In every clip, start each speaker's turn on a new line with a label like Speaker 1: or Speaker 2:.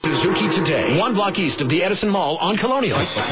Speaker 1: Suzuki today. 1 block east of the Edison Mall on Colonial.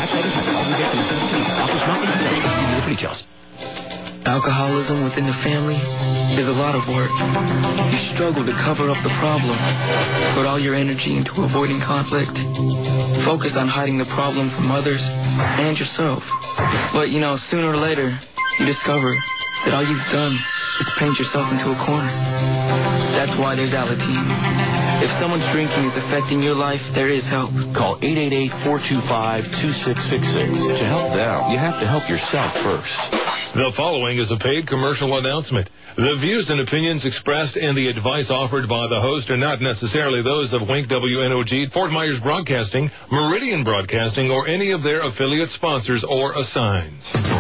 Speaker 2: Alcoholism within the family is a lot of work. You struggle to cover up the problem, put all your energy into avoiding conflict, focus on hiding the problem from others and yourself. But, sooner or later, you discover that all you've done is paint yourself into a corner. That's why there's Alateen. If someone's drinking is affecting your life, there is help.
Speaker 3: Call 888-425-2666. To help them, you have to help yourself first.
Speaker 4: The following is a paid commercial announcement. The views and opinions expressed and the advice offered by the host are not necessarily those of Wink WNOG, Fort Myers Broadcasting, Meridian Broadcasting, or any of their affiliate sponsors or assigns.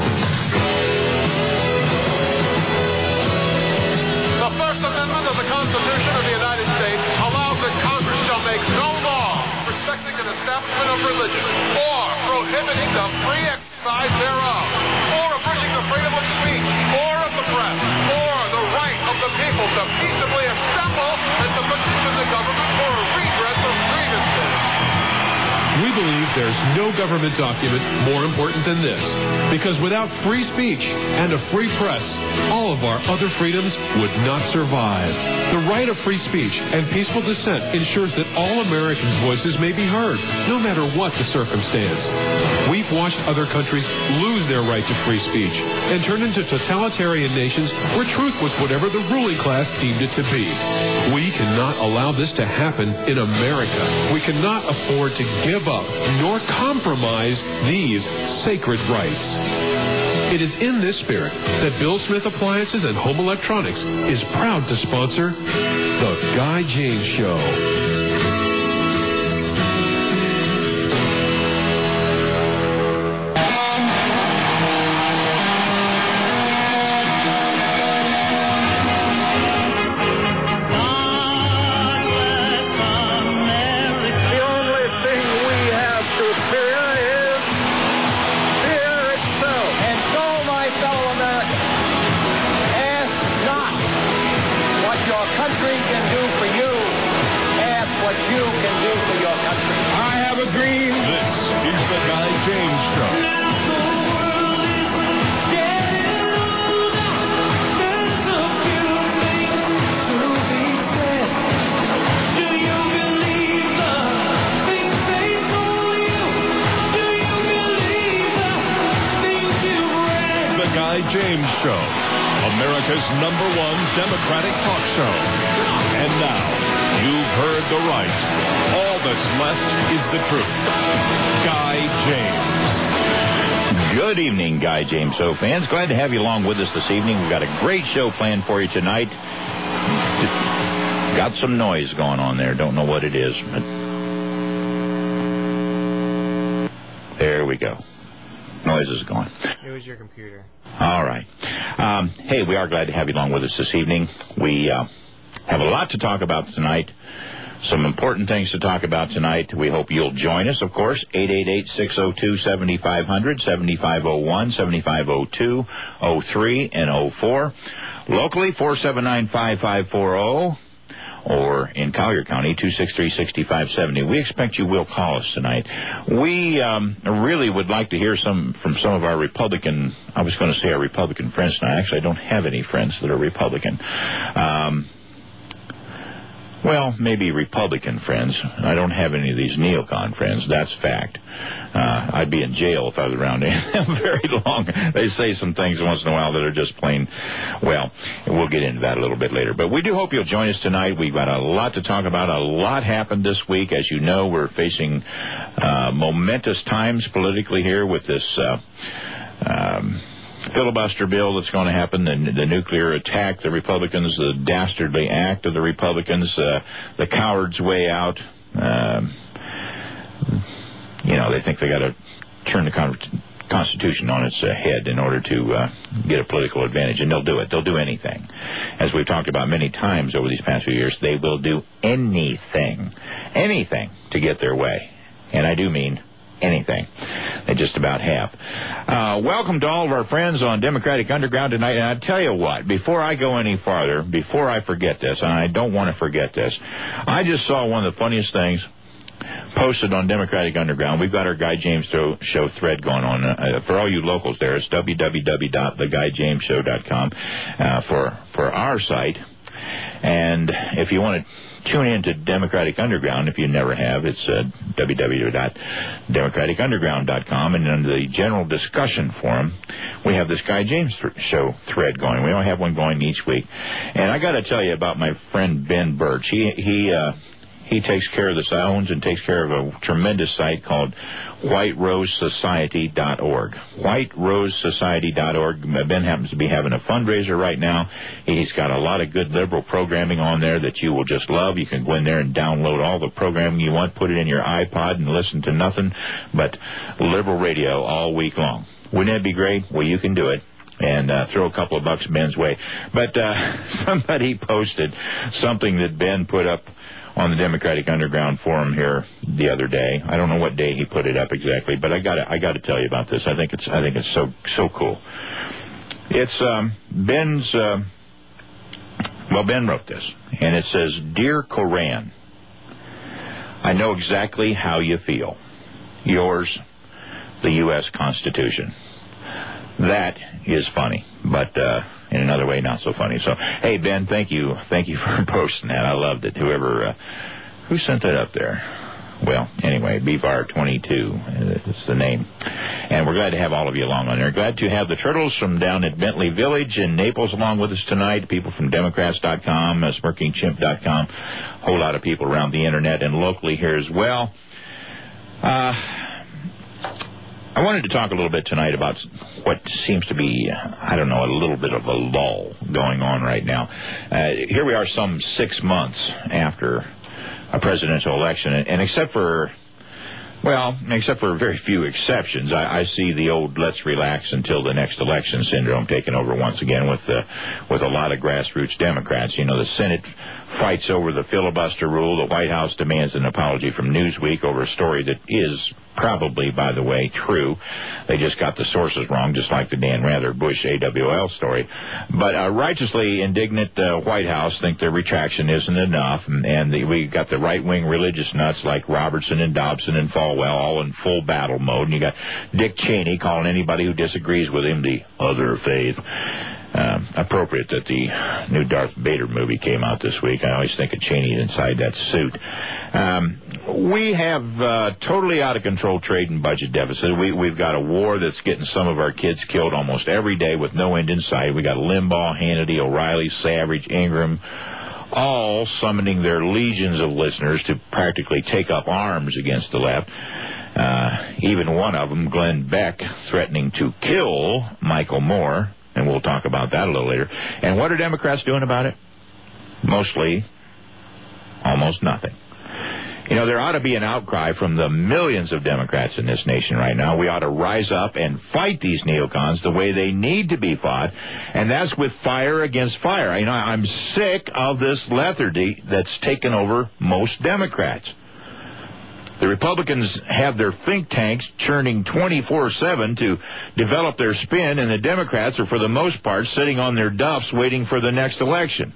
Speaker 5: The First Amendment of the Constitution of the United States allows that Congress shall make no law respecting an establishment of religion or prohibiting the free exercise thereof, or abridging the freedom of speech or of the press, or the right of the people to peaceably assemble and to petition the government for a redress of grievances.
Speaker 6: We believe there's no government document more important than this, because without free speech and a free press, all of our other freedoms would not survive. The right of free speech and peaceful dissent ensures that all Americans' voices may be heard, no matter what the circumstance. We've watched other countries lose their right to free speech and turn into totalitarian nations where truth was whatever the ruling class deemed it to be. We cannot allow this to happen in America. We cannot afford to give up nor compromise these sacred rights. It is in this spirit that Bill Smith Appliances and Home Electronics is proud to sponsor The Guy James Show.
Speaker 7: James Show, America's #1 Democratic talk show. And now, you've heard the right. All that's left is the truth. Guy James.
Speaker 8: Good evening, Guy James Show fans. Glad to have you along with us this evening. We've got a great show planned for you tonight. Got some noise going on there. Don't know what it is, but there we go. Noise is gone.
Speaker 9: It was your computer.
Speaker 8: All right. Hey, we are glad to have you along with us this evening. We have a lot to talk about tonight. Some important things to talk about tonight. We hope you'll join us, of course. 888-602-7500, 7501, 7502, 03, and 04. Locally, 479-5540. Or in Collier County, 263-6570. We expect you will call us tonight. We really would like to hear from some of our Republican, I was going to say our Republican friends tonight. Actually, I don't have any friends that are Republican. Well, maybe Republican friends. I don't have any of these neocon friends. That's fact. I'd be in jail if I was around them very long. They say some things once in a while that are just plain, well, we'll get into that a little bit later. But we do hope you'll join us tonight. We've got a lot to talk about. A lot happened this week. As you know, we're facing momentous times politically here with this filibuster bill that's going to happen, the nuclear attack, the Republicans, the dastardly act of the Republicans, the coward's way out. They think they got to turn the Constitution on its head in order to get a political advantage, and they'll do it. They'll do anything. As we've talked about many times over these past few years, they will do anything to get their way. And I do mean anything. They just about have. Welcome to all of our friends on Democratic Underground tonight. And I tell you what, before I go any farther, before I forget this, and I don't want to forget this, I just saw one of the funniest things. posted on Democratic Underground. We've got our Guy James Show thread going on. For all you locals there, it's www.theguyjamesshow.com for our site. And if you want to tune in to Democratic Underground, if you never have, it's www.democraticunderground.com, and under the general discussion forum, we have this Guy James Show thread going. We only have one going each week. And I got to tell you about my friend Ben Birch. He takes care of the owns and takes care of a tremendous site called WhiteRoseSociety.org. WhiteRoseSociety.org. Ben happens to be having a fundraiser right now. He's got a lot of good liberal programming on there that you will just love. You can go in there and download all the programming you want, put it in your iPod, and listen to nothing but liberal radio all week long. Wouldn't that be great? Well, you can do it. And throw a couple of bucks Ben's way. But somebody posted something that Ben put up on the Democratic Underground forum here the other day. I don't know what day he put it up exactly, but I got to tell you about this. I think it's so cool. It's Ben's. Ben wrote this, and it says, "Dear Koran, I know exactly how you feel. Yours, the U.S. Constitution." That is funny, but in another way, not so funny. So, hey, Ben, thank you for posting that. I loved it. Who sent that up there? Well, anyway, BVAR22 is the name. And we're glad to have all of you along on there. Glad to have the Turtles from down at Bentley Village in Naples along with us tonight. People from Democrats.com, SmirkingChimp.com. A whole lot of people around the Internet and locally here as well. I wanted to talk a little bit tonight about what seems to be, a little bit of a lull going on right now. Here we are some 6 months after a presidential election, and except for very few exceptions, I see the old "let's relax until the next election" syndrome taking over once again with a lot of grassroots Democrats. You know, the Senate fights over the filibuster rule. The White House demands an apology from Newsweek over a story that is probably, by the way, true. They just got the sources wrong, just like the Dan Rather Bush AWL story. But righteously indignant White House think their retraction isn't enough, and we got the right-wing religious nuts like Robertson and Dobson and Falwell all in full battle mode, and you got Dick Cheney calling anybody who disagrees with him the other faith. Appropriate that the new Darth Vader movie came out this week. I always think of Cheney inside that suit. We have totally out of control trade and budget deficit. We've got a war that's getting some of our kids killed almost every day with no end in sight. We got Limbaugh, Hannity, O'Reilly, Savage, Ingram, all summoning their legions of listeners to practically take up arms against the left. Even one of them, Glenn Beck, threatening to kill Michael Moore. And we'll talk about that a little later. And what are Democrats doing about it? Mostly, almost nothing. You know, there ought to be an outcry from the millions of Democrats in this nation right now. We ought to rise up and fight these neocons the way they need to be fought, and that's with fire against fire. You know, I'm sick of this lethargy that's taken over most Democrats. The Republicans have their think tanks churning 24/7 to develop their spin, and the Democrats are, for the most part, sitting on their duffs waiting for the next election.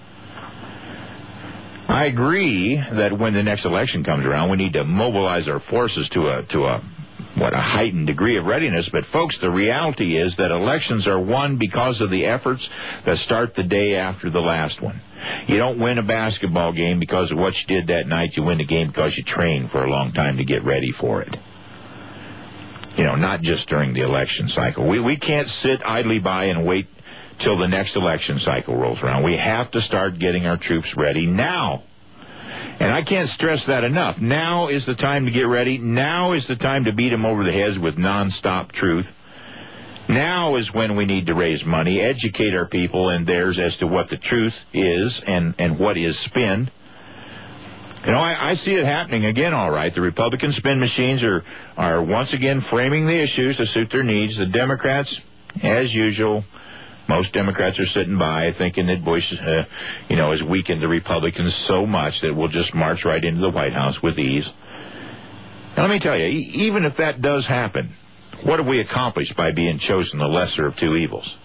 Speaker 8: I agree that when the next election comes around, we need to mobilize our forces to a heightened degree of readiness. But, folks, the reality is that elections are won because of the efforts that start the day after the last one. You don't win a basketball game because of what you did that night. You win the game because you trained for a long time to get ready for it. You know, not just during the election cycle. We can't sit idly by and wait till the next election cycle rolls around. We have to start getting our troops ready now. And I can't stress that enough. Now is the time to get ready. Now is the time to beat them over the heads with nonstop truth. Now is when we need to raise money, educate our people and theirs as to what the truth is and what is spin. You know, I see it happening again, all right. The Republican spin machines are once again framing the issues to suit their needs. The Democrats, as usual, most Democrats are sitting by thinking that Bush, has weakened the Republicans so much that we'll just march right into the White House with ease. Now, let me tell you, even if that does happen, what have we accomplished by being chosen the lesser of two evils?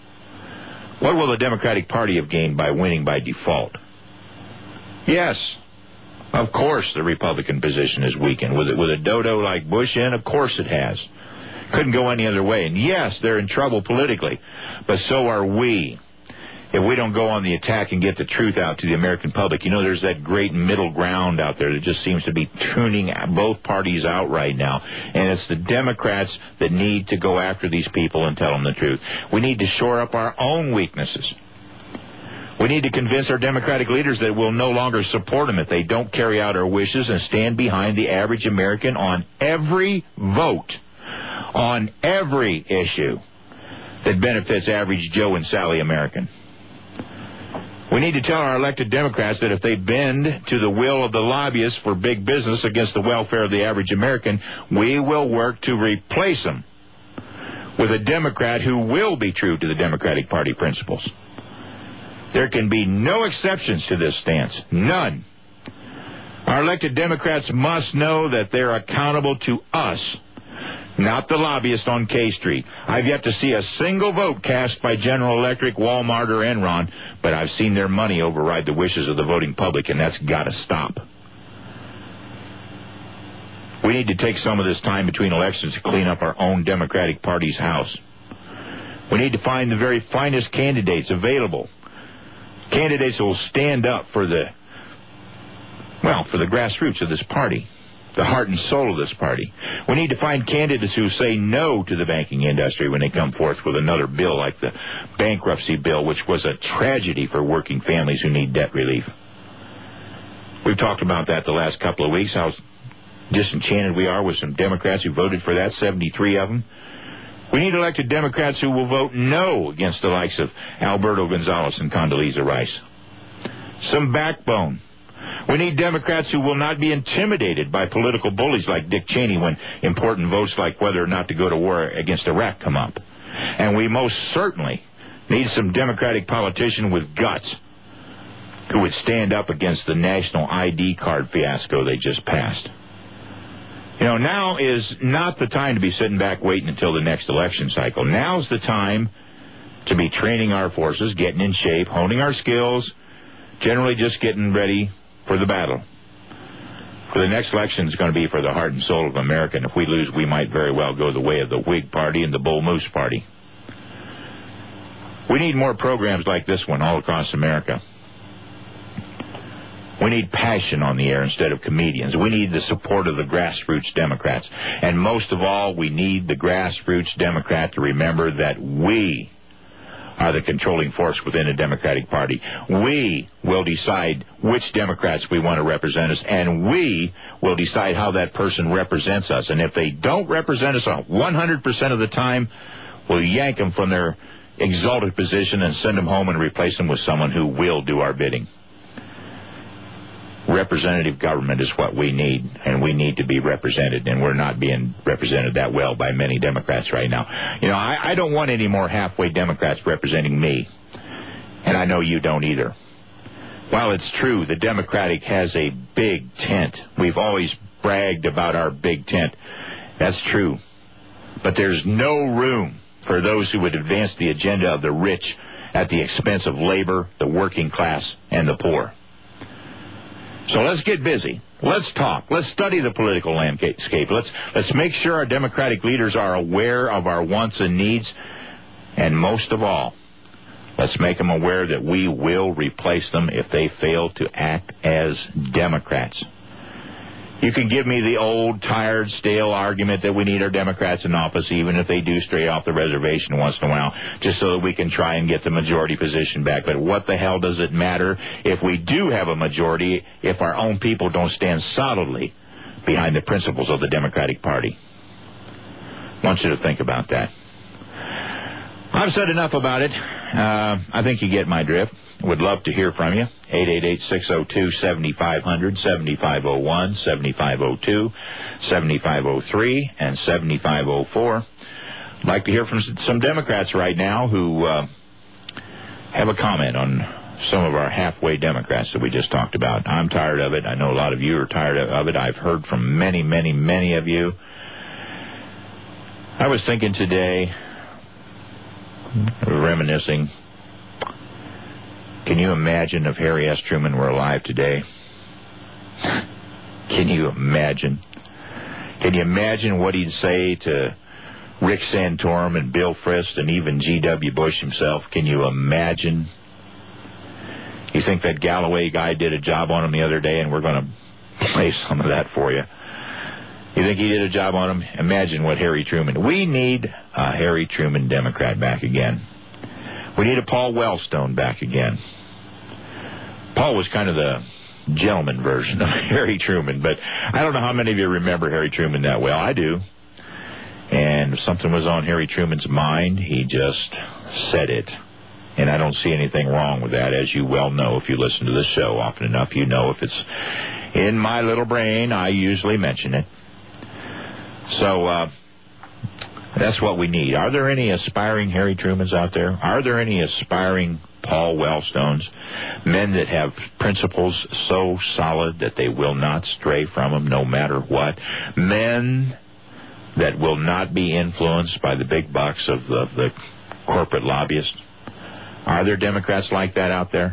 Speaker 8: What will the Democratic Party have gained by winning by default? Yes, Of course the Republican position is weakened. With a dodo like Bush in, of course it has. Couldn't go any other way. And yes, they're in trouble politically, but so are we. If we don't go on the attack and get the truth out to the American public, there's that great middle ground out there that just seems to be tuning both parties out right now. And it's the Democrats that need to go after these people and tell them the truth. We need to shore up our own weaknesses. We need to convince our Democratic leaders that we'll no longer support them if they don't carry out our wishes and stand behind the average American on every vote, on every issue that benefits average Joe and Sally American. We need to tell our elected Democrats that if they bend to the will of the lobbyists for big business against the welfare of the average American, we will work to replace them with a Democrat who will be true to the Democratic Party principles. There can be no exceptions to this stance. None. Our elected Democrats must know that they're accountable to us, not the lobbyists on K Street. I've yet to see a single vote cast by General Electric, Walmart, or Enron, but I've seen their money override the wishes of the voting public, and that's got to stop. We need to take some of this time between elections to clean up our own Democratic Party's house. We need to find the very finest candidates available. Candidates who will stand up for the grassroots of this party, the heart and soul of this party. We need to find candidates who say no to the banking industry when they come forth with another bill like the bankruptcy bill, which was a tragedy for working families who need debt relief. We've talked about that the last couple of weeks, how disenchanted we are with some Democrats who voted for that, 73 of them. We need elected Democrats who will vote no against the likes of Alberto Gonzales and Condoleezza Rice. Some backbone. We need Democrats who will not be intimidated by political bullies like Dick Cheney when important votes like whether or not to go to war against Iraq come up. And we most certainly need some Democratic politician with guts who would stand up against the national ID card fiasco they just passed. Now is not the time to be sitting back waiting until the next election cycle. Now's the time to be training our forces, getting in shape, honing our skills, generally just getting ready for the battle. For the next election is going to be for the heart and soul of America, and if we lose, we might very well go the way of the Whig Party and the Bull Moose Party. We need more programs like this one all across America. We need passion on the air instead of comedians. We need the support of the grassroots Democrats. And most of all, we need the grassroots Democrat to remember that we are the controlling force within the Democratic Party. We will decide which Democrats we want to represent us, and we will decide how that person represents us. And if they don't represent us 100% of the time, we'll yank them from their exalted position and send them home and replace them with someone who will do our bidding. Representative government is what we need, and we need to be represented, and we're not being represented that well by many Democrats right now. I don't want any more halfway Democrats representing me, and I know you don't either. While it's true the Democratic has a big tent, we've always bragged about our big tent. That's true. But there's no room for those who would advance the agenda of the rich at the expense of labor, the working class, and the poor. So let's get busy. Let's talk. Let's study the political landscape. Let's make sure our Democratic leaders are aware of our wants and needs. And most of all, let's make them aware that we will replace them if they fail to act as Democrats. You can give me the old, tired, stale argument that we need our Democrats in office, even if they do stray off the reservation once in a while, just so that we can try and get the majority position back. But what the hell does it matter if we do have a majority if our own people don't stand solidly behind the principles of the Democratic Party? I want you to think about that. I've said enough about it. I think you get my drift. Would love to hear from you. 888-602-7500, 7501, 7502, 7503, and 7504. I'd like to hear from some Democrats right now who have a comment on some of our halfway Democrats that we just talked about. I'm tired of it. I know a lot of you are tired of it. I've heard from many, many, many of you. I was thinking today, reminiscing, can you imagine if Harry S. Truman were alive today? Can you imagine? Can you imagine what he'd say to Rick Santorum and Bill Frist and even G.W. Bush himself? Can you imagine? You think that Galloway guy did a job on him the other day, and we're going to play some of that for you. You think he did a job on him? Imagine what Harry Truman... We need a Harry Truman Democrat back again. We need a Paul Wellstone back again. Paul was kind of the gentleman version of Harry Truman, but I don't know how many of you remember Harry Truman that well. I do. And if something was on Harry Truman's mind, he just said it. And I don't see anything wrong with that, as you well know. If you listen to this show often enough, you know if it's in my little brain, I usually mention it. So that's what we need. Are there any aspiring Harry Trumans out there? Are there any aspiring Paul Wellstones? Men that have principles so solid that they will not stray from them no matter what? Men that will not be influenced by the big bucks of the corporate lobbyists? Are there Democrats like that out there?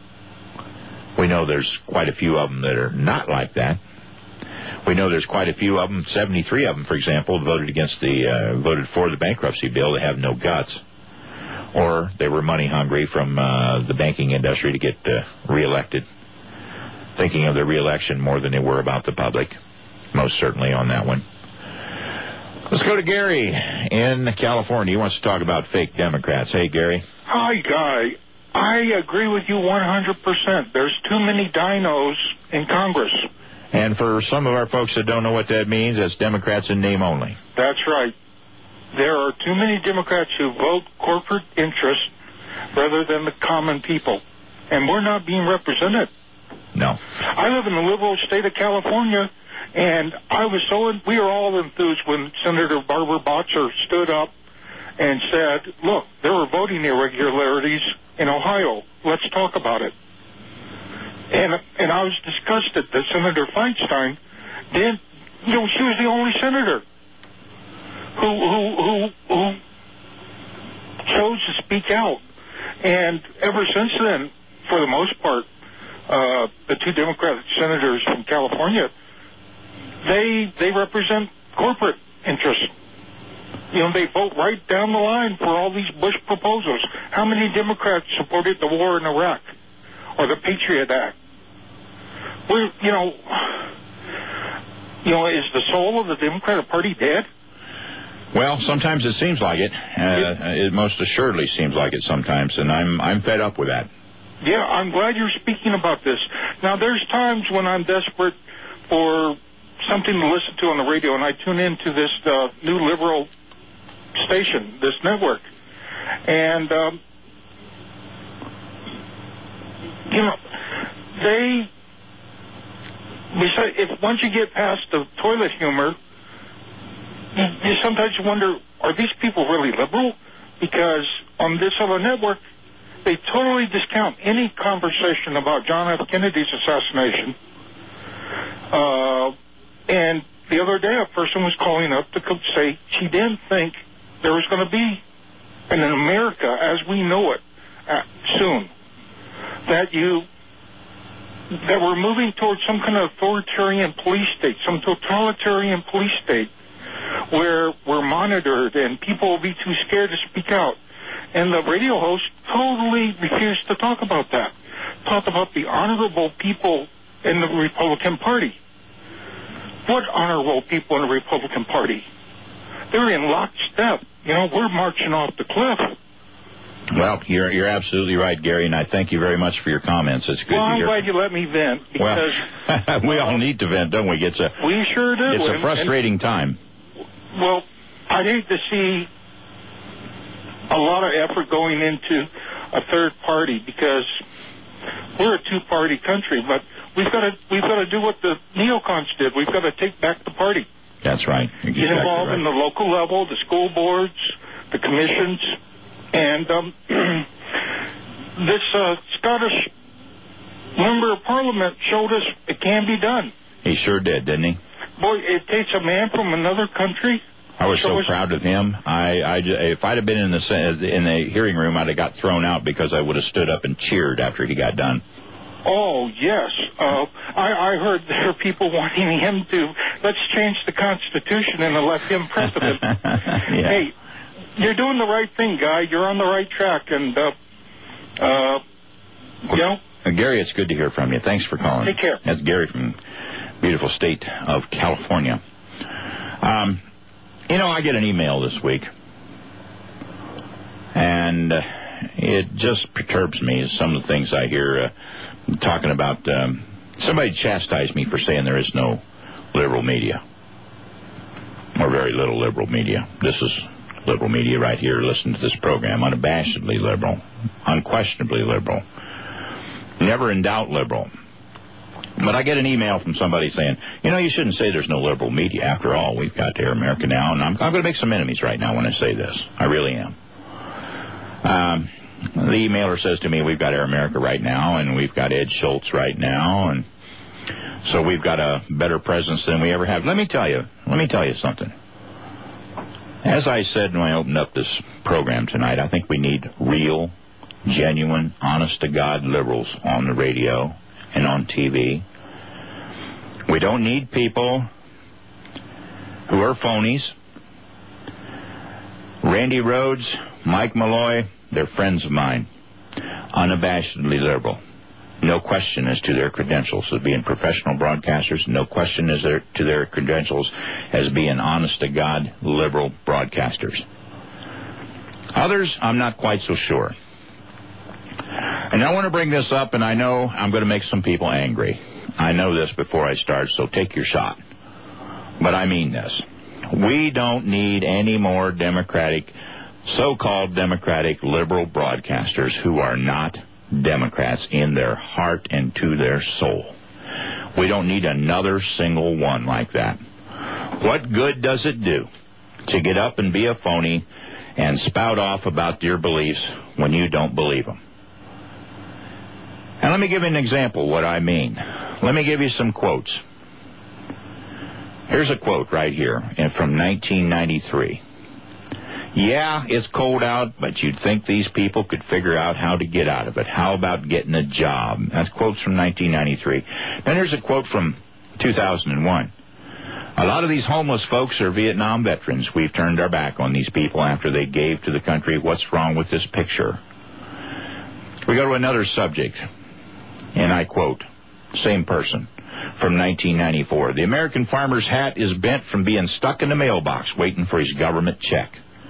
Speaker 8: We know there's quite a few of them that are not like that. We know there's quite a few of them, 73 of them, for example, voted for the bankruptcy bill. They have no guts. Or they were money hungry from the banking industry to get reelected, thinking of their reelection more than they were about the public, most certainly on that one. Let's go to Gary in California. He wants to talk about fake Democrats. Hey, Gary.
Speaker 9: Hi, Guy. I agree with you 100%. There's too many dinos in Congress.
Speaker 8: And for some of our folks that don't know what that means, that's Democrats in name only.
Speaker 9: That's right. There are too many Democrats who vote corporate interests rather than the common people. And we're not being represented.
Speaker 8: No.
Speaker 9: I live in the liberal state of California, and we were all enthused when Senator Barbara Boxer stood up and said, look, there were voting irregularities in Ohio. Let's talk about it. And I was disgusted that Senator Feinstein didn't, she was the only senator who chose to speak out. And ever since then, for the most part, the two Democratic senators from California, they represent corporate interests. They vote right down the line for all these Bush proposals. How many Democrats supported the war in Iraq or the Patriot Act? Is the soul of the Democratic Party dead?
Speaker 8: Well, sometimes it seems like it. It most assuredly seems like it sometimes, and I'm fed up with that.
Speaker 9: Yeah, I'm glad you're speaking about this. Now, there's times when I'm desperate for something to listen to on the radio, and I tune into this new liberal station, this network. And, once you get past the toilet humor, you sometimes wonder, are these people really liberal? Because on this other network, they totally discount any conversation about John F. Kennedy's assassination. And the other day, a person was calling up to say she didn't think there was going to be an America as we know it soon. That we're moving towards some kind of authoritarian police state, some totalitarian police state, where we're monitored and people will be too scared to speak out. And the radio host totally refused to talk about that. Talk about the honorable people in the Republican Party. What honorable people in the Republican Party? They're in lockstep. We're marching off the cliff.
Speaker 8: Well, you're absolutely right, Gary, and I thank you very much for your comments. It's good to hear.
Speaker 9: I'm glad you let me vent, because...
Speaker 8: Well, we all need to vent, don't we?
Speaker 9: We sure do.
Speaker 8: It's a frustrating time.
Speaker 9: Well, I'd hate to see a lot of effort going into a third party, because we're a two-party country, but we've got to do what the neocons did. We've got to take back the party.
Speaker 8: That's right.
Speaker 9: Get involved in the local level, the school boards, the commissions, and this Scottish member of Parliament showed us it can be done.
Speaker 8: He sure did, didn't he?
Speaker 9: Boy, it takes a man from another country.
Speaker 8: I was so proud of him. If I'd have been in the hearing room, I'd have got thrown out because I would have stood up and cheered after he got done.
Speaker 9: Oh, yes. I heard there are people wanting him to, let's change the Constitution and elect him president.
Speaker 8: Yeah.
Speaker 9: Hey, you're doing the right thing, Guy. You're on the right track. And, you know.
Speaker 8: Gary, it's good to hear from you. Thanks for calling.
Speaker 9: Take care.
Speaker 8: That's Gary from beautiful state of California. You know, I get an email this week, and it just perturbs me, some of the things I hear talking about. Somebody chastised me for saying there is no liberal media, or very little liberal media. This is liberal media right here. Listen to this program. Unabashedly liberal, unquestionably liberal, never in doubt liberal. But I get an email from somebody saying, you know, you shouldn't say there's no liberal media. After all, we've got Air America now, and I'm going to make some enemies right now when I say this. I really am. The emailer says to me, we've got Air America right now, and we've got Ed Schultz right now, and so we've got a better presence than we ever have. Let me tell you something. As I said when I opened up this program tonight, I think we need real, genuine, honest-to-God liberals on the radio and on TV. We don't need people who are phonies. Randy Rhodes, Mike Malloy, they're friends of mine. Unabashedly liberal. No question as to their credentials as being professional broadcasters. No question as to their credentials as being honest-to-God liberal broadcasters. Others, I'm not quite so sure. And I want to bring this up, and I know I'm going to make some people angry. I know this before I start, so take your shot. But I mean this. We don't need any more Democratic, so-called Democratic liberal broadcasters who are not Democrats in their heart and to their soul. We don't need another single one like that. What good does it do to get up and be a phony and spout off about your beliefs when you don't believe them? And let me give you an example of what I mean. Let me give you some quotes. Here's a quote right here from 1993. Yeah, it's cold out, but you'd think these people could figure out how to get out of it. How about getting a job? That's quotes from 1993. Then here's a quote from 2001. A lot of these homeless folks are Vietnam veterans. We've turned our back on these people after they gave to the country. What's wrong with this picture? We go to another subject, and I quote, same person, from 1994. The American farmer's hat is bent from being stuck in the mailbox waiting for his government check.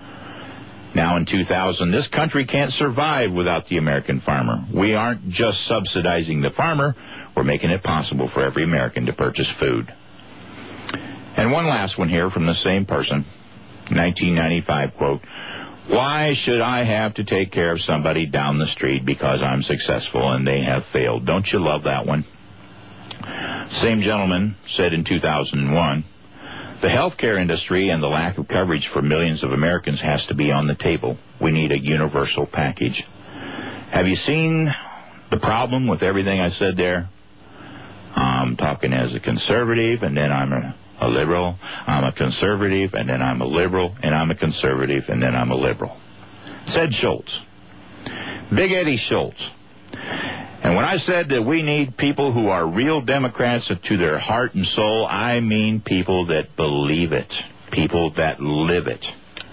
Speaker 8: Now in 2000, this country can't survive without the American farmer. We aren't just subsidizing the farmer, we're making it possible for every American to purchase food. And one last one here from the same person, 1995 quote, why should I have to take care of somebody down the street because I'm successful and they have failed? Don't you love that one? Same gentleman said in 2001, the healthcare industry and the lack of coverage for millions of Americans has to be on the table. We need a universal package. Have you seen the problem with everything I said there? I'm talking as a conservative, and then I'm a liberal. I'm a conservative, and then I'm a liberal, and I'm a conservative, and then I'm a liberal. Said Schultz. Big Eddie Schultz. And when I said that we need people who are real Democrats to their heart and soul, I mean people that believe it, people that live it.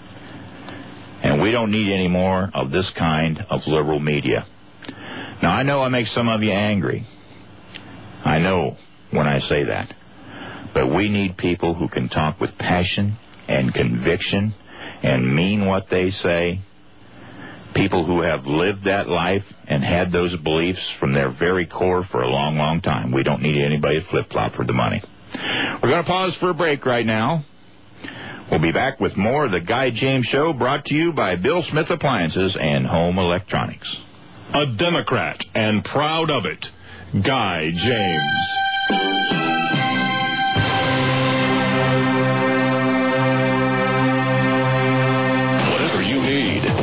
Speaker 8: And we don't need any more of this kind of liberal media. Now, I know I make some of you angry. I know when I say that. But we need people who can talk with passion and conviction and mean what they say. People who have lived that life and had those beliefs from their very core for a long, long time. We don't need anybody to flip-flop for the money. We're going to pause for a break right now. We'll be back with more of the Guy James Show, brought to you by Bill Smith Appliances and Home Electronics.
Speaker 7: A Democrat and proud of it, Guy James. Whatever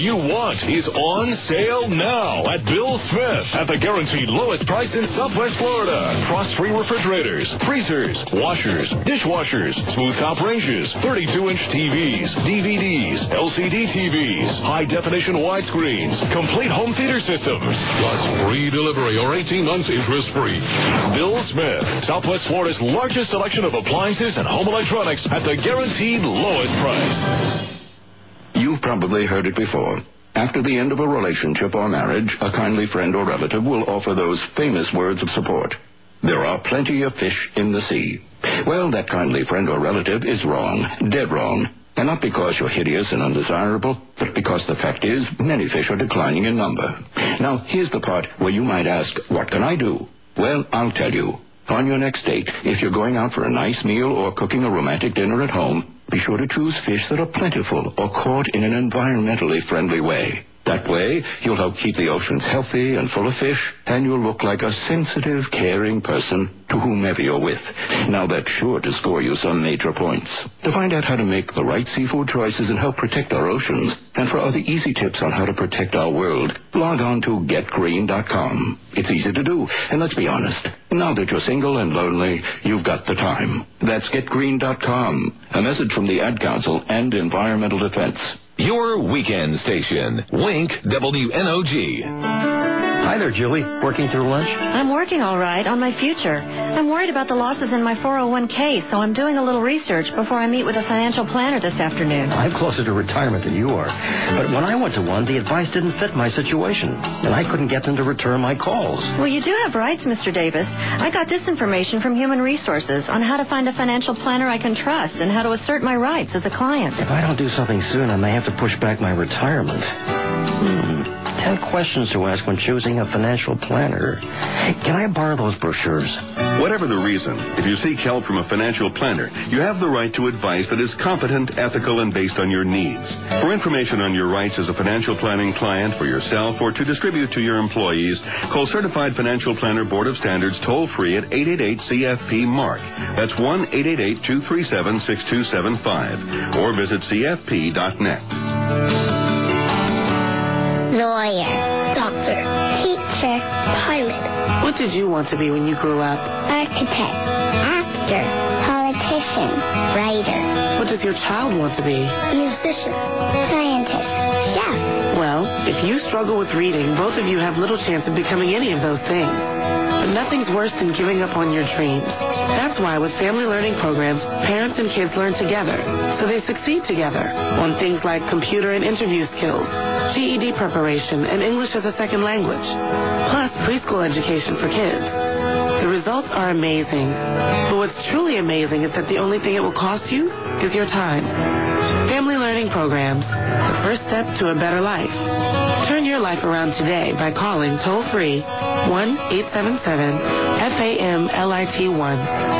Speaker 7: you want is on sale now at Bill Smith at the guaranteed lowest price in Southwest Florida. Frost-free refrigerators, freezers, washers, dishwashers, smooth top ranges, 32-inch TVs, DVDs, LCD TVs, high-definition widescreens, complete home theater systems, plus free delivery or 18 months interest-free. Bill Smith, Southwest Florida's largest selection of appliances and home electronics at the guaranteed lowest price.
Speaker 10: You've probably heard it before. After the end of a relationship or marriage, a kindly friend or relative will offer those famous words of support. There are plenty of fish in the sea. Well, that kindly friend or relative is wrong, dead wrong. And not because you're hideous and undesirable, but because the fact is many fish are declining in number. Now, here's the part where you might ask, what can I do? Well, I'll tell you. On your next date, if you're going out for a nice meal or cooking a romantic dinner at home, be sure to choose fish that are plentiful or caught in an environmentally friendly way. That way, you'll help keep the oceans healthy and full of fish, and you'll look like a sensitive, caring person to whomever you're with. Now, that's sure to score you some major points. To find out how to make the right seafood choices and help protect our oceans, and for other easy tips on how to protect our world, log on to getgreen.com. It's easy to do, and let's be honest, now that you're single and lonely, you've got the time. That's getgreen.com. A message from the Ad Council and Environmental Defense.
Speaker 7: Your weekend station, Wink WNOG.
Speaker 11: Hi there, Julie. Working through lunch?
Speaker 12: I'm working all right on my future. I'm worried about the losses in my 401k, so I'm doing a little research before I meet with a financial planner this afternoon.
Speaker 11: I'm closer to retirement than you are. But when I went to one, the advice didn't fit my situation, and I couldn't get them to return my calls.
Speaker 12: Well, you do have rights, Mr. Davis. I got this information from Human Resources on how to find a financial planner I can trust and how to assert my rights as a client.
Speaker 11: If I don't do something soon, I may have to push back my retirement. 10 questions to ask when choosing a financial planner. Can I borrow those brochures?
Speaker 13: Whatever the reason, if you seek help from a financial planner, you have the right to advice that is competent, ethical, and based on your needs. For information on your rights as a financial planning client for yourself or to distribute to your employees, call Certified Financial Planner Board of Standards toll-free at 888-CFP-MARK. That's 1-888-237-6275. Or visit cfp.net.
Speaker 14: Lawyer, doctor, teacher, pilot.
Speaker 15: What did you want to be when you grew up?
Speaker 14: Architect, actor, politician, writer.
Speaker 15: What does your child want to be?
Speaker 14: Musician, scientist, chef.
Speaker 15: Well, if you struggle with reading, both of you have little chance of becoming any of those things. But nothing's worse than giving up on your dreams. That's why with family learning programs, parents and kids learn together, so they succeed together on things like computer and interview skills, GED preparation, and English as a second language, plus preschool education for kids. The results are amazing. But what's truly amazing is that the only thing it will cost you is your time. Family learning programs, the first step to a better life. Turn your life around today by calling toll-free 1-877-FAMLIT1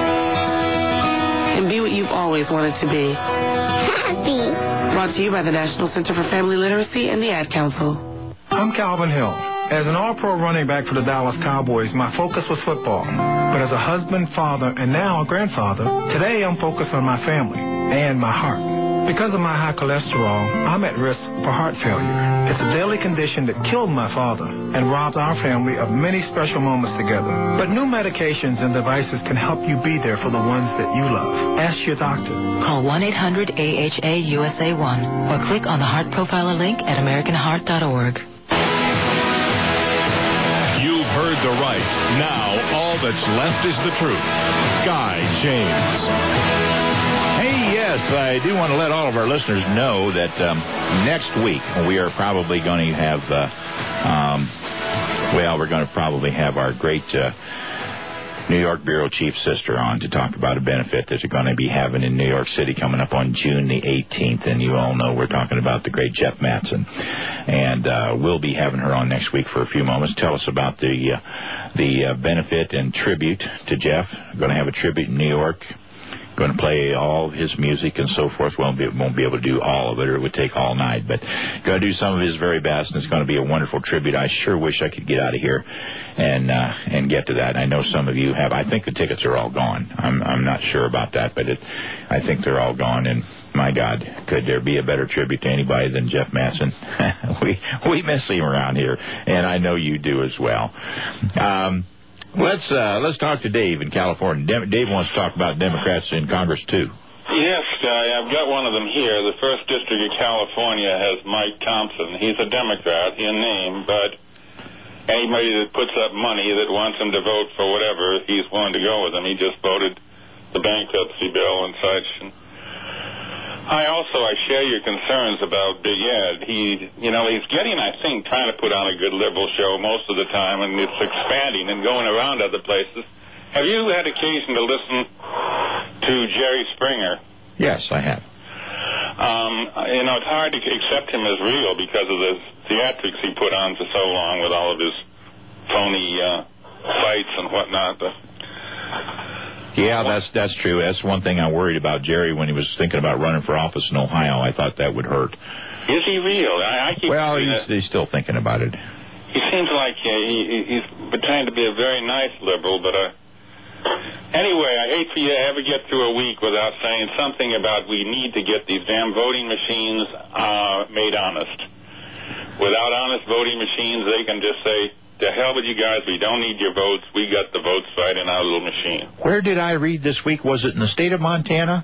Speaker 15: and be what you've always wanted to be.
Speaker 14: Happy.
Speaker 15: Brought to you by the National Center for Family Literacy and the Ad Council.
Speaker 16: I'm Calvin Hill. As an all-pro running back for the Dallas Cowboys, my focus was football. But as a husband, father, and now a grandfather, today I'm focused on my family and my heart. Because of my high cholesterol, I'm at risk for heart failure. It's a deadly condition that killed my father and robbed our family of many special moments together. But new medications and devices can help you be there for the ones that you love. Ask your doctor.
Speaker 17: Call 1-800-AHA-USA1 or click on the Heart Profiler link at AmericanHeart.org.
Speaker 7: You've heard the right. Now, all that's left is the truth. Guy James.
Speaker 8: Hey, yes, I do want to let all of our listeners know that next week we are probably going to have, we're going to probably have our great New York Bureau Chief Sister on to talk about a benefit that they're going to be having in New York City coming up on June the 18th. And you all know we're talking about the great Jeff Mattson. And we'll be having her on next week for a few moments. Tell us about the benefit and tribute to Jeff. We're going to have a tribute in New York. Going to play all of his music and so forth. Won't be able to do all of it, or it would take all night. But going to do some of his very best, and it's going to be a wonderful tribute. I sure wish I could get out of here and get to that. I know some of you have. I think the tickets are all gone. I'm not sure about that, but I think they're all gone. And My God, could there be a better tribute to anybody than Jeff Matson? we miss him around here, and I know you do as well. Let's talk to Dave in California. Dave wants to talk about Democrats in Congress, too.
Speaker 18: Yes, I've got one of them here. The 1st District of California has Mike Thompson. He's a Democrat in name, but anybody that puts up money that wants him to vote for whatever, he's willing to go with him. He just voted the bankruptcy bill and such. And I share your concerns about Big Ed. He's getting, I think, trying to put on a good liberal show most of the time, and it's expanding and going around other places. Have you had occasion to listen to Jerry Springer?
Speaker 8: Yes, I have.
Speaker 18: It's hard to accept him as real because of the theatrics he put on for so long with all of his phony fights and whatnot. But
Speaker 8: yeah, that's true. That's one thing I worried about Jerry when he was thinking about running for office in Ohio. I thought that would hurt.
Speaker 18: Is he real?
Speaker 8: He's still thinking about it.
Speaker 18: He seems like he's pretending to be a very nice liberal, but anyway, I hate for you to ever get through a week without saying something about we need to get these damn voting machines made honest. Without honest voting machines, they can just say, to hell with you guys, we don't need your votes. We got the votes right in our little machine.
Speaker 8: Where did I read this week? Was it in the state of Montana?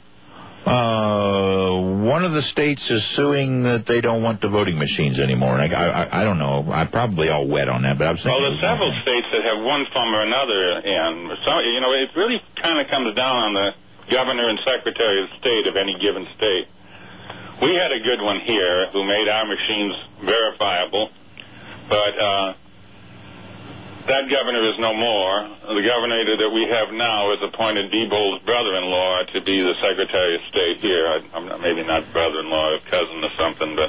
Speaker 8: One of the states is suing that they don't want the voting machines anymore. I don't know. I'm probably all wet on that, but I was thinking...
Speaker 18: Well, there's several states that have one form or another, and so, it really kind of comes down on the governor and secretary of state of any given state. We had a good one here who made our machines verifiable, but that governor is no more. The governor that we have now has appointed Diebold's brother-in-law to be the Secretary of State here. Maybe not brother-in-law, a cousin or something, but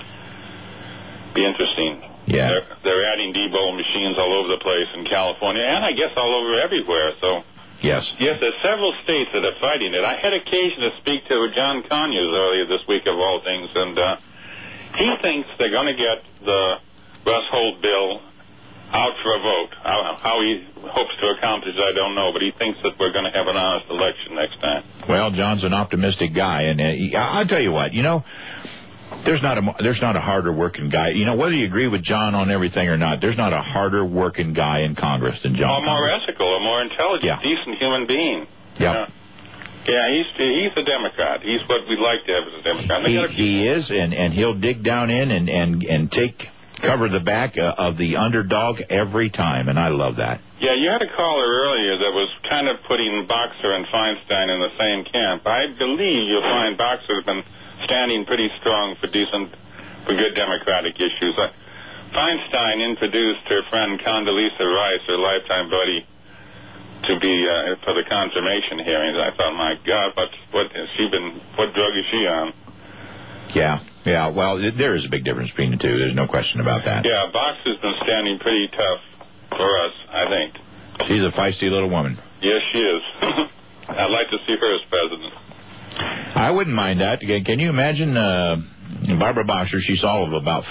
Speaker 18: be interesting.
Speaker 8: Yeah.
Speaker 18: They're adding Diebold machines all over the place in California, and I guess all over everywhere. So
Speaker 8: yes,
Speaker 18: there's several states that are fighting it. I had occasion to speak to John Conyers earlier this week, of all things, and he thinks they're going to get the Russ Holt bill out for a vote. How he hopes to accomplish, I don't know, but he thinks that we're going to have an honest election next time.
Speaker 8: Well, John's an optimistic guy, and I'll tell you what, there's not a harder working guy. Whether you agree with John on everything or not, there's not a harder working guy in Congress than John.
Speaker 18: A more ethical, a more intelligent, decent human being.
Speaker 8: Yeah.
Speaker 18: Yeah, he's a Democrat. He's what we'd like to have as a Democrat.
Speaker 8: He is, and he'll dig down in and cover the back of the underdog every time, and I love that.
Speaker 18: Yeah, you had a caller earlier that was kind of putting Boxer and Feinstein in the same camp. I believe you'll find Boxer has been standing pretty strong for good Democratic issues. Feinstein introduced her friend Condoleezza Rice, her lifetime buddy, to be for the confirmation hearings. I thought, my God, what drug is she on?
Speaker 8: Yeah, well, there is a big difference between the two. There's no question about that.
Speaker 18: Yeah, Boxer's been standing pretty tough for us, I think.
Speaker 8: She's a feisty little woman.
Speaker 18: Yes, she is. I'd like to see her as president.
Speaker 8: I wouldn't mind that. Can you imagine Barbara Boxer? She's all of about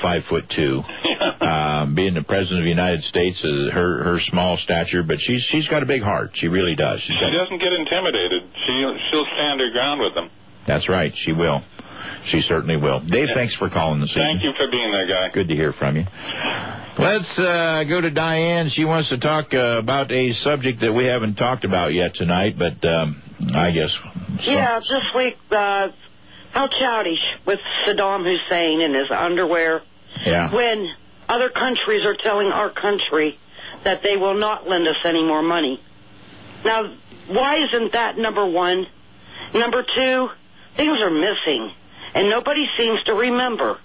Speaker 8: 5'2", being the president of the United States. Her small stature, but she's got a big heart. She really does.
Speaker 18: She doesn't get intimidated. She'll stand her ground with them.
Speaker 8: That's right. She will. She certainly will. Dave, thanks for calling this evening.
Speaker 18: Thank you for being there, guy.
Speaker 8: Good to hear from you. Let's go to Diane. She wants to talk about a subject that we haven't talked about yet tonight, but I guess...
Speaker 19: Yeah, this week, how childish with Saddam Hussein in his underwear.
Speaker 8: Yeah.
Speaker 19: When other countries are telling our country that they will not lend us any more money. Now, why isn't that number one? Number two, things are missing, and nobody seems to remember.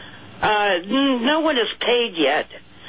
Speaker 19: No one is paid yet.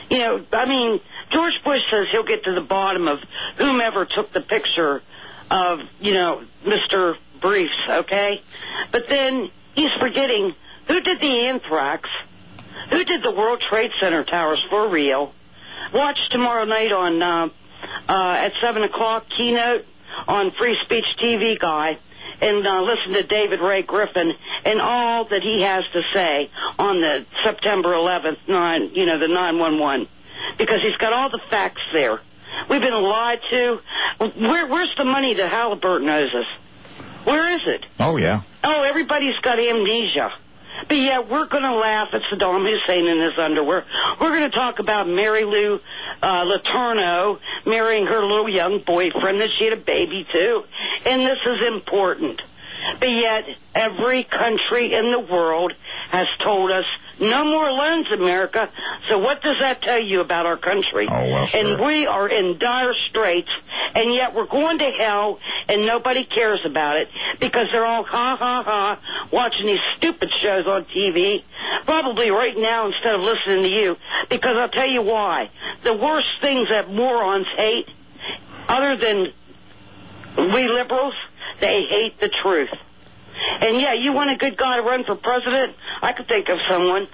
Speaker 19: George Bush says he'll get to the bottom of whomever took the picture of, Mr. Briefs, okay? But then he's forgetting who did the anthrax, who did the World Trade Center towers for real. Watch tomorrow night on at 7 o'clock, keynote on Free Speech TV Guy, and listen to David Ray Griffin and all that he has to say on the September 11th, the 9/11, because he's got all the facts there. We've been lied to. Where's the money that Halliburton owes us? Where is it?
Speaker 8: Oh, yeah.
Speaker 19: Oh, everybody's got amnesia. But yet we're going to laugh at Saddam Hussein in his underwear. We're going to talk about Mary Lou Letourneau marrying her little young boyfriend that she had a baby to. And this is important. But yet every country in the world has told us, no more loans, America. So what does that tell you about our country?
Speaker 8: Oh, well, sure.
Speaker 19: And we are in dire straits, and yet we're going to hell, and nobody cares about it because they're all watching these stupid shows on TV, probably right now instead of listening to you, because I'll tell you why. The worst things that morons hate, other than we liberals, they hate the truth. And, yeah, you want a good guy to run for president? I could think of someone.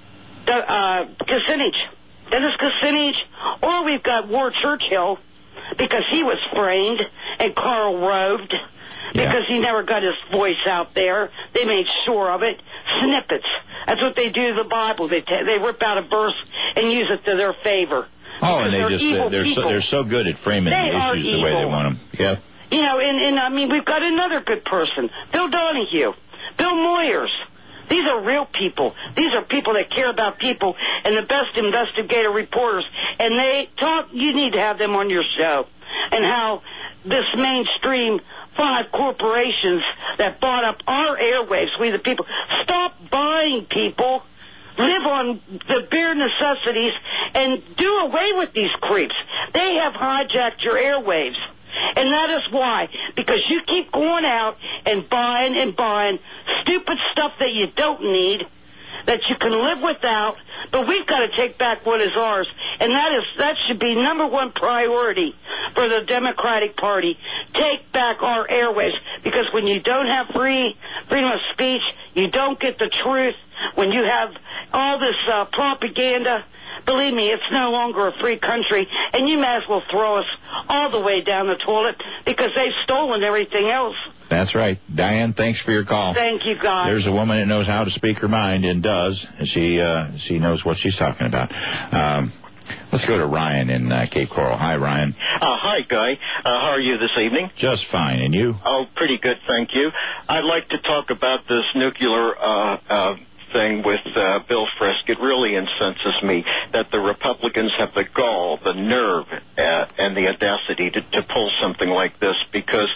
Speaker 19: Kucinich. Dennis Kucinich. Or we've got Ward Churchill, because he was framed, and Karl Rove, because he never got his voice out there. They made sure of it. Snippets. That's what they do to the Bible. They rip out a verse and use it to their favor.
Speaker 8: Oh, and they're so good at framing the issues the way they want them. Yeah.
Speaker 19: You know, and I mean, we've got another good person, Bill Donahue, Bill Moyers. These are real people. These are people that care about people and the best investigative reporters. And they talk, you need to have them on your show. And how this mainstream 5 corporations that bought up our airwaves, we the people, stop buying people. Live on the bare necessities and do away with these creeps. They have hijacked your airwaves. And that is why. Because you keep going out and buying stupid stuff that you don't need, that you can live without, but we've got to take back what is ours. And that should be number one priority for the Democratic Party. Take back our airwaves. Because when you don't have freedom of speech, you don't get the truth. When you have all this propaganda, believe me, it's no longer a free country, and you may as well throw us all the way down the toilet because they've stolen everything else.
Speaker 8: That's right. Diane, thanks for your call.
Speaker 19: Thank you, guys.
Speaker 8: There's a woman that knows how to speak her mind and does. She knows what she's talking about. Let's go to Ryan in Cape Coral. Hi, Ryan.
Speaker 20: Hi, Guy. How are you this evening?
Speaker 8: Just fine. And you?
Speaker 20: Oh, pretty good, thank you. I'd like to talk about this nuclear thing with Bill Frisk. It really incenses me that the Republicans have the gall, the nerve, and the audacity to pull something like this because,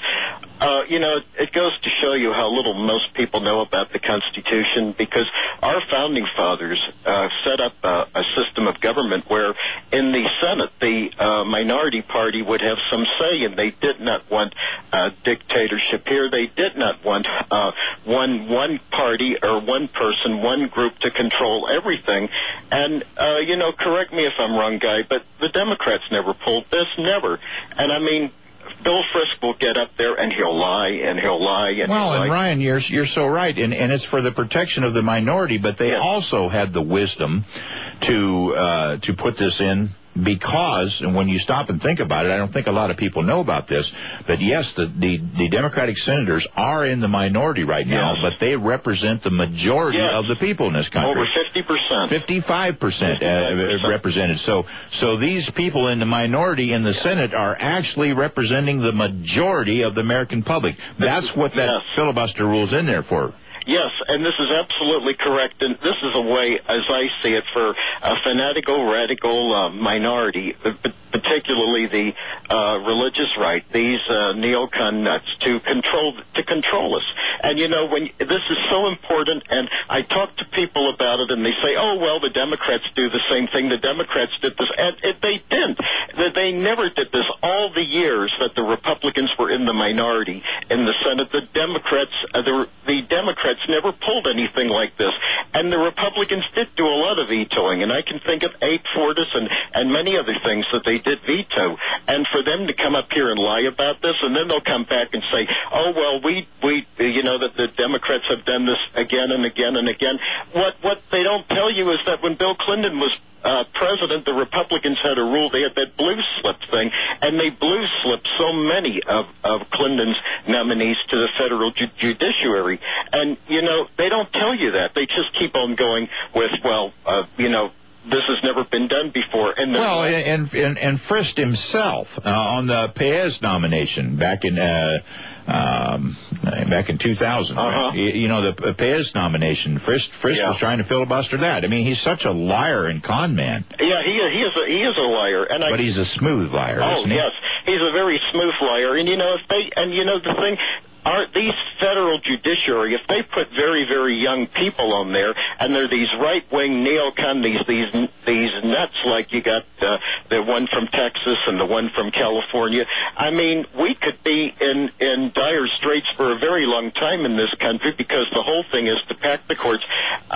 Speaker 20: it goes to show you how little most people know about the Constitution because our founding fathers set up a system of government where in the Senate the minority party would have some say, and they did not want dictatorship here. They did not want one party or one person, one group to control everything. And, correct me if I'm wrong, Guy, but the Democrats never pulled this, never. And, I mean, Bill Frisk will get up there and he'll lie and he'll lie and
Speaker 8: well,
Speaker 20: he'll lie.
Speaker 8: And Ryan, you're so right, and it's for the protection of the minority, but they also had the wisdom to put this in because, and when you stop and think about it, I don't think a lot of people know about this, but yes, the Democratic senators are in the minority right now, but they represent the majority of the people in this country.
Speaker 20: Over 50%.
Speaker 8: 55% represented. So these people in the minority in the Senate are actually representing the majority of the American public. That's what that filibuster rule's in there for.
Speaker 20: Yes, and this is absolutely correct, and this is a way, as I see it, for a fanatical, radical minority, particularly the religious right, these neocon nuts, to control us. And when this is so important, and I talk to people about it, and they say, "Oh well, the Democrats do the same thing. The Democrats did this," and they didn't. They never did this. All the years that the Republicans were in the minority in the Senate, the Democrats never pulled anything like this, and the Republicans did do a lot of vetoing, and I can think of Abe Fortas and many other things that they did veto, and for them to come up here and lie about this, and then they'll come back and say, "Oh well, we that the Democrats have done this again and again and again." What they don't tell you is that when Bill Clinton was president, the Republicans had a rule. They had that blue slip thing, and they blue slipped so many of Clinton's nominees to the federal judiciary. And, they don't tell you that. They just keep on going with, this has never been done before. And and
Speaker 8: Frist himself on the Paez nomination back in back in 2000. You know, the Pez nomination, Frist was trying to filibuster that. I mean, he's such a liar and con man.
Speaker 20: Yeah, he is a liar,
Speaker 8: but he's a smooth liar. Isn't he?
Speaker 20: Yes, he's a very smooth liar. And the thing. These federal judiciary, if they put very, very young people on there, and they're these right-wing neocon, these nuts like you got the one from Texas and the one from California, I mean, we could be in dire straits for a very long time in this country because the whole thing is to pack the courts.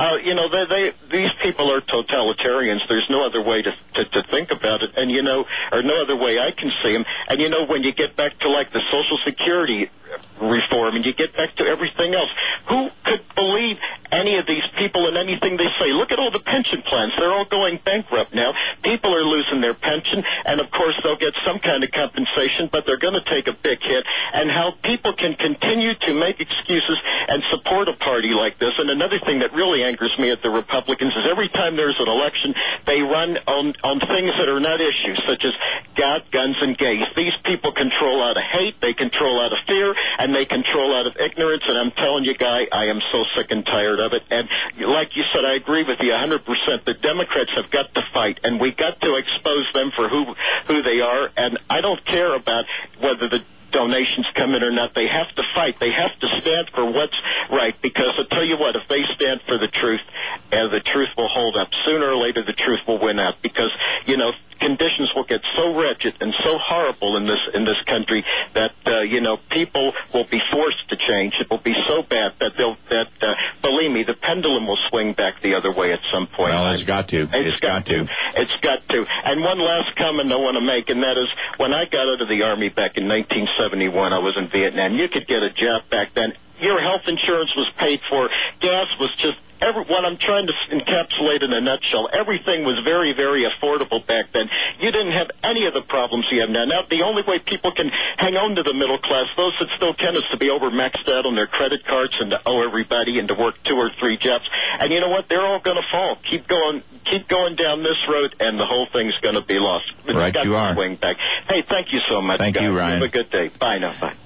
Speaker 20: These people are totalitarians. There's no other way to think about it, and or no other way I can see them. And when you get back to like the Social Security reform and you get back to everything else, who could believe any of these people and anything they say? Look at all the pension plans. They're all going bankrupt now. People are losing their pension, and of course they'll get some kind of compensation, but they're going to take a big hit. And how people can continue to make excuses and support a party like this. And another thing that really angers me at the Republicans is every time there's an election, they run on things that are not issues, such as God, guns, and gays. These people control out of hate, they control out of fear, and they control out of ignorance. And I'm telling you, Guy, I am so sick and tired of it. And like you said, I agree with you 100%. The Democrats have got to fight, and we got to expose them for who they are. And I don't care about whether the donations come in or not. They have to fight. They have to stand for what's right, because I'll tell you what, if they stand for the truth will hold up. Sooner or later, the truth will win out, because, conditions will get so wretched and so horrible in this country that, people will be forced to change. It will be so bad that believe me, the pendulum will swing back the other way at some point.
Speaker 8: Well, it's got to. It's got to.
Speaker 20: And one last comment I want to make, and that is, when I got out of the Army back in 1971, I was in Vietnam. You could get a job back then. Your health insurance was paid for. Gas was just what I'm trying to encapsulate in a nutshell. Everything was very, very affordable back then. You didn't have any of the problems you have now. Now, the only way people can hang on to the middle class, those that still can, is to be over maxed out on their credit cards and to owe everybody and to work 2 or 3 jobs. And you know what? They're all going to fall. Keep going down this road, and the whole thing's going to be lost.
Speaker 8: Right, you are.
Speaker 20: Swing back. Hey, thank you so much.
Speaker 8: Thank you, Ryan.
Speaker 20: Have a good day. Bye now. Bye.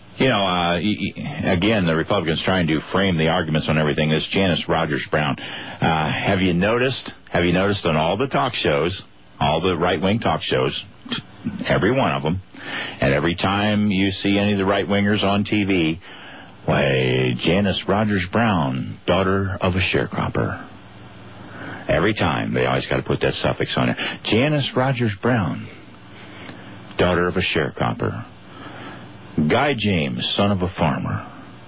Speaker 8: Again, the Republicans trying to frame the arguments on everything. This Janice Rogers Brown. Have you noticed on all the talk shows, all the right-wing talk shows, every one of them, and every time you see any of the right-wingers on TV, why, Janice Rogers Brown, daughter of a sharecropper. Every time, they always got to put that suffix on it. Janice Rogers Brown, daughter of a sharecropper. Guy James, son of a farmer.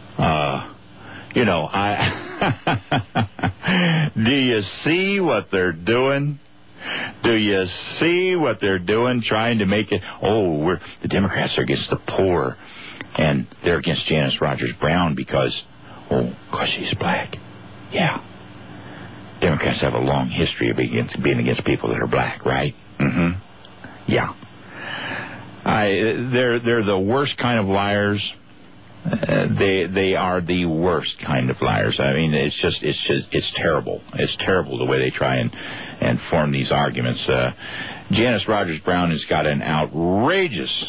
Speaker 8: Do you see what they're doing? Do you see what they're doing, trying to make it? The Democrats are against the poor, and they're against Janice Rogers Brown because she's black. Yeah. Democrats have a long history of being against people that are black, right? Mm-hmm. Yeah. They're the worst kind of liars. They are the worst kind of liars. I mean, it's terrible. It's terrible the way they try and form these arguments. Janice Rogers Brown has got an outrageous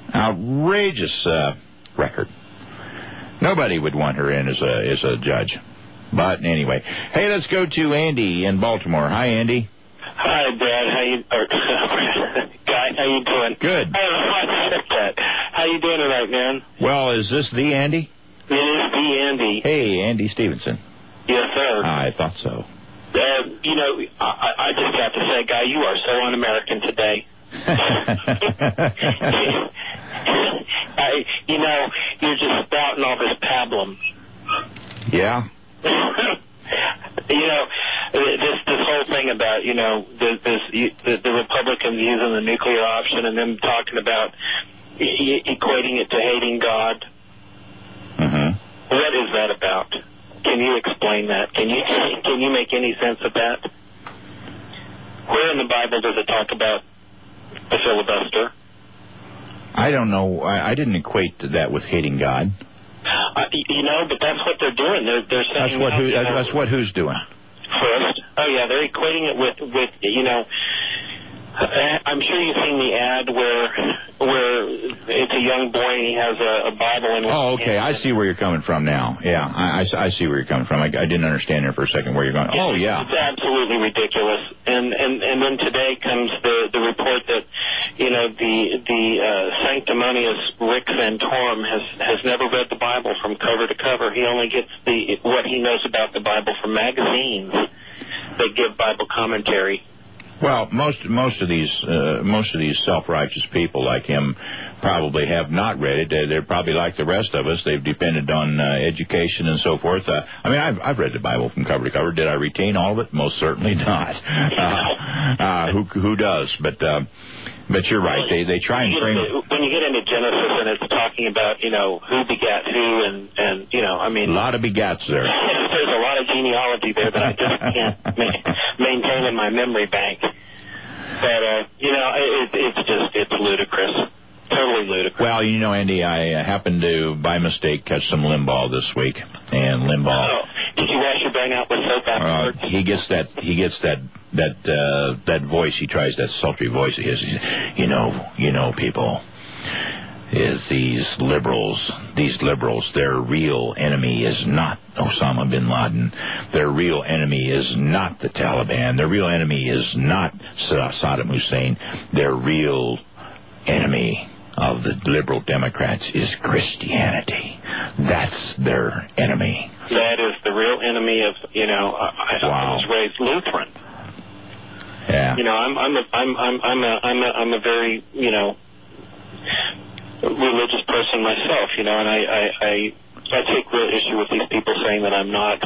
Speaker 8: record. Nobody would want her in as a judge. But anyway, hey, let's go to Andy in Baltimore. Hi, Andy.
Speaker 21: Hi, Dad. Guy, how you doing?
Speaker 8: Good.
Speaker 21: I don't know why I said that. How you doing tonight, man?
Speaker 8: Well, is this the Andy?
Speaker 21: It is the Andy.
Speaker 8: Hey, Andy Stevenson.
Speaker 21: Yes, sir.
Speaker 8: I thought so.
Speaker 21: I just have to say, Guy, you are so un-American today. You're just spouting all this pablum.
Speaker 8: Yeah.
Speaker 21: This whole thing about, the Republicans using the nuclear option and them talking about equating it to hating God.
Speaker 8: Mm-hmm.
Speaker 21: What is that about? Can you explain that? Can you make any sense of that? Where in the Bible does it talk about the filibuster?
Speaker 8: I don't know. I didn't equate that with hating God.
Speaker 21: But that's what they're doing. They're saying
Speaker 8: that's what who's doing.
Speaker 21: First, they're equating it with I'm sure you've seen the ad where it's a young boy and he has a Bible in.
Speaker 8: Oh, okay. I see where you're coming from now. Yeah, I see where you're coming from. I didn't understand there for a second where you're going. Oh, yeah.
Speaker 21: It's absolutely ridiculous. And then today comes the report that, the sanctimonious Rick Van Torm has never read the Bible from cover to cover. He only gets what he knows about the Bible from magazines that give Bible commentary.
Speaker 8: Well, most of these self-righteous people like him probably have not read it. They're probably like the rest of us. They've depended on education and so forth. I've read the Bible from cover to cover. Did I retain all of it? Most certainly not. Who does? But you're right. They try and frame it.
Speaker 21: When you get into Genesis and it's talking about who begat who and a
Speaker 8: lot of begats there.
Speaker 21: There's a lot of genealogy there that I just can't maintain in my memory bank. But it's ludicrous. Totally ludicrous.
Speaker 8: Well, Andy, I happened to, by mistake, catch some Limbaugh this week, and Limbaugh.
Speaker 21: Oh, did you wash your brain out with soap afterwards?
Speaker 8: He gets that voice. He tries that sultry voice of his. People. Is these liberals, their real enemy is not Osama bin Laden. Their real enemy is not the Taliban. Their real enemy is not Saddam Hussein. Their real enemy of the liberal Democrats is Christianity. That's their enemy.
Speaker 21: That is the real enemy of, I was raised Lutheran.
Speaker 8: Yeah.
Speaker 21: I'm a very, religious person myself, and I take real issue with these people saying that I'm not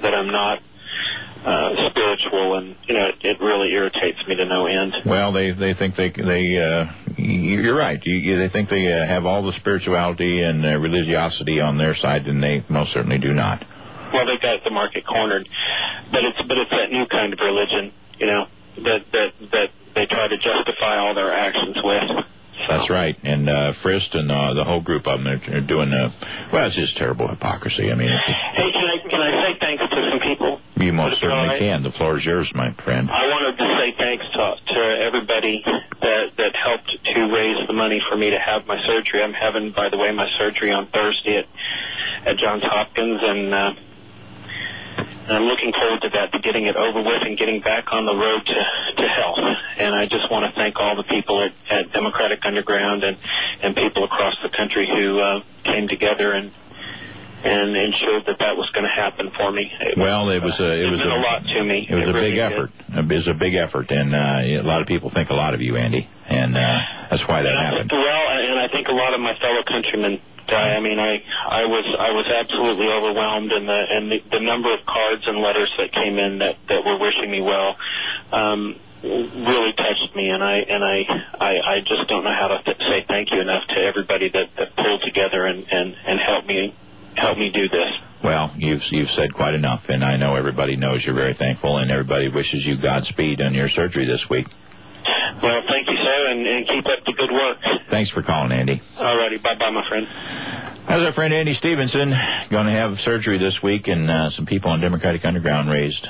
Speaker 21: spiritual, and it really irritates me to no end.
Speaker 8: Well, they think you're right. They think they have all the spirituality and religiosity on their side, and they most certainly do not.
Speaker 21: Well, they've got the market cornered, but it's that new kind of religion, that they try to justify all their actions with.
Speaker 8: That's right, and Frist and the whole group of them are doing it's just terrible hypocrisy.
Speaker 21: Hey, can I say thanks to some people?
Speaker 8: You most certainly can. The floor is yours, my friend.
Speaker 21: I wanted to say thanks to everybody that helped to raise the money for me to have my surgery. I'm having, by the way, my surgery on Thursday at Johns Hopkins, and I'm looking forward to that, to getting it over with and getting back on the road to health. And I just want to thank all the people at Democratic Underground and people across the country who came together and ensured that was going to happen for me. It was a lot to me.
Speaker 8: It was a big effort. It was a big effort, and a lot of people think a lot of you, Andy, and that's why that happened.
Speaker 21: And I think a lot of my fellow countrymen. I was absolutely overwhelmed, and the number of cards and letters that came in that were wishing me well really touched me, and I just don't know how to say thank you enough to everybody that pulled together and helped me do this.
Speaker 8: Well, you've said quite enough, and I know everybody knows you're very thankful, and everybody wishes you Godspeed on your surgery this week.
Speaker 21: Well, thank you, sir, and keep up the good work.
Speaker 8: Thanks for calling, Andy.
Speaker 21: All righty. Bye-bye, my friend.
Speaker 8: That's our friend Andy Stevenson. Going to have surgery this week, and some people on Democratic Underground raised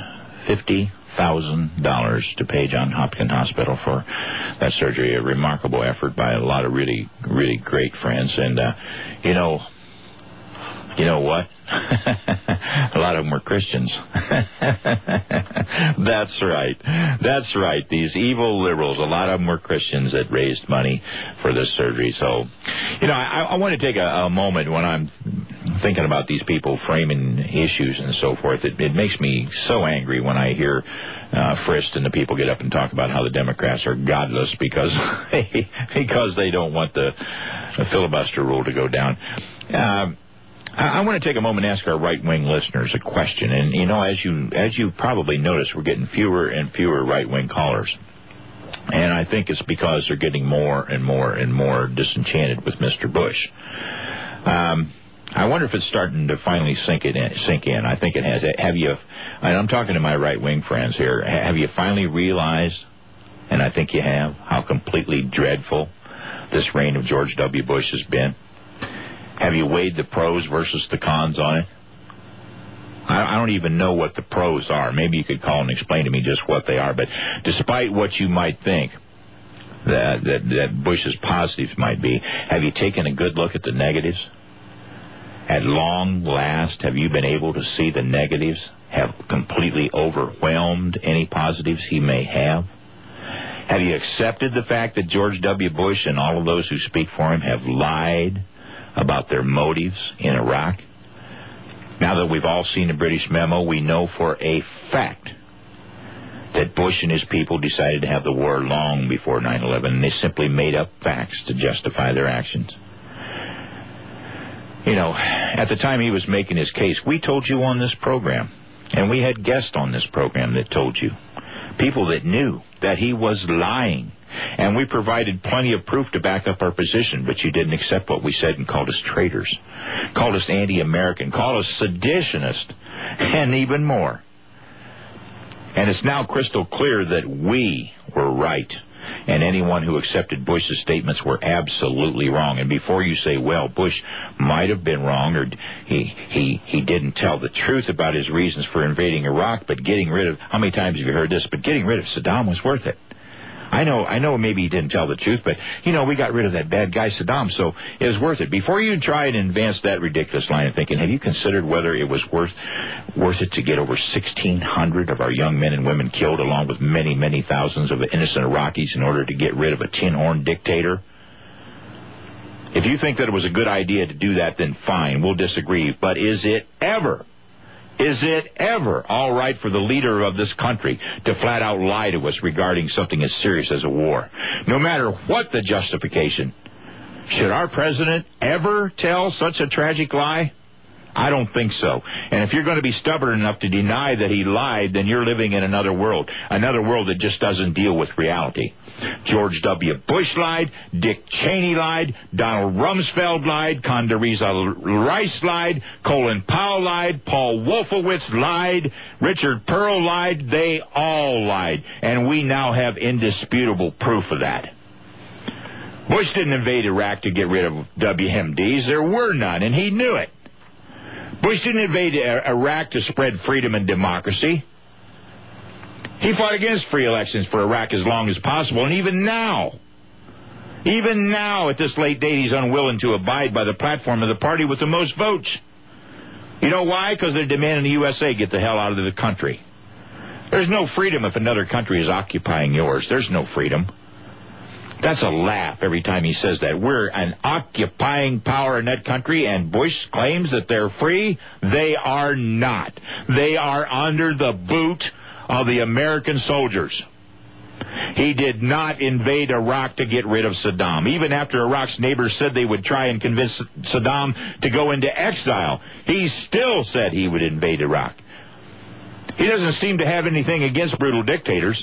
Speaker 8: $50,000 to pay Johns Hopkins Hospital for that surgery. A remarkable effort by a lot of really, really great friends. And, you know what? A lot of them were Christians. That's right. These evil liberals, a lot of them were Christians that raised money for this surgery. So, I want to take a moment when I'm thinking about these people framing issues and so forth. It makes me so angry when I hear Frist and the people get up and talk about how the Democrats are godless because they don't want the filibuster rule to go down. I want to take a moment and ask our right-wing listeners a question. And, as you probably noticed, we're getting fewer and fewer right-wing callers. And I think it's because they're getting more and more and more disenchanted with Mr. Bush. I wonder if it's starting to finally sink in. I think it has. And I'm talking to my right-wing friends here, have you finally realized, and I think you have, how completely dreadful this reign of George W. Bush has been? Have you weighed the pros versus the cons on it? I don't even know what the pros are. Maybe you could call and explain to me just what they are. But despite what you might think, that Bush's positives might be, have you taken a good look at the negatives? At long last, have you been able to see the negatives have completely overwhelmed any positives he may have? Have you accepted the fact that George W. Bush and all of those who speak for him have lied about their motives in Iraq? Now that we've all seen the British memo, we know for a fact that Bush and his people decided to have the war long before 9/11, and they simply made up facts to justify their actions. You know, at the time he was making his case, we told you on this program, and we had guests on this program that told you, people that knew that he was lying, and we provided plenty of proof to back up our position, but you didn't accept what we said and called us traitors, called us anti-American, called us seditionist, and even more. And it's now crystal clear that we were right, and anyone who accepted Bush's statements were absolutely wrong. And before you say, well, Bush might have been wrong, or he didn't tell the truth about his reasons for invading Iraq, but getting rid of, how many times have you heard this, but getting rid of Saddam was worth it. I know maybe he didn't tell the truth, but, you know, we got rid of that bad guy Saddam, so it was worth it. Before you try and advance that ridiculous line of thinking, have you considered whether it was worth it to get over 1,600 of our young men and women killed, along with many, many thousands of innocent Iraqis, in order to get rid of a tin-horn dictator? If you think that it was a good idea to do that, then fine, we'll disagree. But is it ever all right for the leader of this country to flat out lie to us regarding something as serious as a war? No matter what the justification, should our president ever tell such a tragic lie? I don't think so. And if you're going to be stubborn enough to deny that he lied, then you're living in another world that just doesn't deal with reality. George W. Bush lied, Dick Cheney lied, Donald Rumsfeld lied, Condoleezza Rice lied, Colin Powell lied, Paul Wolfowitz lied, Richard Pearl lied. They all lied, and we now have indisputable proof of that. Bush didn't invade Iraq to get rid of WMDs. There were none, and he knew it. Bush didn't invade Iraq to spread freedom and democracy. He fought against free elections for Iraq as long as possible, and even now at this late date, he's unwilling to abide by the platform of the party with the most votes. You know why? Because they're demanding the USA get the hell out of the country. There's no freedom if another country is occupying yours. There's no freedom. That's a laugh every time he says that. We're an occupying power in that country, and Bush claims that they're free. They are not. They are under the boot of the American soldiers. He did not invade Iraq to get rid of Saddam. Even after Iraq's neighbors said they would try and convince Saddam to go into exile, he still said he would invade Iraq. He doesn't seem to have anything against brutal dictators.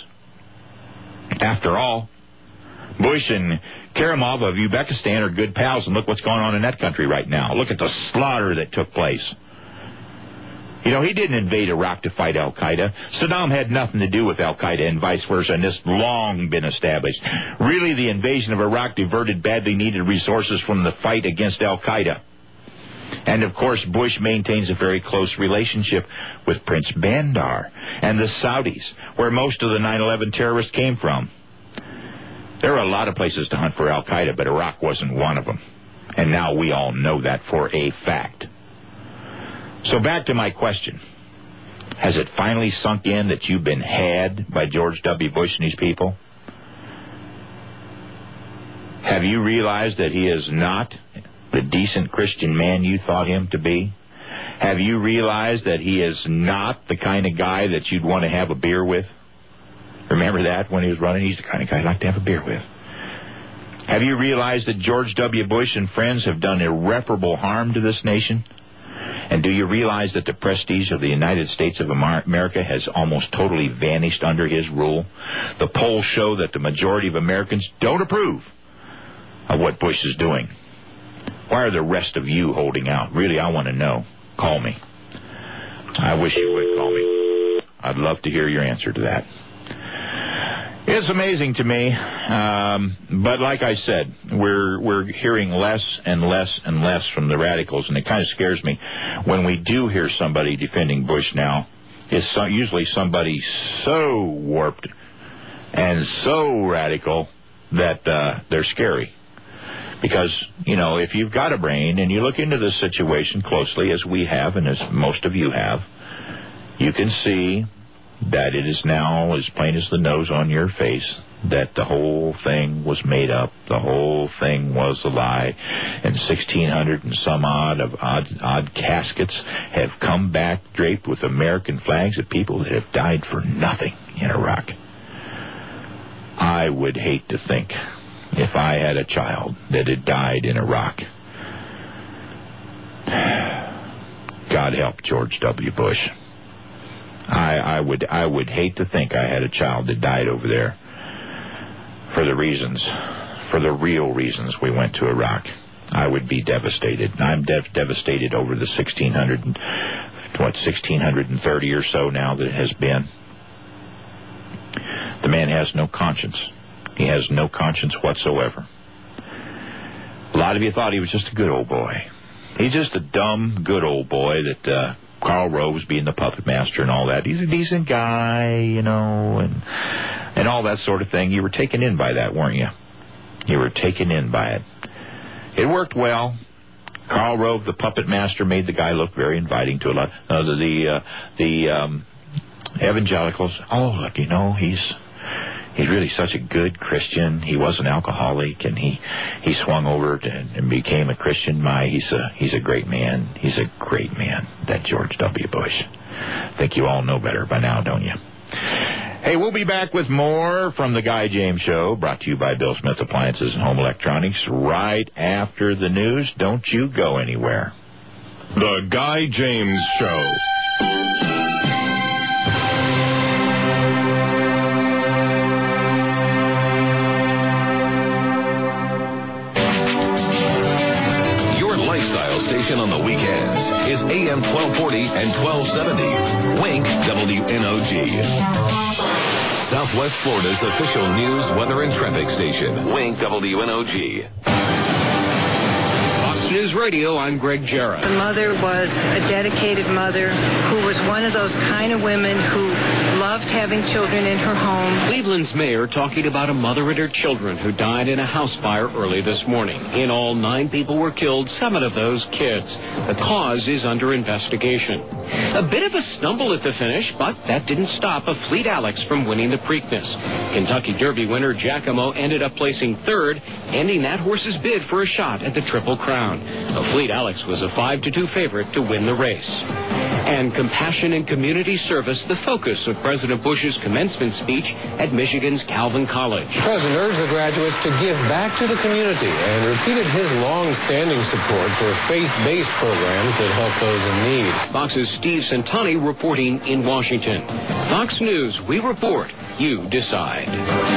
Speaker 8: After all, Bush and Karimov of Uzbekistan are good pals, and look what's going on in that country right now. Look at the slaughter that took place. You know, he didn't invade Iraq to fight al-Qaeda. Saddam had nothing to do with al-Qaeda and vice versa, and this long been established. Really, the invasion of Iraq diverted badly needed resources from the fight against al-Qaeda. And, of course, Bush maintains a very close relationship with Prince Bandar and the Saudis, where most of the 9/11 terrorists came from. There are a lot of places to hunt for al-Qaeda, but Iraq wasn't one of them. And now we all know that for a fact. So back to my question. Has it finally sunk in that you've been had by George W. Bush and his people? Have you realized that he is not the decent Christian man you thought him to be? Have you realized that he is not the kind of guy that you'd want to have a beer with? Remember that when he was running? He's the kind of guy I'd like to have a beer with. Have you realized that George W. Bush and friends have done irreparable harm to this nation? And do you realize that the prestige of the United States of America has almost totally vanished under his rule? The polls show that the majority of Americans don't approve of what Bush is doing. Why are the rest of you holding out? Really, I want to know. Call me. I wish you would call me. I'd love to hear your answer to that. It's amazing to me, but like I said, we're hearing less and less and less from the radicals, and it kind of scares me when we do hear somebody defending Bush now. It's usually somebody so warped and so radical that they're scary. Because, if you've got a brain and you look into the situation closely, as we have and as most of you have, you can see that it is now as plain as the nose on your face that the whole thing was made up, the whole thing was a lie, and 1,600 and some odd caskets have come back draped with American flags of people that have died for nothing in Iraq. I would hate to think if I had a child that had died in Iraq. God help George W. Bush. I would hate to think I had a child that died over there for the real reasons we went to Iraq. I would be devastated. I'm devastated over the 1,630 or so now that it has been. The man has no conscience. He has no conscience whatsoever. A lot of you thought he was just a good old boy. He's just a dumb, good old boy that Karl Rove being the puppet master and all that. He's a decent guy, and all that sort of thing. You were taken in by that, weren't you? You were taken in by it. It worked well. Karl Rove, the puppet master, made the guy look very inviting to a lot. The evangelicals, look, he's really such a good Christian. He was an alcoholic, and he swung over and became a Christian. He's a great man. He's a great man, that George W. Bush. I think you all know better by now, don't you? Hey, we'll be back with more from The Guy James Show, brought to you by Bill Smith Appliances and Home Electronics, right after the news. Don't you go anywhere.
Speaker 7: The Guy James Show.
Speaker 1: Station on the weekends is AM 1240 and 1270. Wink WNOG. Southwest Florida's official news, weather, and traffic station. Wink WNOG.
Speaker 22: Fox News Radio, I'm Greg Jarrett.
Speaker 23: The mother was a dedicated mother who was one of those kind of women who loved having children in her home.
Speaker 22: Cleveland's mayor talking about a mother and her children who died in a house fire early this morning. In all, 9 people were killed, 7 of those kids. The cause is under investigation. A bit of a stumble at the finish, but that didn't stop a Fleet Alex from winning the Preakness. Kentucky Derby winner Giacomo ended up placing 3rd, ending that horse's bid for a shot at the Triple Crown. The Fleet Alex was a 5-2 favorite to win the race. And compassion and community service, the focus of President Bush's commencement speech at Michigan's Calvin College.
Speaker 24: The president urged the graduates to give back to the community and repeated his long-standing support for faith-based programs that help those in need.
Speaker 22: Fox's Steve Centani reporting in Washington. Fox News, we report, you decide.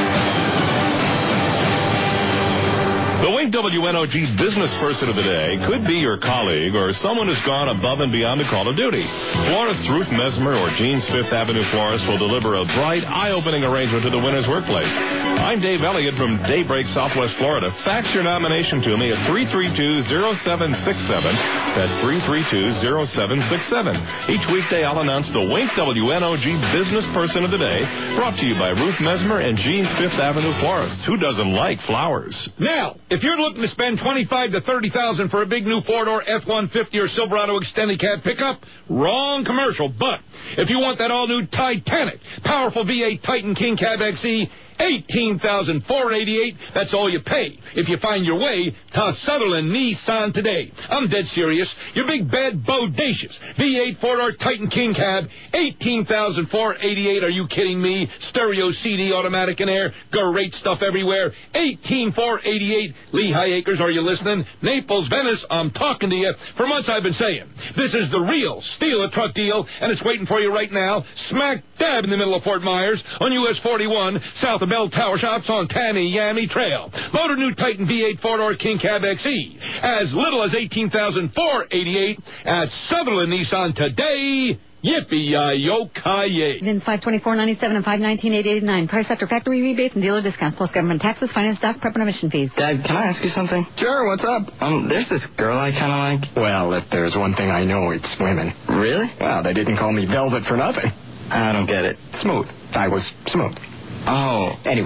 Speaker 7: The Wink WNOG business person of the day could be your colleague or someone who's gone above and beyond the call of duty. Florist's Ruth Mesmer or Jean's Fifth Avenue Florist will deliver a bright, eye-opening arrangement to the winner's workplace. I'm Dave Elliott from Daybreak, Southwest Florida. Fax your nomination to me at 332-0767. That's 332-0767. Each weekday I'll announce the Wink WNOG business person of the day, brought to you by Ruth Mesmer and Jean's Fifth Avenue Florists. Who doesn't like flowers?
Speaker 25: Now, if you're looking to spend $25,000 to $30,000 for a big new 4-door F-150 or Silverado extended cab pickup, wrong commercial. But if you want that all-new Titanic, powerful V8 Titan King Cab XE, $18,488. That's all you pay if you find your way to Sutherland Nissan today. I'm dead serious. Your big, bad, bodacious V8 4-door Titan King Cab, $18,488. Are you kidding me? Stereo, CD, automatic, and air. Great stuff everywhere. $18,488. Lehigh Acres, are you listening? Naples, Venice, I'm talking to you. For months I've been saying, this is the real steal-a-truck deal, and it's waiting for you right now, smack dab in the middle of Fort Myers on US 41, south of Bell Tower Shops on Tamiami Trail. Motor new Titan V8 4-door King Cab XE. As little as $18,488 at Sutherland Nissan today. Yippee-yi-yo-ki-yay.
Speaker 12: VIN 524.97 and 519.889. Price after factory rebates and dealer discounts, plus government taxes, finance, stock, prep, and emission fees.
Speaker 26: Dad, can I ask you something?
Speaker 27: Sure, what's up?
Speaker 26: There's this girl I kind of like.
Speaker 27: Well, if there's one thing I know, it's women.
Speaker 26: Really?
Speaker 27: Well, they didn't call me Velvet for nothing.
Speaker 26: I don't get it.
Speaker 27: Smooth. I was smooth.
Speaker 26: Oh.
Speaker 27: Anyway,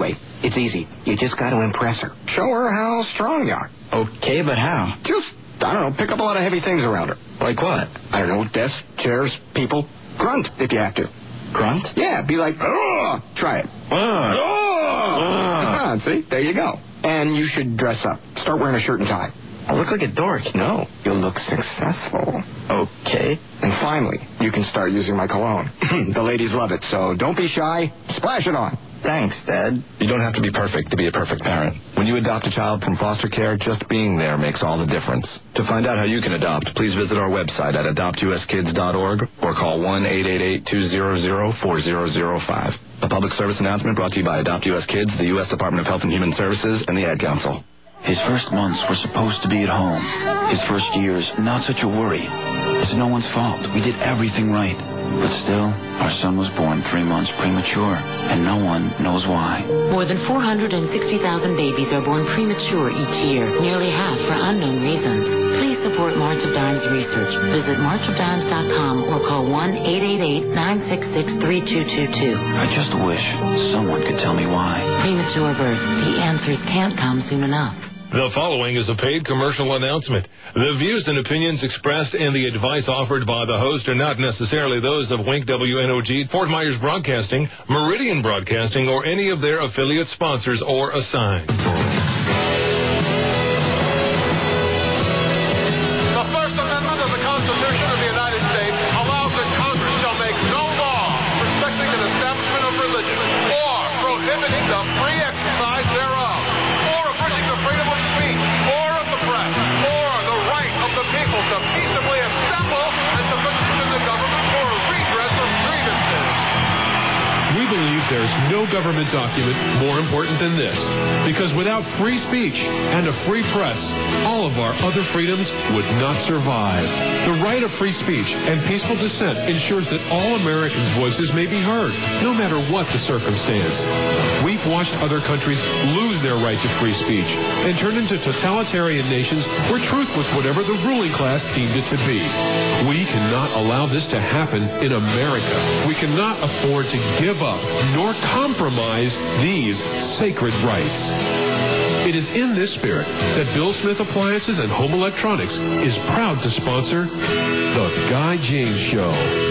Speaker 27: It's easy. You just got to impress her. Show her how strong you are.
Speaker 26: Okay, but how?
Speaker 27: Just, I don't know, pick up a lot of heavy things around her.
Speaker 26: Like what?
Speaker 27: I don't know, desks, chairs, people. Grunt if you have to.
Speaker 26: Grunt?
Speaker 27: Yeah, be like, ugh. Try it. Ugh. Come on, see? There you go. And you should dress up. Start wearing a shirt and tie.
Speaker 26: I look like a dork.
Speaker 27: No, you'll look successful.
Speaker 26: Okay.
Speaker 27: And finally, you can start using my cologne. The ladies love it, so don't be shy. Splash it on.
Speaker 26: Thanks, Dad.
Speaker 2: You don't have to be perfect to be a perfect parent. When you adopt a child from foster care, just being there makes all the difference. To find out how you can adopt, please visit our website at adoptuskids.org or call 1-888-200-4005. A public service announcement brought to you by Adopt U.S. Kids, the U.S. Department of Health and Human Services, and the Ad Council.
Speaker 3: His first months were supposed to be at home. His first years, not such a worry. It's no one's fault. We did everything right. But still, our son was born 3 months premature, and no one knows why.
Speaker 17: More than 460,000 babies are born premature each year, nearly half for unknown reasons. Please support March of Dimes research. Visit marchofdimes.com or call 1-888-966-3222.
Speaker 3: I just wish someone could tell me why.
Speaker 17: Premature birth. The answers can't come soon enough.
Speaker 7: The following is a paid commercial announcement. The views and opinions expressed and the advice offered by the host are not necessarily those of Wink WNOG, Fort Myers Broadcasting, Meridian Broadcasting, or any of their affiliate sponsors or assigns.
Speaker 4: The First Amendment of the Constitution of the United States allows that Congress shall make no law respecting an establishment of religion or prohibiting the free exercise thereof, or abridging the freedom of speech, or of the press, or the right of the people to peaceably assemble and to petition the government for a redress of grievances.
Speaker 24: We believe there's no government document more important than this, because without free speech and a free press, all of our other freedoms would not survive. The right of free speech and peaceful dissent ensures that all Americans' voices may be heard, no matter what the circumstance. We've watched other countries lose their right to free speech and turn into totalitarian nations where truth was whatever the ruling class deemed it to be. We cannot allow this to happen in America. We cannot afford to give up nor compromise these sacred rights. It is in this spirit that Bill Smith Appliances and Home Electronics is proud to sponsor The Guy James Show.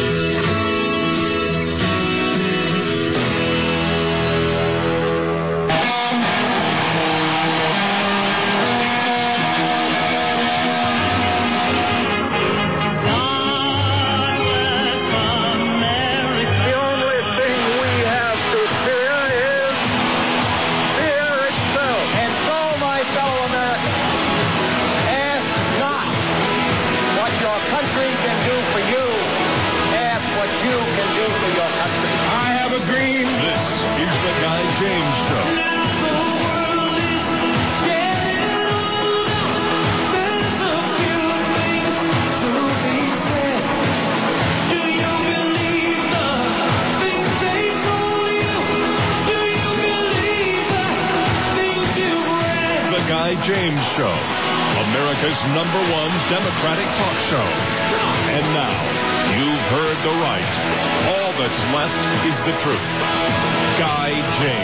Speaker 7: James Show, America's #1 Democratic talk show. And now, you've heard the right. All that's left is the truth. Guy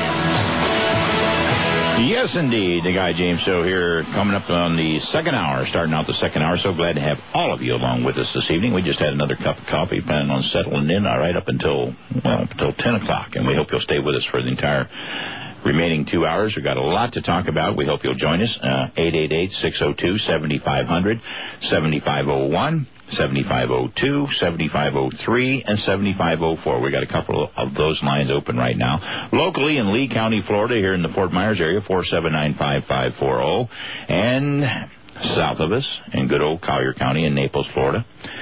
Speaker 7: James.
Speaker 8: Yes, indeed. The Guy James Show here, coming up on the second hour, starting out the second hour. So glad to have all of you along with us this evening. We just had another cup of coffee, planning on settling in right up until 10 o'clock. And we hope you'll stay with us for the entire remaining 2 hours. We've got a lot to talk about. We hope you'll join us. 888-602-7500, 7501, 7502, 7503, and 7504. We got a couple of those lines open right now. Locally in Lee County, Florida, here in the Fort Myers area, 479-5540. And south of us in good old Collier County in Naples, Florida,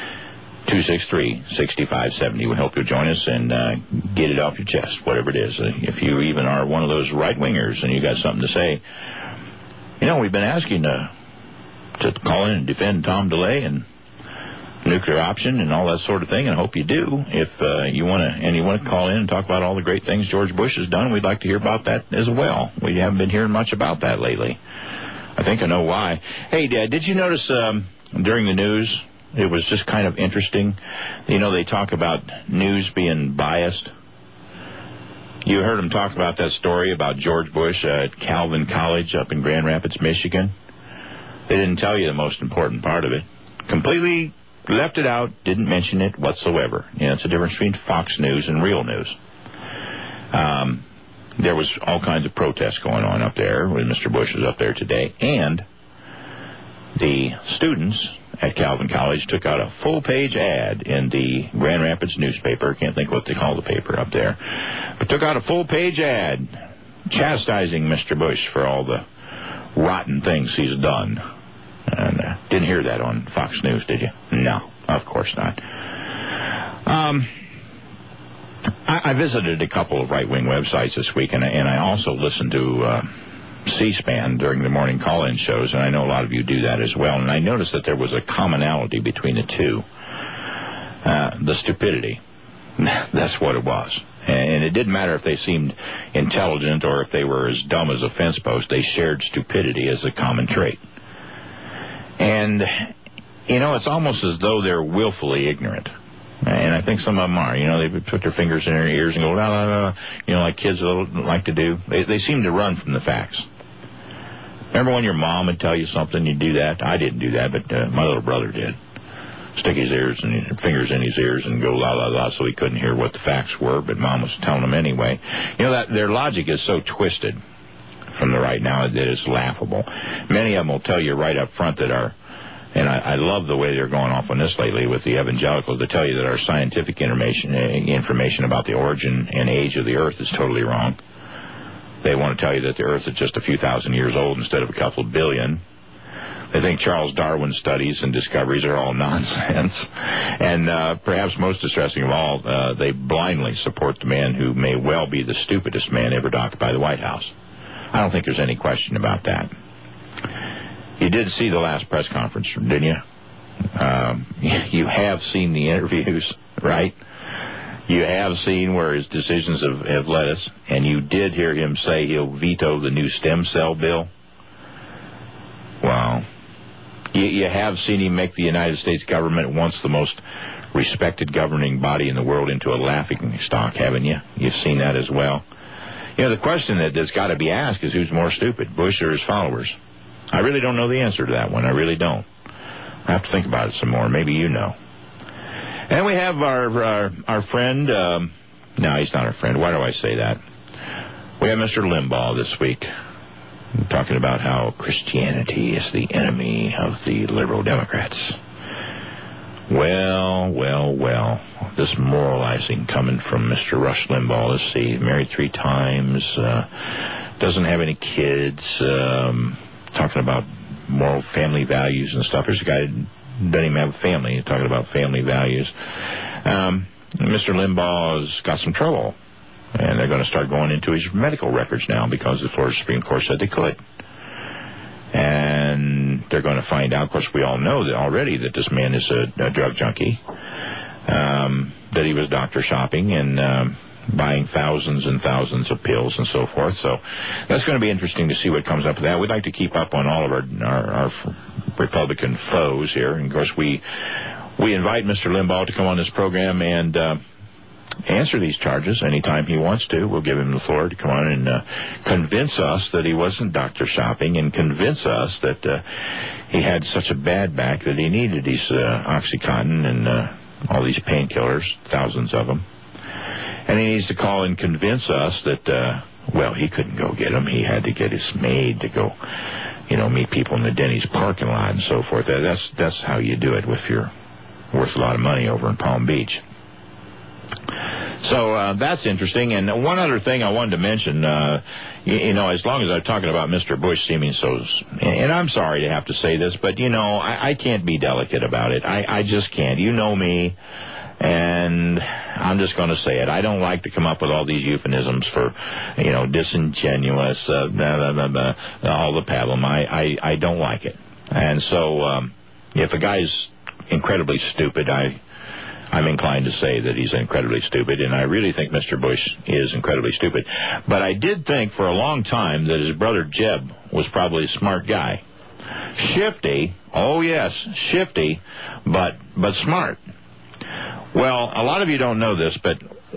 Speaker 8: 263-6570. We hope you'll join us and get it off your chest, whatever it is. If you even are one of those right-wingers and you got something to say, we've been asking to call in and defend Tom DeLay and nuclear option and all that sort of thing, and I hope you do. If you want to call in and talk about all the great things George Bush has done, we'd like to hear about that as well. We haven't been hearing much about that lately. I think I know why. Hey, Dad, did you notice during the news, it was just kind of interesting. They talk about news being biased. You heard him talk about that story about George Bush at Calvin College up in Grand Rapids, Michigan. They didn't tell you the most important part of it. Completely left it out, didn't mention it whatsoever. You know, it's a difference between Fox News and real news. There was all kinds of protests going on up there when Mr. Bush was up there today, and the students at Calvin College took out a full-page ad in the Grand Rapids newspaper. Can't think what they call the paper up there. But took out a full-page ad chastising Mr. Bush for all the rotten things he's done. And didn't hear that on Fox News, did you? No, of course not. I visited a couple of right-wing websites this week, and I also listened to C-SPAN during the morning call-in shows, and I know a lot of you do that as well. And I noticed that there was a commonality between the two. The stupidity. That's what it was. And it didn't matter if they seemed intelligent or if they were as dumb as a fence post. They shared stupidity as a common trait. And, you know, it's almost as though they're willfully ignorant. And I think some of them are. You know, they put their fingers in their ears and go, la, la, la, you know, like kids like to do. They seem to run from the facts. Remember when your mom would tell you something, you'd do that? I didn't do that, but my little brother did. Stick his ears and fingers in his ears and go la, la, la, so he couldn't hear what the facts were, but Mom was telling him anyway. You know, that their logic is so twisted from the right now that it's laughable. Many of them will tell you right up front that and I love the way they're going off on this lately with the evangelicals. They tell you that our scientific information about the origin and age of the Earth is totally wrong. They want to tell you that the Earth is just a few thousand years old instead of a couple of billion. They think Charles Darwin's studies and discoveries are all nonsense. And perhaps most distressing of all, they blindly support the man who may well be the stupidest man ever to occupy the White House. I don't think there's any question about that. You did see the last press conference, didn't you? You have seen the interviews, right? You have seen where his decisions have led us, and you did hear him say he'll veto the new stem cell bill. Wow. You have seen him make the United States government once the most respected governing body in the world into a laughing stock, haven't you? You've seen that as well. You know, the question that's got to be asked is who's more stupid, Bush or his followers? I really don't know the answer to that one. I really don't. I have to think about it some more. Maybe you know. And we have our friend. No, he's not our friend. Why do I say that? We have Mr. Limbaugh this week talking about how Christianity is the enemy of the liberal Democrats. Well. This moralizing coming from Mr. Rush Limbaugh. Let's see. Married 3 times. Doesn't have any kids. Talking about moral family values and stuff. There's a guy who doesn't even have a family. He's talking about family values. Mr. Limbaugh's got some trouble. And they're going to start going into his medical records now because the Florida Supreme Court said they could. And they're going to find out, of course, we all know that already that this man is a drug junkie, that he was doctor shopping and buying thousands and thousands of pills and so forth. So that's going to be interesting to see what comes up with that. We'd like to keep up on all of our Republican foes here. And, of course, we invite Mr. Limbaugh to come on this program and answer these charges anytime he wants to. We'll give him the floor to come on and convince us that he wasn't doctor shopping and convince us that he had such a bad back that he needed these OxyContin and all these painkillers, thousands of them. And he needs to call and convince us that, he couldn't go get them. He had to get his maid to go, meet people in the Denny's parking lot and so forth. That's how you do it if you're worth a lot of money over in Palm Beach. So that's interesting. And one other thing I wanted to mention, as long as I'm talking about Mr. Bush seeming so, and I'm sorry to have to say this, but, I can't be delicate about it. I just can't. You know me. And I'm just going to say it. I don't like to come up with all these euphemisms for, disingenuous, all the pablum. I don't like it. And so if a guy's incredibly stupid, I'm inclined to say that he's incredibly stupid, and I really think Mr. Bush is incredibly stupid. But I did think for a long time that his brother Jeb was probably a smart guy. Shifty, oh yes, shifty, but smart. Well, a lot of you don't know this, but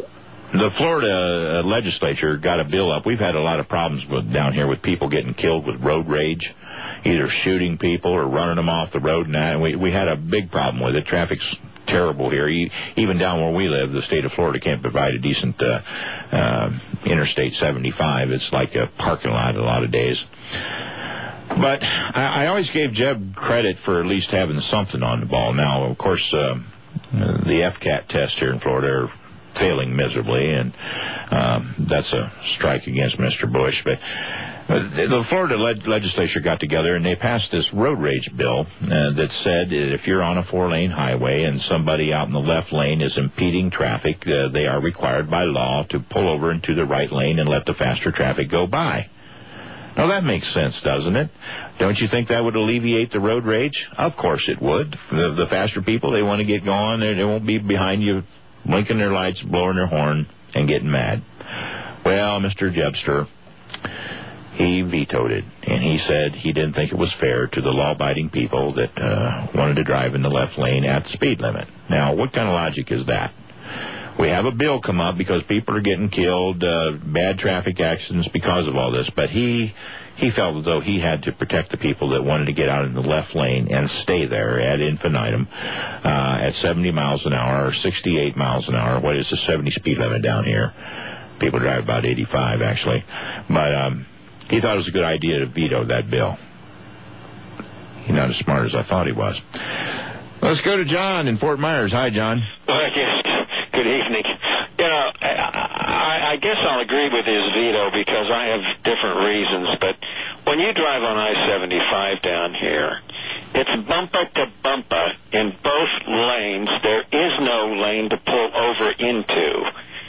Speaker 8: The Florida legislature got a bill up. We've had a lot of problems down here with people getting killed with road rage, either shooting people or running them off the road. And we had a big problem with it. Traffic's terrible here. Even down where we live, the state of Florida can't provide a decent Interstate 75. It's like a parking lot a lot of days. But I always gave Jeb credit for at least having something on the ball. Now, of course, the FCAT test here in Florida are failing miserably, and that's a strike against Mr. Bush. But the Florida legislature got together, and they passed this road rage bill that said that if you're on a 4-lane highway and somebody out in the left lane is impeding traffic, they are required by law to pull over into the right lane and let the faster traffic go by. Now, that makes sense, doesn't it? Don't you think that would alleviate the road rage? Of course it would. The faster people, they want to get going. They won't be behind you blinking their lights, blowing their horn, and getting mad. Well, Mr. Jebster, he vetoed it, and he said he didn't think it was fair to the law-abiding people that wanted to drive in the left lane at the speed limit. Now, what kind of logic is that? We have a bill come up because people are getting killed, bad traffic accidents because of all this, but he felt as though he had to protect the people that wanted to get out in the left lane and stay there ad infinitum at 70 miles an hour or 68 miles an hour. What is the 70 speed limit down here? People drive about 85, actually. But he thought it was a good idea to veto that bill. He's not as smart as I thought he was. Let's go to John in Fort Myers. Hi, John.
Speaker 5: Yes. Good evening. You know, I guess I'll agree with his veto because I have different reasons, but when you drive on I-75 down here, it's bumper to bumper in both lanes. There is no lane to pull over into.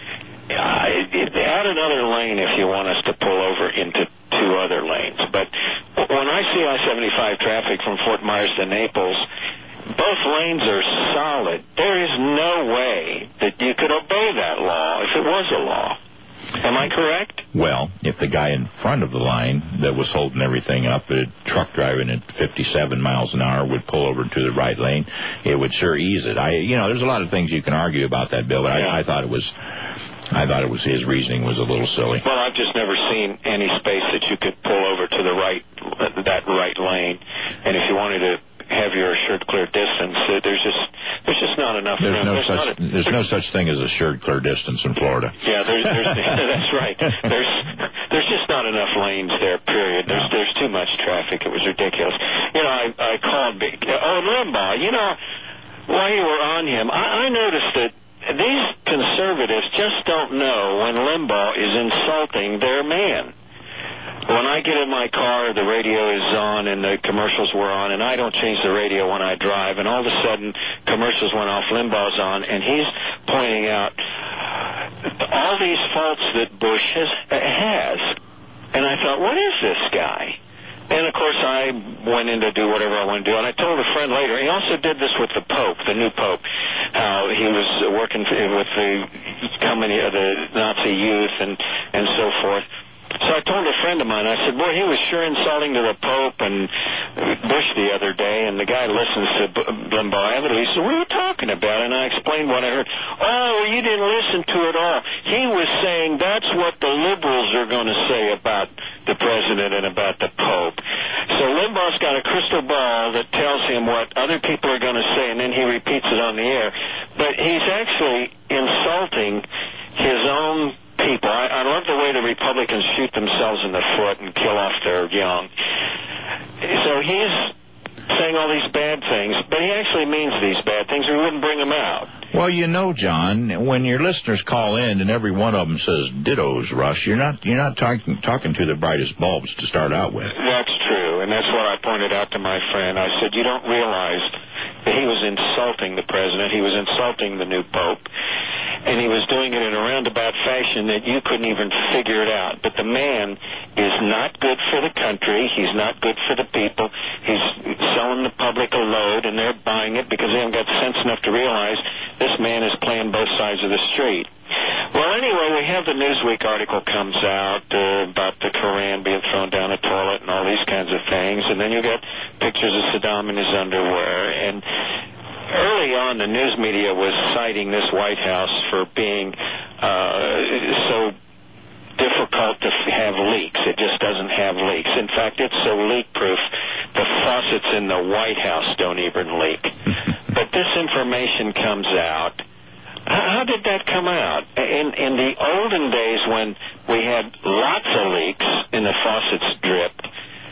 Speaker 5: Add another lane if you want us to pull over into 2 other lanes. But when I see I-75 traffic from Fort Myers to Naples, both lanes are solid. There is no way that you could obey that law if it was a law. Am I correct?
Speaker 8: Well, if the guy in front of the line that was holding everything up, a truck driving at 57 miles an hour, would pull over to the right lane, it would sure ease it. There's a lot of things you can argue about that bill, but I thought it was his reasoning was a little silly.
Speaker 5: Well, I've just never seen any space that you could pull over to the right, that right lane, and if you wanted to have your assured clear distance, there's just not enough.
Speaker 8: There's no such thing as assured clear distance in Florida.
Speaker 5: Yeah, there's that's right. There's just not enough lanes there. Period. There's too much traffic. It was ridiculous. I called Limbaugh. While you were on him, I noticed that these conservatives just don't know when Limbaugh is insulting their man. When I get in my car, the radio is on and the commercials were on, and I don't change the radio when I drive, and all of a sudden commercials went off, Limbaugh's on, and he's pointing out all these faults that Bush has. And I thought, what is this guy? And, of course, I went in to do whatever I wanted to do, and I told a friend later, he also did this with the Pope, the new Pope, how he was working with the company of the Nazi youth and so forth. So I told a friend of mine, I said, boy, he was sure insulting to the Pope and Bush the other day, and the guy listens to Limbaugh Avenue. He said, what are you talking about? And I explained what I heard. Oh, well, you didn't listen to it all. He was saying that's what the liberals are going to say about the president and about the Pope. So Limbaugh's got a crystal ball that tells him what other people are going to say, and then he repeats it on the air. But he's actually insulting his own people. I love the way the Republicans shoot themselves in the foot and kill off their young. So he's saying all these bad things, but he actually means these bad things, or he wouldn't bring them out.
Speaker 8: Well, John, when your listeners call in and every one of them says dittos, Rush, you're not talking to the brightest bulbs to start out with.
Speaker 5: That's true, and that's what I pointed out to my friend. I said, you don't realize that he was insulting the president. He was insulting the new Pope. And he was doing it in a roundabout fashion that you couldn't even figure it out. But the man is not good for the country. He's not good for the people. He's selling the public a load, and they're buying it because they haven't got sense enough to realize this man is playing both sides of the street. Well, anyway, we have the Newsweek article comes out about the Koran being thrown down a toilet and all these kinds of things. And then you got pictures of Saddam in his underwear. And early on, the news media was citing this White House for being so difficult to have leaks. It just doesn't have leaks. In fact, it's so leak-proof, the faucets in the White House don't even leak. But this information comes out. How did that come out? In the olden days when we had lots of leaks and the faucets dripped,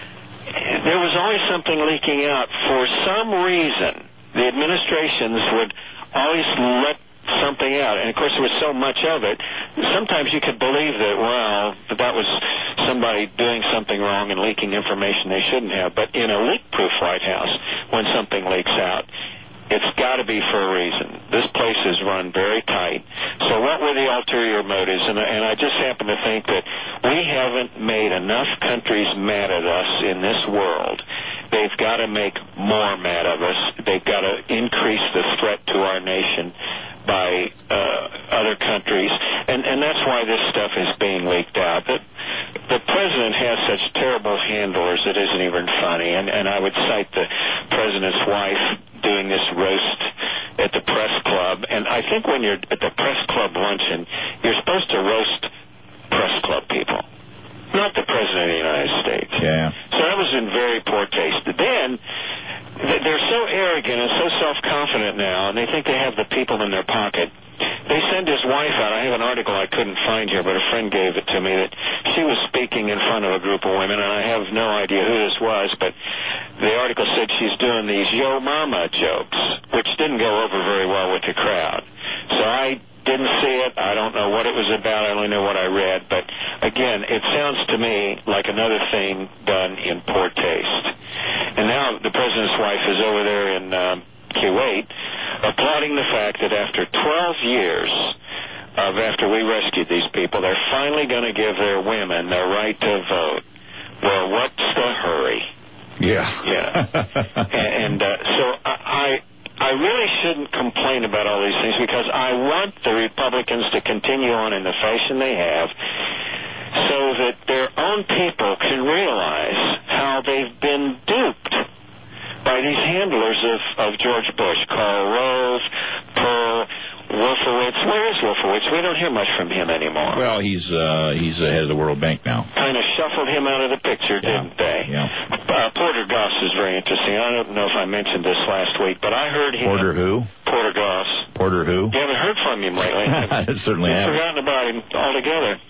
Speaker 5: there was always something leaking out. For some reason, the administrations would always let something out. And, of course, there was so much of it, sometimes you could believe that, well, that was somebody doing something wrong and leaking information they shouldn't have. But in a leak-proof White House, when something leaks out, it's got to be for a reason. This place is run very tight. So what were the ulterior motives? And I just happen to think that we haven't made enough countries mad at us in this world. They've got to make more mad of us. They've got to increase the threat to our nation by other countries. And that's why this stuff is being leaked out. The president has such terrible handlers it isn't even funny. And I would cite the president's wife doing this roast at the press club. And I think when you're at the press club luncheon, you're supposed to roast press club people, not the president of the United States.
Speaker 8: Yeah.
Speaker 5: So that was in very poor taste. Then they're so arrogant and so self-confident now, and they think they have the people in their pocket. They send his wife out. I have an article I couldn't find here, but a friend gave it to me, that she was speaking in front of a group of women, and I have no idea who this was, but the article said she's doing these yo mama jokes, which didn't go over very well with the crowd. So I didn't see it. I don't know what it was about. I only know what I read. But, again, it sounds to me like another thing done in poor taste. And now the president's wife is over there in Kuwait applauding the fact that after 12 years after we rescued these people, they're finally going to give their women their right to vote. Well, what's the hurry?
Speaker 8: Yeah.
Speaker 5: So I really shouldn't complain about all these things, because I want the Republicans to continue on in the fashion they have, so that their own people can realize how they've been duped by these handlers of George Bush, Karl Rove, Pearl, Wolfowitz. Where is Wolfowitz? We don't hear much from him anymore.
Speaker 8: Well, he's the head of the World Bank now.
Speaker 5: Kind of shuffled him out of the picture, didn't they?
Speaker 8: Yeah.
Speaker 5: Porter Goss is very interesting. I don't know if I mentioned this last week, but I heard him.
Speaker 8: Porter who?
Speaker 5: Porter Goss.
Speaker 8: Porter who?
Speaker 5: You haven't heard from him lately.
Speaker 8: I certainly haven't.
Speaker 5: You've forgotten about him altogether.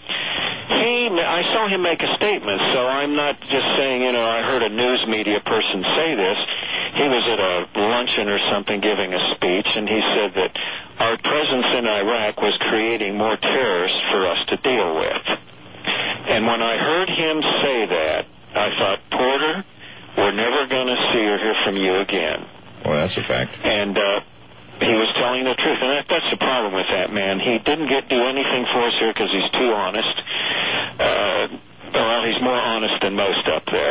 Speaker 5: I saw him make a statement, so I'm not just saying, I heard a news media person say this. He was at a luncheon or something giving a speech, and he said that our presence in Iraq was creating more terrorists for us to deal with. And when I heard him say that, I thought, Porter, we're never going to see or hear from you again.
Speaker 8: Well, that's a fact.
Speaker 5: And he was telling the truth, and that's the problem with that man. He didn't do anything for us here because he's too honest. Well, he's more honest than most up there.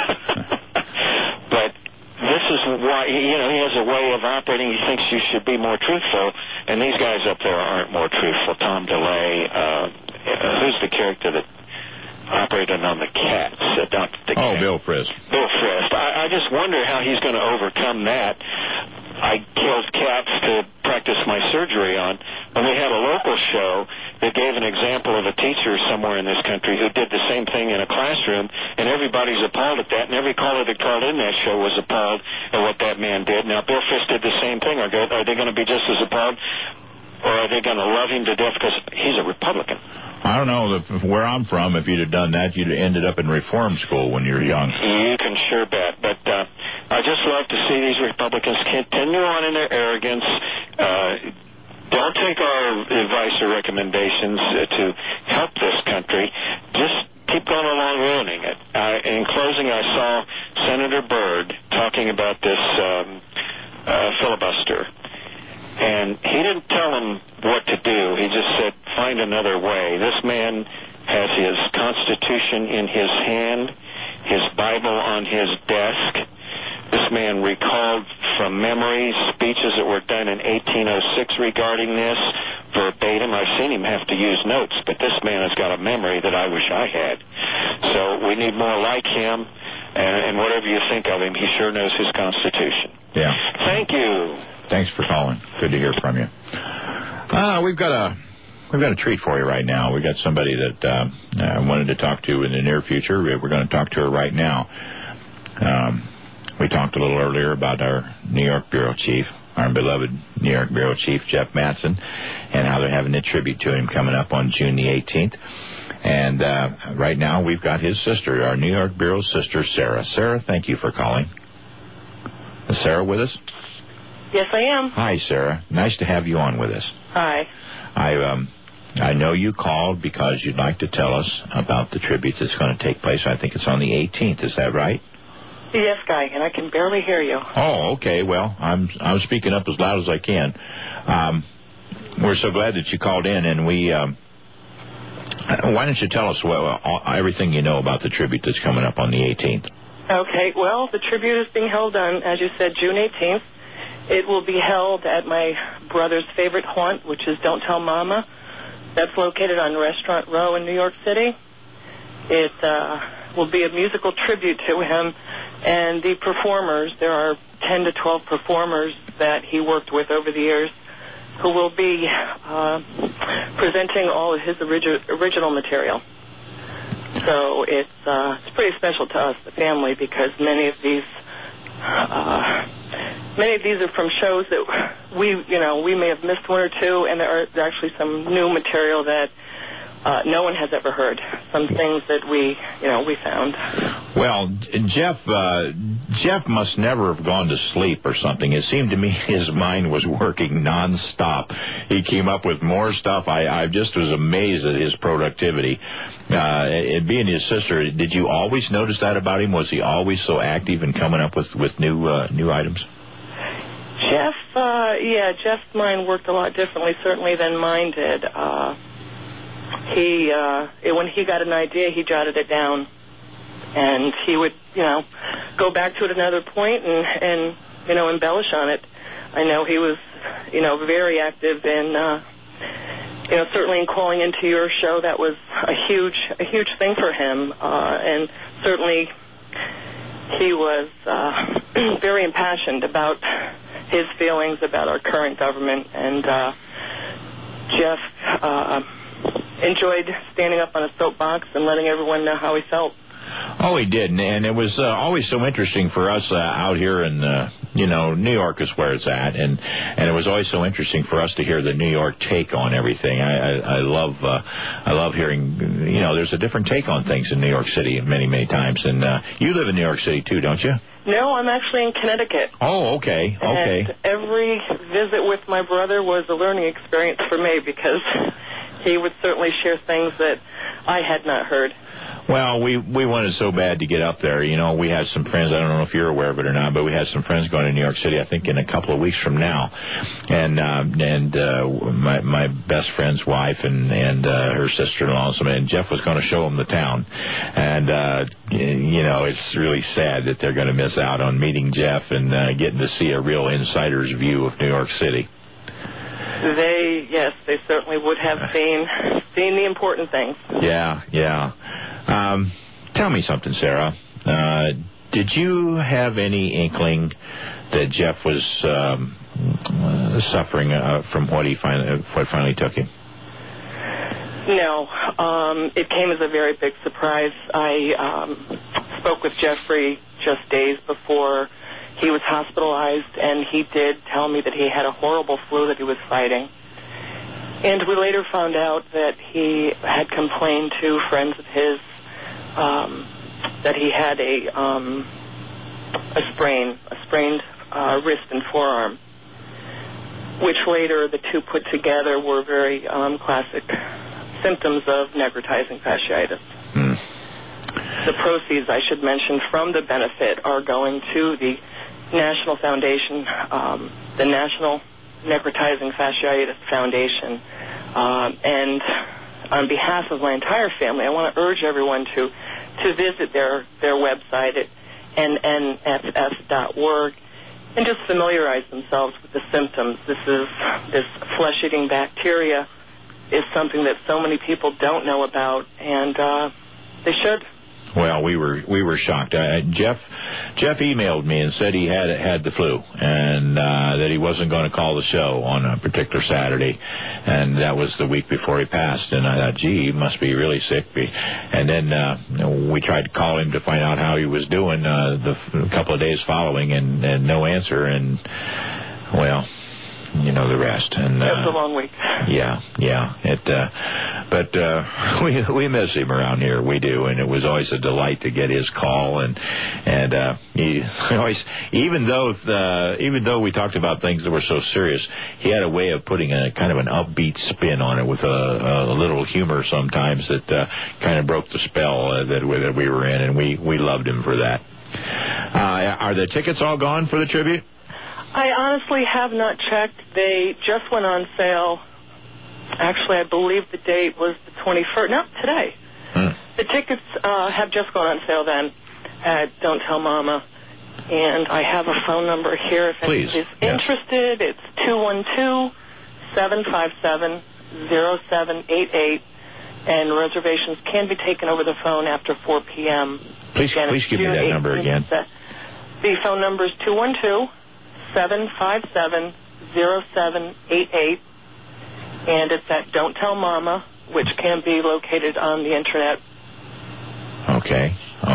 Speaker 5: But this is why, he has a way of operating. He thinks you should be more truthful, and these guys up there aren't more truthful. Tom DeLay, who's the character that operated on the cats?
Speaker 8: Bill Frist.
Speaker 5: Bill Frist. I just wonder how he's going to overcome that. I killed cats to practice my surgery on. When we had a local show that gave an example of a teacher somewhere in this country who did the same thing in a classroom, and everybody's appalled at that, and every caller that called in that show was appalled at what that man did. Now, Bill Frist did the same thing. Are they going to be just as appalled, or are they going to love him to death because he's a Republican?
Speaker 8: I don't know. Where I'm from, if you'd have done that, you'd have ended up in reform school when you were young.
Speaker 5: You can sure bet. But I just love to see these Republicans continue on in their arrogance. Don't take our advice or recommendations to help this country. Just keep going along ruining it. In closing, I saw Senator Byrd talking about this filibuster. And he didn't tell them what to do. He just said, find another way. This man has his Constitution in his hand, his Bible on his desk. This man recalled from memory speeches that were done in 1806 regarding this verbatim. I've seen him have to use notes, but this man has got a memory that I wish I had. So we need more like him, and whatever you think of him, he sure knows his Constitution.
Speaker 8: Yeah.
Speaker 5: Thank you.
Speaker 8: Thanks for calling. Good to hear from you. We've got we've got a treat for you right now. We've got somebody that I wanted to talk to in the near future. We're going to talk to her right now. We talked a little earlier about our New York bureau chief, our beloved New York bureau chief, Jeff Matson, and how they're having a tribute to him coming up on June the 18th. And right now we've got his sister, our New York bureau sister, Sarah. Sarah, thank you for calling. Is Sarah with us?
Speaker 6: Yes, I am.
Speaker 8: Hi, Sarah. Nice to have you on with us.
Speaker 6: Hi.
Speaker 8: I know you called because you'd like to tell us about the tribute that's going to take place. I think it's on the 18th. Is that right?
Speaker 6: Yes, Guy, and I can barely hear you.
Speaker 8: Oh, okay. Well, I'm speaking up as loud as I can. We're so glad that you called in, and we. Why don't you tell us everything you know about the tribute that's coming up on the 18th?
Speaker 6: Okay. Well, the tribute is being held on, as you said, June 18th. It will be held at my brother's favorite haunt, which is Don't Tell Mama. That's located on Restaurant Row in New York City. It will be a musical tribute to him. And the performers, there are 10 to 12 performers that he worked with over the years who will be presenting all of his original material. So it's pretty special to us, the family, because many of these are from shows that we may have missed one or two, and there's actually some new material that no one has ever heard. Some things that we found.
Speaker 8: Well, Jeff must never have gone to sleep or something. It seemed to me his mind was working nonstop. He came up with more stuff. I just was amazed at his productivity. Being his sister, did you always notice that about him? Was he always so active in coming up with new items?
Speaker 6: Jeff's mind worked a lot differently, certainly, than mine did. When he got an idea, he jotted it down, and he would, go back to it another point and embellish on it. I know he was, very active in, certainly in calling into your show. That was a huge thing for him, and certainly he was very impassioned about his feelings about our current government, and Jeff enjoyed standing up on a soapbox and letting everyone know how he felt.
Speaker 8: Oh, he did, and it was always so interesting for us out here in, New York is where it's at, and it was always so interesting for us to hear the New York take on everything. I love hearing, there's a different take on things in New York City many, many times, and you live in New York City too, don't you?
Speaker 6: No, I'm actually in Connecticut.
Speaker 8: Oh, okay.
Speaker 6: And every visit with my brother was a learning experience for me, because he would certainly share things that I had not heard.
Speaker 8: Well, we wanted so bad to get up there. We had some friends, I don't know if you're aware of it or not, but we had some friends going to New York City, I think, in a couple of weeks from now. And my best friend's wife and her sister-in-law, and Jeff was going to show them the town. And, it's really sad that they're going to miss out on meeting Jeff and getting to see a real insider's view of New York City.
Speaker 6: They certainly would have seen the important things.
Speaker 8: Yeah. Tell me something, Sarah. Did you have any inkling that Jeff was suffering from what finally took him?
Speaker 6: No. It came as a very big surprise. I spoke with Jeffrey just days before he was hospitalized, and he did tell me that he had a horrible flu that he was fighting. And we later found out that he had complained to friends of his that he had a sprained wrist and forearm, which later the two put together were very classic symptoms of necrotizing fasciitis. The proceeds, I should mention, from the benefit are going to the National Foundation, the National Necrotizing Fasciitis Foundation. And on behalf of my entire family, I want to urge everyone to visit their website at nnff.org and just familiarize themselves with the symptoms. This flesh-eating bacteria is something that so many people don't know about, and they should.
Speaker 8: Well, we were shocked. Jeff emailed me and said he had the flu and that he wasn't going to call the show on a particular Saturday, and that was the week before he passed. And I thought, gee, he must be really sick. And then we tried to call him to find out how he was doing a couple of days following, and no answer. And well, you know the rest. And
Speaker 6: it was a long week.
Speaker 8: Yeah. But we miss him around here. We do, and it was always a delight to get his call. And he always, even though we talked about things that were so serious, he had a way of putting a kind of an upbeat spin on it with a little humor sometimes that kind of broke the spell that we were in, and we loved him for that. Are the tickets all gone for the tribute?
Speaker 6: I honestly have not checked. They just went on sale. Actually, I believe the date was the 21st. No, today. The tickets have just gone on sale then at Don't Tell Mama. And I have a phone number here if anybody's interested. It's 212-757-0788. And reservations can be taken over the phone after 4 p.m.
Speaker 8: Please give me that number again.
Speaker 6: The phone number is 212-757-0788, and it's at Don't Tell Mama, which can be located on the internet.
Speaker 8: Okay.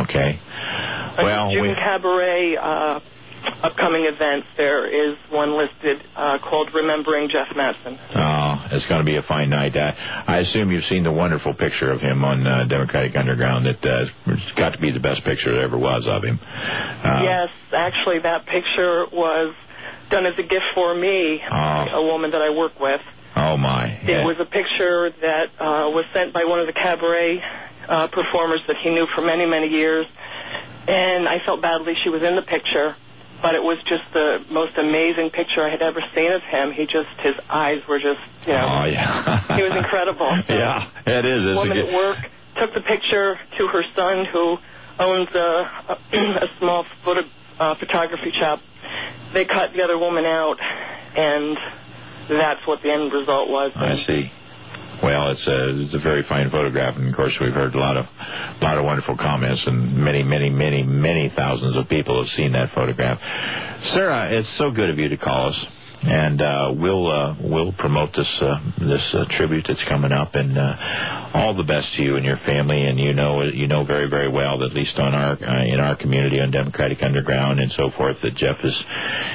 Speaker 8: Well,
Speaker 6: June Cabaret upcoming events, there is one listed called Remembering Jeff Mattson.
Speaker 8: Oh, it's going to be a fine night. I assume you've seen the wonderful picture of him on Democratic Underground. It's got to be the best picture there ever was of him.
Speaker 6: Yes, actually, that picture was done as a gift for me, a woman that I work with.
Speaker 8: Oh, my.
Speaker 6: It was a picture that was sent by one of the cabaret performers that he knew for many, many years. And I felt badly she was in the picture, but it was just the most amazing picture I had ever seen of him. His eyes were just, you know.
Speaker 8: Oh, yeah.
Speaker 6: He was incredible. So
Speaker 8: yeah, it is.
Speaker 6: A woman at work took the picture to her son, who owns a small photography shop. They cut the other woman out, and that's what the end result was.
Speaker 8: I see. Well, it's a very fine photograph, and of course we've heard a lot of wonderful comments, and many thousands of people have seen that photograph. Sarah, it's so good of you to call us, and we'll promote this tribute that's coming up, and all the best to you and your family. And you know very, very well that at least in our community on Democratic Underground and so forth, that Jeff is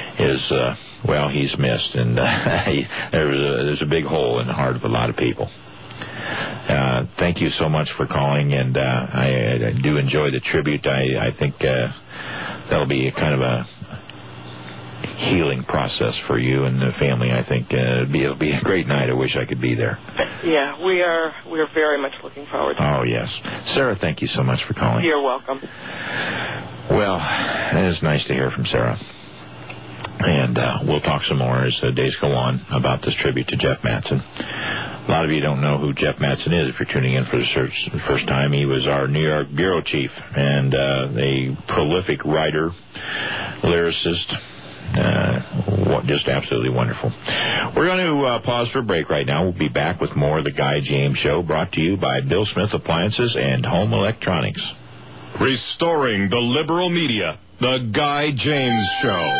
Speaker 8: he's missed, and there's a big hole in the heart of a lot of people. Thank you so much for calling, and I do enjoy the tribute. I think that'll be kind of a healing process for you and the family. I think it'll be a great night. I wish I could be there.
Speaker 6: Yeah, we are very much looking forward to it.
Speaker 8: Oh, yes. Sarah, thank you so much for calling.
Speaker 6: You're welcome.
Speaker 8: Well, it is nice to hear from Sarah. And we'll talk some more as the days go on about this tribute to Jeff Mattson. A lot of you don't know who Jeff Mattson is if you're tuning in for the first time. He was our New York bureau chief and a prolific writer, lyricist. Just absolutely wonderful. We're going to pause for a break right now. We'll be back with more of the Guy James Show, brought to you by Bill Smith Appliances and Home Electronics.
Speaker 7: Restoring the liberal media, the Guy James Show.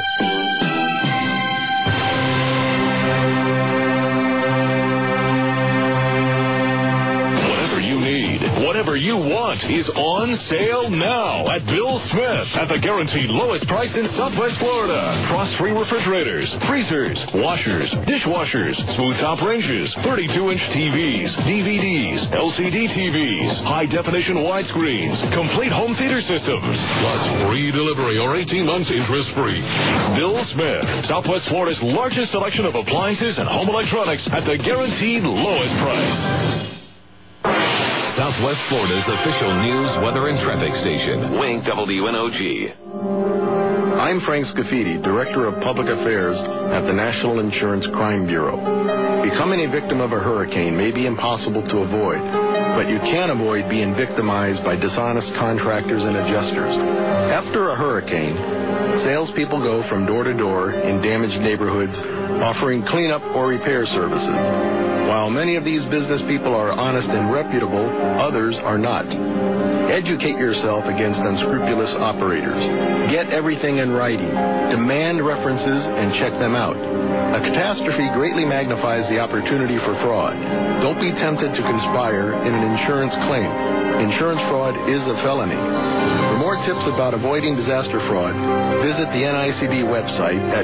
Speaker 7: Whatever you want is on sale now at Bill Smith at the guaranteed lowest price in Southwest Florida. Frost-free refrigerators, freezers, washers, dishwashers, smooth top ranges, 32-inch TVs, DVDs, LCD TVs, high-definition widescreens, complete home theater systems, plus free delivery or 18 months interest-free. Bill Smith, Southwest Florida's largest selection of appliances and home electronics at the guaranteed lowest price.
Speaker 1: Southwest Florida's official news, weather, and traffic station. Wink WNOG.
Speaker 9: I'm Frank Scafidi, Director of Public Affairs at the National Insurance Crime Bureau. Becoming a victim of a hurricane may be impossible to avoid, but you can avoid being victimized by dishonest contractors and adjusters. After a hurricane, salespeople go from door to door in damaged neighborhoods offering cleanup or repair services. While many of these business people are honest and reputable, others are not. Educate yourself against unscrupulous operators. Get everything in writing. Demand references and check them out. A catastrophe greatly magnifies the opportunity for fraud. Don't be tempted to conspire in an insurance claim. Insurance fraud is a felony. For more tips about avoiding disaster fraud, visit the NICB website at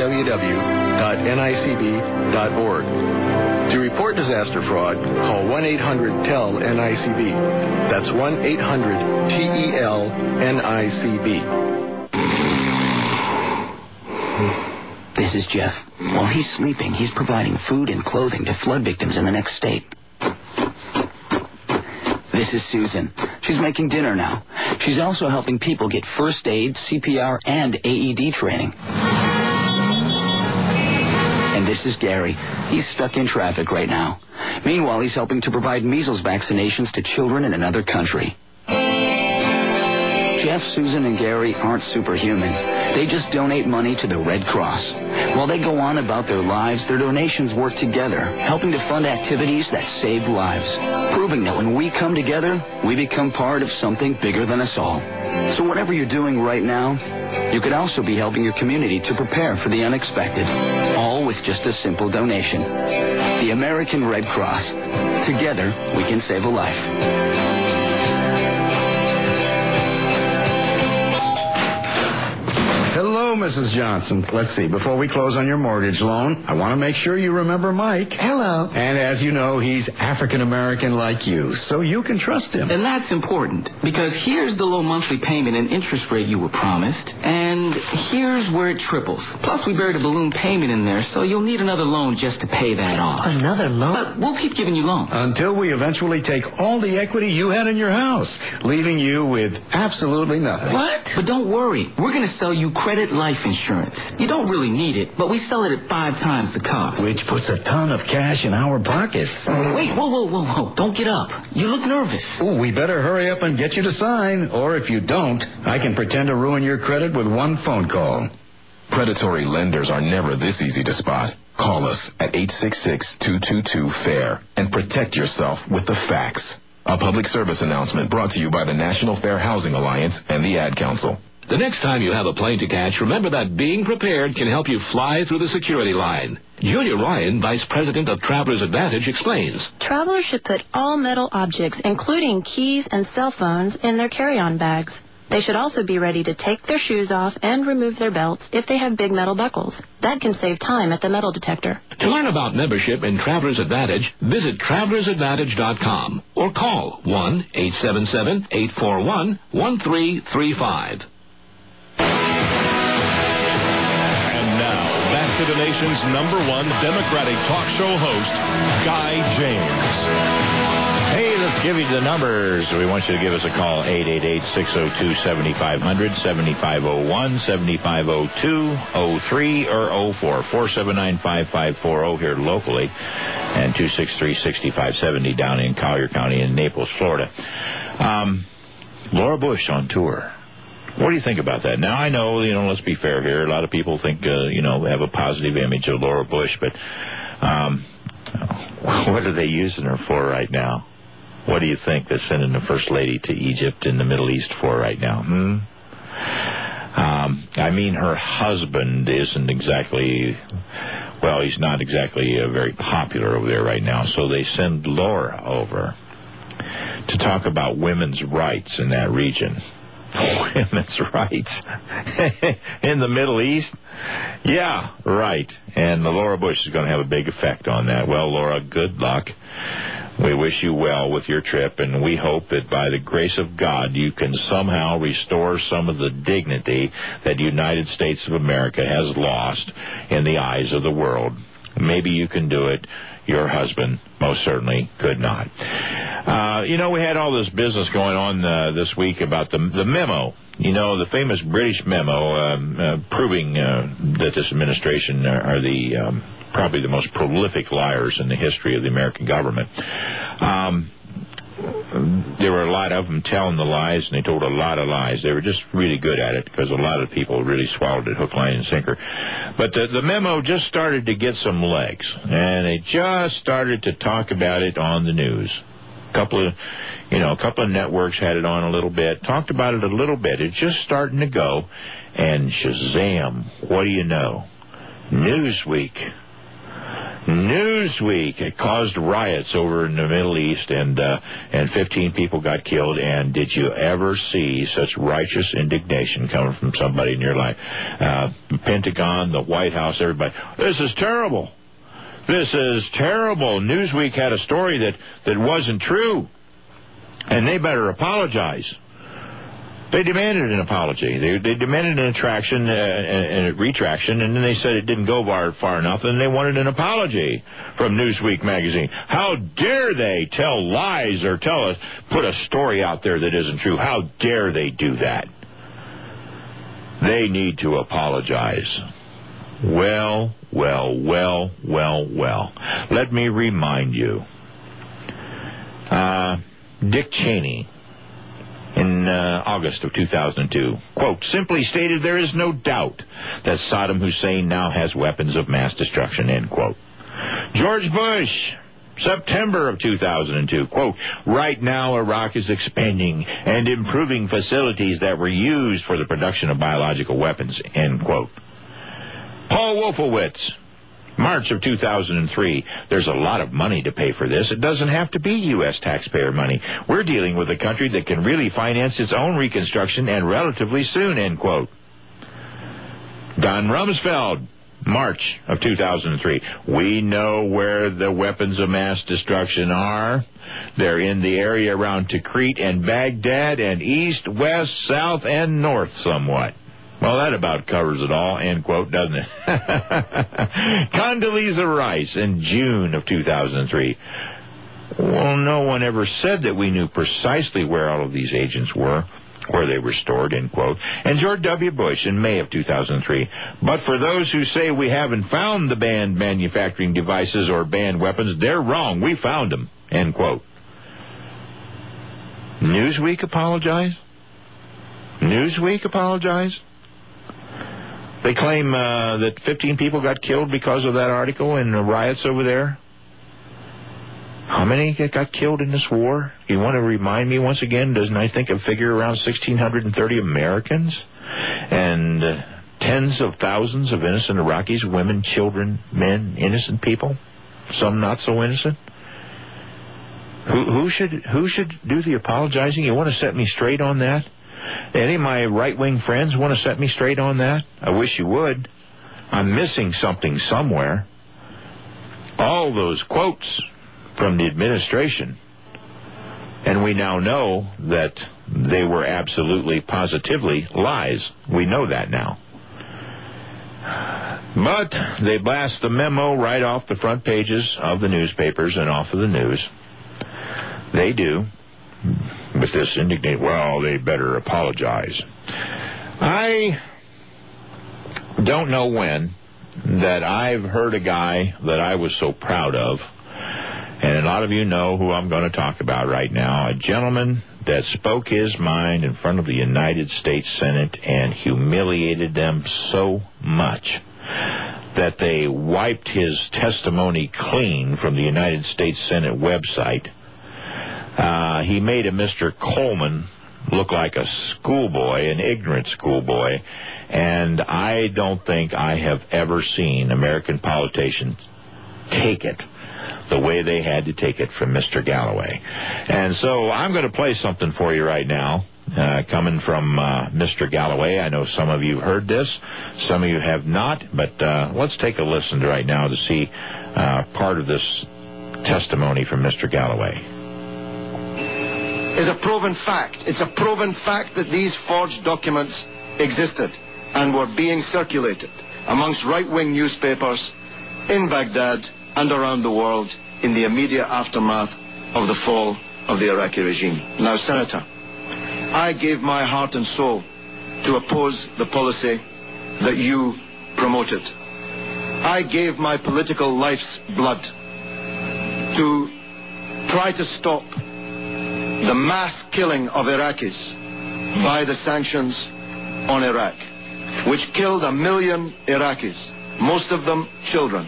Speaker 9: www.nicb.org. To report disaster fraud, call 1-800-TEL-NICB. That's 1-800-TEL-NICB.
Speaker 3: This is Jeff. While he's sleeping, he's providing food and clothing to flood victims in the next state. This is Susan. She's making dinner now. She's also helping people get first aid, CPR, and AED training. And this is Gary. He's stuck in traffic right now. Meanwhile, he's helping to provide measles vaccinations to children in another country. Jeff, Susan, and Gary aren't superhuman. They just donate money to the Red Cross. While they go on about their lives, their donations work together, helping to fund activities that save lives, proving that when we come together, we become part of something bigger than us all. So whatever you're doing right now, you could also be helping your community to prepare for the unexpected, all with just a simple donation. The American Red Cross. Together, we can save a life.
Speaker 10: Hello, Mrs. Johnson. Let's see. Before we close on your mortgage loan, I want to make sure you remember Mike.
Speaker 11: Hello.
Speaker 10: And as you know, he's African-American like you, so you can trust him.
Speaker 11: And that's important, because here's the low monthly payment and interest rate you were promised, and here's where it triples. Plus, we buried a balloon payment in there, so you'll need another loan just to pay that off.
Speaker 13: Another loan?
Speaker 11: But we'll keep giving you loans.
Speaker 10: Until we eventually take all the equity you had in your house, leaving you with absolutely nothing.
Speaker 11: What? But don't worry. We're going to sell you credit life insurance. You don't really need it, but we sell it at 5 times the cost.
Speaker 10: Which puts a ton of cash in our pockets.
Speaker 11: Wait, whoa. Don't get up. You look nervous.
Speaker 10: Oh, we better hurry up and get you to sign, or if you don't, I can pretend to ruin your credit with one phone call.
Speaker 1: Predatory lenders are never this easy to spot. Call us at 866-222-FAIR and protect yourself with the facts. A public service announcement brought to you by the National Fair Housing Alliance and the Ad Council.
Speaker 14: The next time you have a plane to catch, remember that being prepared can help you fly through the security line. Julia Ryan, Vice President of Travelers Advantage, explains.
Speaker 15: Travelers should put all metal objects, including keys and cell phones, in their carry-on bags. They should also be ready to take their shoes off and remove their belts if they have big metal buckles. That can save time at the metal detector.
Speaker 14: To learn about membership in Travelers Advantage, visit TravelersAdvantage.com or call 1-877-841-1335.
Speaker 7: To the nation's #1 Democratic talk show host, Guy James.
Speaker 8: Hey, let's give you the numbers. We want you to give us a call, 888-602-7500, 7501, 7502, 03, or 04, 479-5540 here locally, and 263-6570 down in Collier County in Naples, Florida. Laura Bush on tour. What do you think about that? Now, I know, let's be fair here. A lot of people think, have a positive image of Laura Bush, but what are they using her for right now? What do you think they're sending the First Lady to Egypt and the Middle East for right now? Her husband isn't exactly, he's not exactly very popular over there right now, so they send Laura over to talk about women's rights in that region. Women's rights in the Middle East? Yeah, right. And Laura Bush is going to have a big effect on that. Well, Laura, good luck. We wish you well with your trip, and we hope that by the grace of God you can somehow restore some of the dignity that the United States of America has lost in the eyes of the world. Maybe you can do it. Your husband most certainly could not. We had all this business going on this week about the memo. The famous British memo proving that this administration are probably the most prolific liars in the history of the American government. there were a lot of them telling the lies, and they told a lot of lies. They were just really good at it because a lot of people really swallowed it hook, line, and sinker. But the memo just started to get some legs, and they just started to talk about it on the news. A couple of networks had it on a little bit, talked about it a little bit. It's just starting to go, and shazam, what do you know? Newsweek, it caused riots over in the Middle East, and 15 people got killed. And did you ever see such righteous indignation coming from somebody in your life? The Pentagon, the White House, everybody. This is terrible. This is terrible. Newsweek had a story that wasn't true, and they better apologize. They demanded an apology. They demanded an retraction, and then they said it didn't go far enough, and they wanted an apology from Newsweek magazine. How dare they tell lies or put a story out there that isn't true? How dare they do that? They need to apologize. Well. Let me remind you. Dick Cheney, in August of 2002, quote, simply stated, there is no doubt that Saddam Hussein now has weapons of mass destruction, end quote. George Bush, September of 2002, quote, right now Iraq is expanding and improving facilities that were used for the production of biological weapons, end quote. Paul Wolfowitz, March of 2003. There's a lot of money to pay for this. It doesn't have to be U.S. taxpayer money. We're dealing with a country that can really finance its own reconstruction, and relatively soon, end quote. Don Rumsfeld, March of 2003. We know where the weapons of mass destruction are. They're in the area around Tikrit and Baghdad, and east, west, south, and north somewhat. Well, that about covers it all, end quote, doesn't it? Condoleezza Rice in June of 2003. Well, no one ever said that we knew precisely where all of these agents were, where they were stored, end quote. And George W. Bush in May of 2003. But for those who say we haven't found the banned manufacturing devices or banned weapons, they're wrong. We found them, end quote. Newsweek apologize? Newsweek apologize? They claim that 15 people got killed because of that article and the riots over there. How many got killed in this war? You want to remind me once again, doesn't I think a figure around 1,630 Americans? And tens of thousands of innocent Iraqis, women, children, men, innocent people, some not so innocent. Who should do the apologizing? You want to set me straight on that? Any of my right-wing friends want to set me straight on that? I wish you would. I'm missing something somewhere. All those quotes from the administration, and we now know that they were absolutely, positively lies. We know that now. But they blast the memo right off the front pages of the newspapers and off of the news. They do. With this indignation, well, they better apologize. I don't know when that I've heard a guy that I was so proud of, and a lot of you know who I'm going to talk about right now, a gentleman that spoke his mind in front of the United States Senate and humiliated them so much that they wiped his testimony clean from the United States Senate website. He made a Mr. Coleman look like a schoolboy, an ignorant schoolboy, and I don't think I have ever seen American politicians take it the way they had to take it from Mr. Galloway. And so I'm going to play something for you right now, coming from Mr. Galloway. I know some of you have heard this, some of you have not, but let's take a listen right now to see part of this testimony from Mr. Galloway.
Speaker 13: Is a proven fact. It's a proven fact that these forged documents existed and were being circulated amongst right-wing newspapers in Baghdad and around the world in the immediate aftermath of the fall of the Iraqi regime. Now, Senator, I gave my heart and soul to oppose the policy that you promoted. I gave my political life's blood to try to stop the mass killing of Iraqis by the sanctions on Iraq, which killed 1 million Iraqis, most of them children.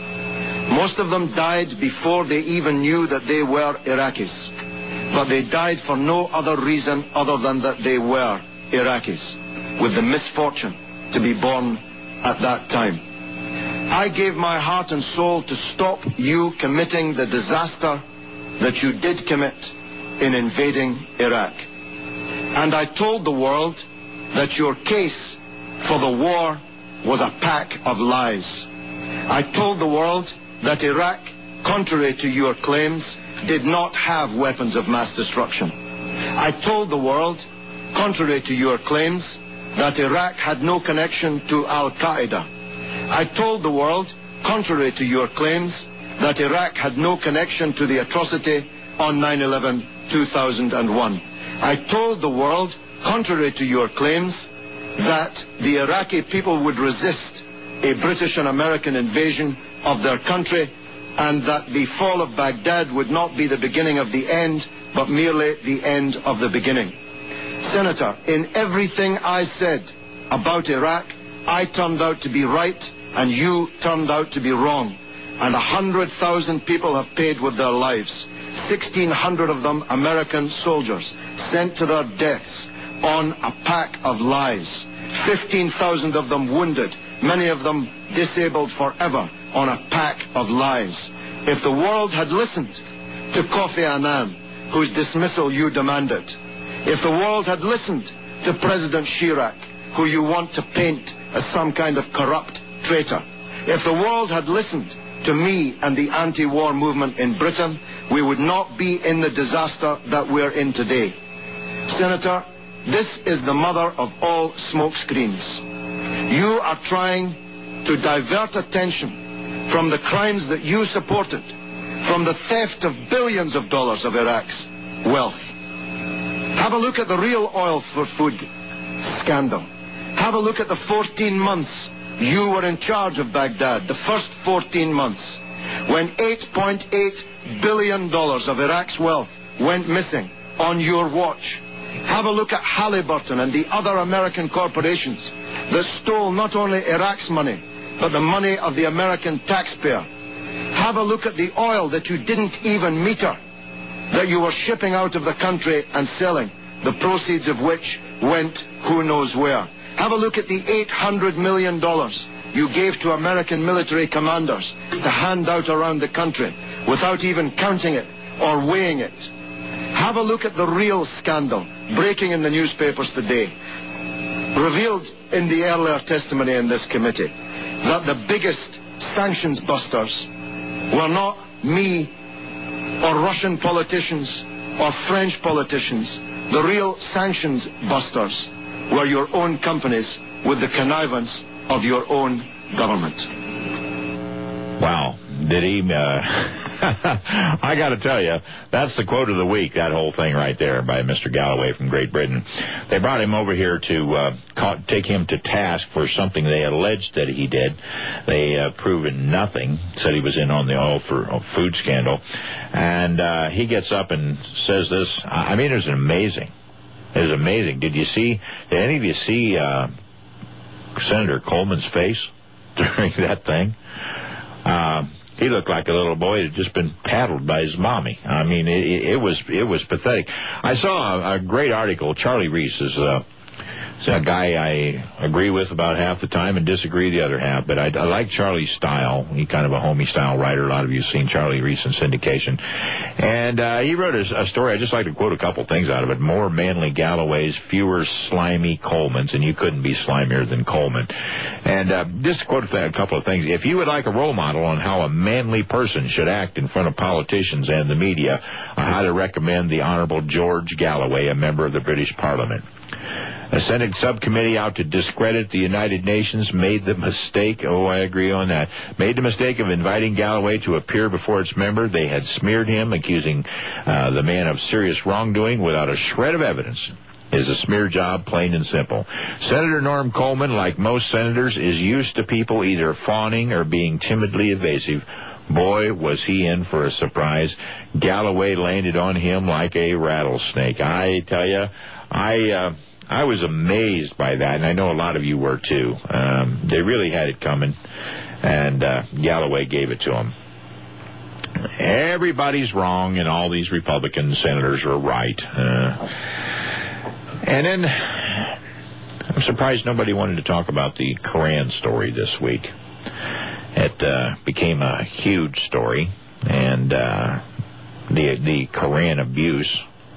Speaker 13: Most of them died before they even knew that they were Iraqis. But they died for no other reason other than that they were Iraqis, with the misfortune to be born at that time. I gave my heart and soul to stop you committing the disaster that you did commit in invading Iraq. And I told the world that your case for the war was a pack of lies. I told the world that Iraq, contrary to your claims, did not have weapons of mass destruction. I told the world, contrary to your claims, that Iraq had no connection to Al-Qaeda. I told the world, contrary to your claims, that Iraq had no connection to the atrocity on 9/11/2001. I told the world, contrary to your claims, that the Iraqi people would resist a British and American invasion of their country, and that the fall of Baghdad would not be the beginning of the end, but merely the end of the beginning. Senator, in everything I said about Iraq, I turned out to be right, and you turned out to be wrong. And 100,000 people have paid with their lives. 1,600 of them American soldiers sent to their deaths on a pack of lies. 15,000 of them wounded, many of them disabled forever on a pack of lies. If the world had listened to Kofi Annan, whose dismissal you demanded, if the world had listened to President Chirac, who you want to paint as some kind of corrupt traitor, if the world had listened to me and the anti-war movement in Britain, we would not be in the disaster that we're in today. Senator, this is the mother of all smokescreens. You are trying to divert attention from the crimes that you supported, from the theft of billions of dollars of Iraq's wealth. Have a look at the real oil for food scandal. Have a look at the 14 months you were in charge of Baghdad, the first 14 months, when $8.8 billion of Iraq's wealth went missing on your watch. Have a look at Halliburton and the other American corporations that stole not only Iraq's money, but the money of the American taxpayer. Have a look at the oil that you didn't even meter, that you were shipping out of the country and selling, the proceeds of which went who knows where. Have a look at the $800 million you gave to American military commanders to hand out around the country without even counting it or weighing it. Have a look at the real scandal breaking in the newspapers today, revealed in the earlier testimony in this committee, that the biggest sanctions busters were not me or Russian politicians or French politicians. The real sanctions busters were your own companies with the connivance of your own government.
Speaker 8: Wow. Did he... I got to tell you, that's the quote of the week, that whole thing right there by Mr. Galloway from Great Britain. They brought him over here to take him to task for something they alleged that he did. They proven nothing, said he was in on the oil for food scandal. And he gets up and says this. I mean, it was amazing. It was amazing. Did any of you see Senator Coleman's face during that thing? He looked like a little boy that had just been paddled by his mommy. I mean, it was pathetic. I saw a great article. Charlie Reese is a guy I agree with about half the time and disagree the other half, but I like Charlie's style. He's kind of a homey-style writer. A lot of you have seen Charlie Reese in syndication. And he wrote a story. I'd just like to quote a couple things out of it. More manly Galloways, fewer slimy Colemans, and you couldn't be slimier than Coleman. And just to quote a couple of things. If you would like a role model on how a manly person should act in front of politicians and the media, I highly recommend the Honorable George Galloway, a member of the British Parliament. A Senate subcommittee out to discredit the United Nations made the mistake, I agree on that, made the mistake of inviting Galloway to appear before its member. They had smeared him, accusing the man of serious wrongdoing without a shred of evidence. Is a smear job, plain and simple. Senator Norm Coleman, like most senators, is used to people either fawning or being timidly evasive Boy, was he in for a surprise. Galloway landed on him like a rattlesnake. I tell you, I was amazed by that, and I know a lot of you were too. They really had it coming, and Galloway gave it to him. Everybody's wrong, and all these Republican senators are right. And then I'm surprised nobody wanted to talk about the Koran story this week. It became a huge story, and the Koran abuse.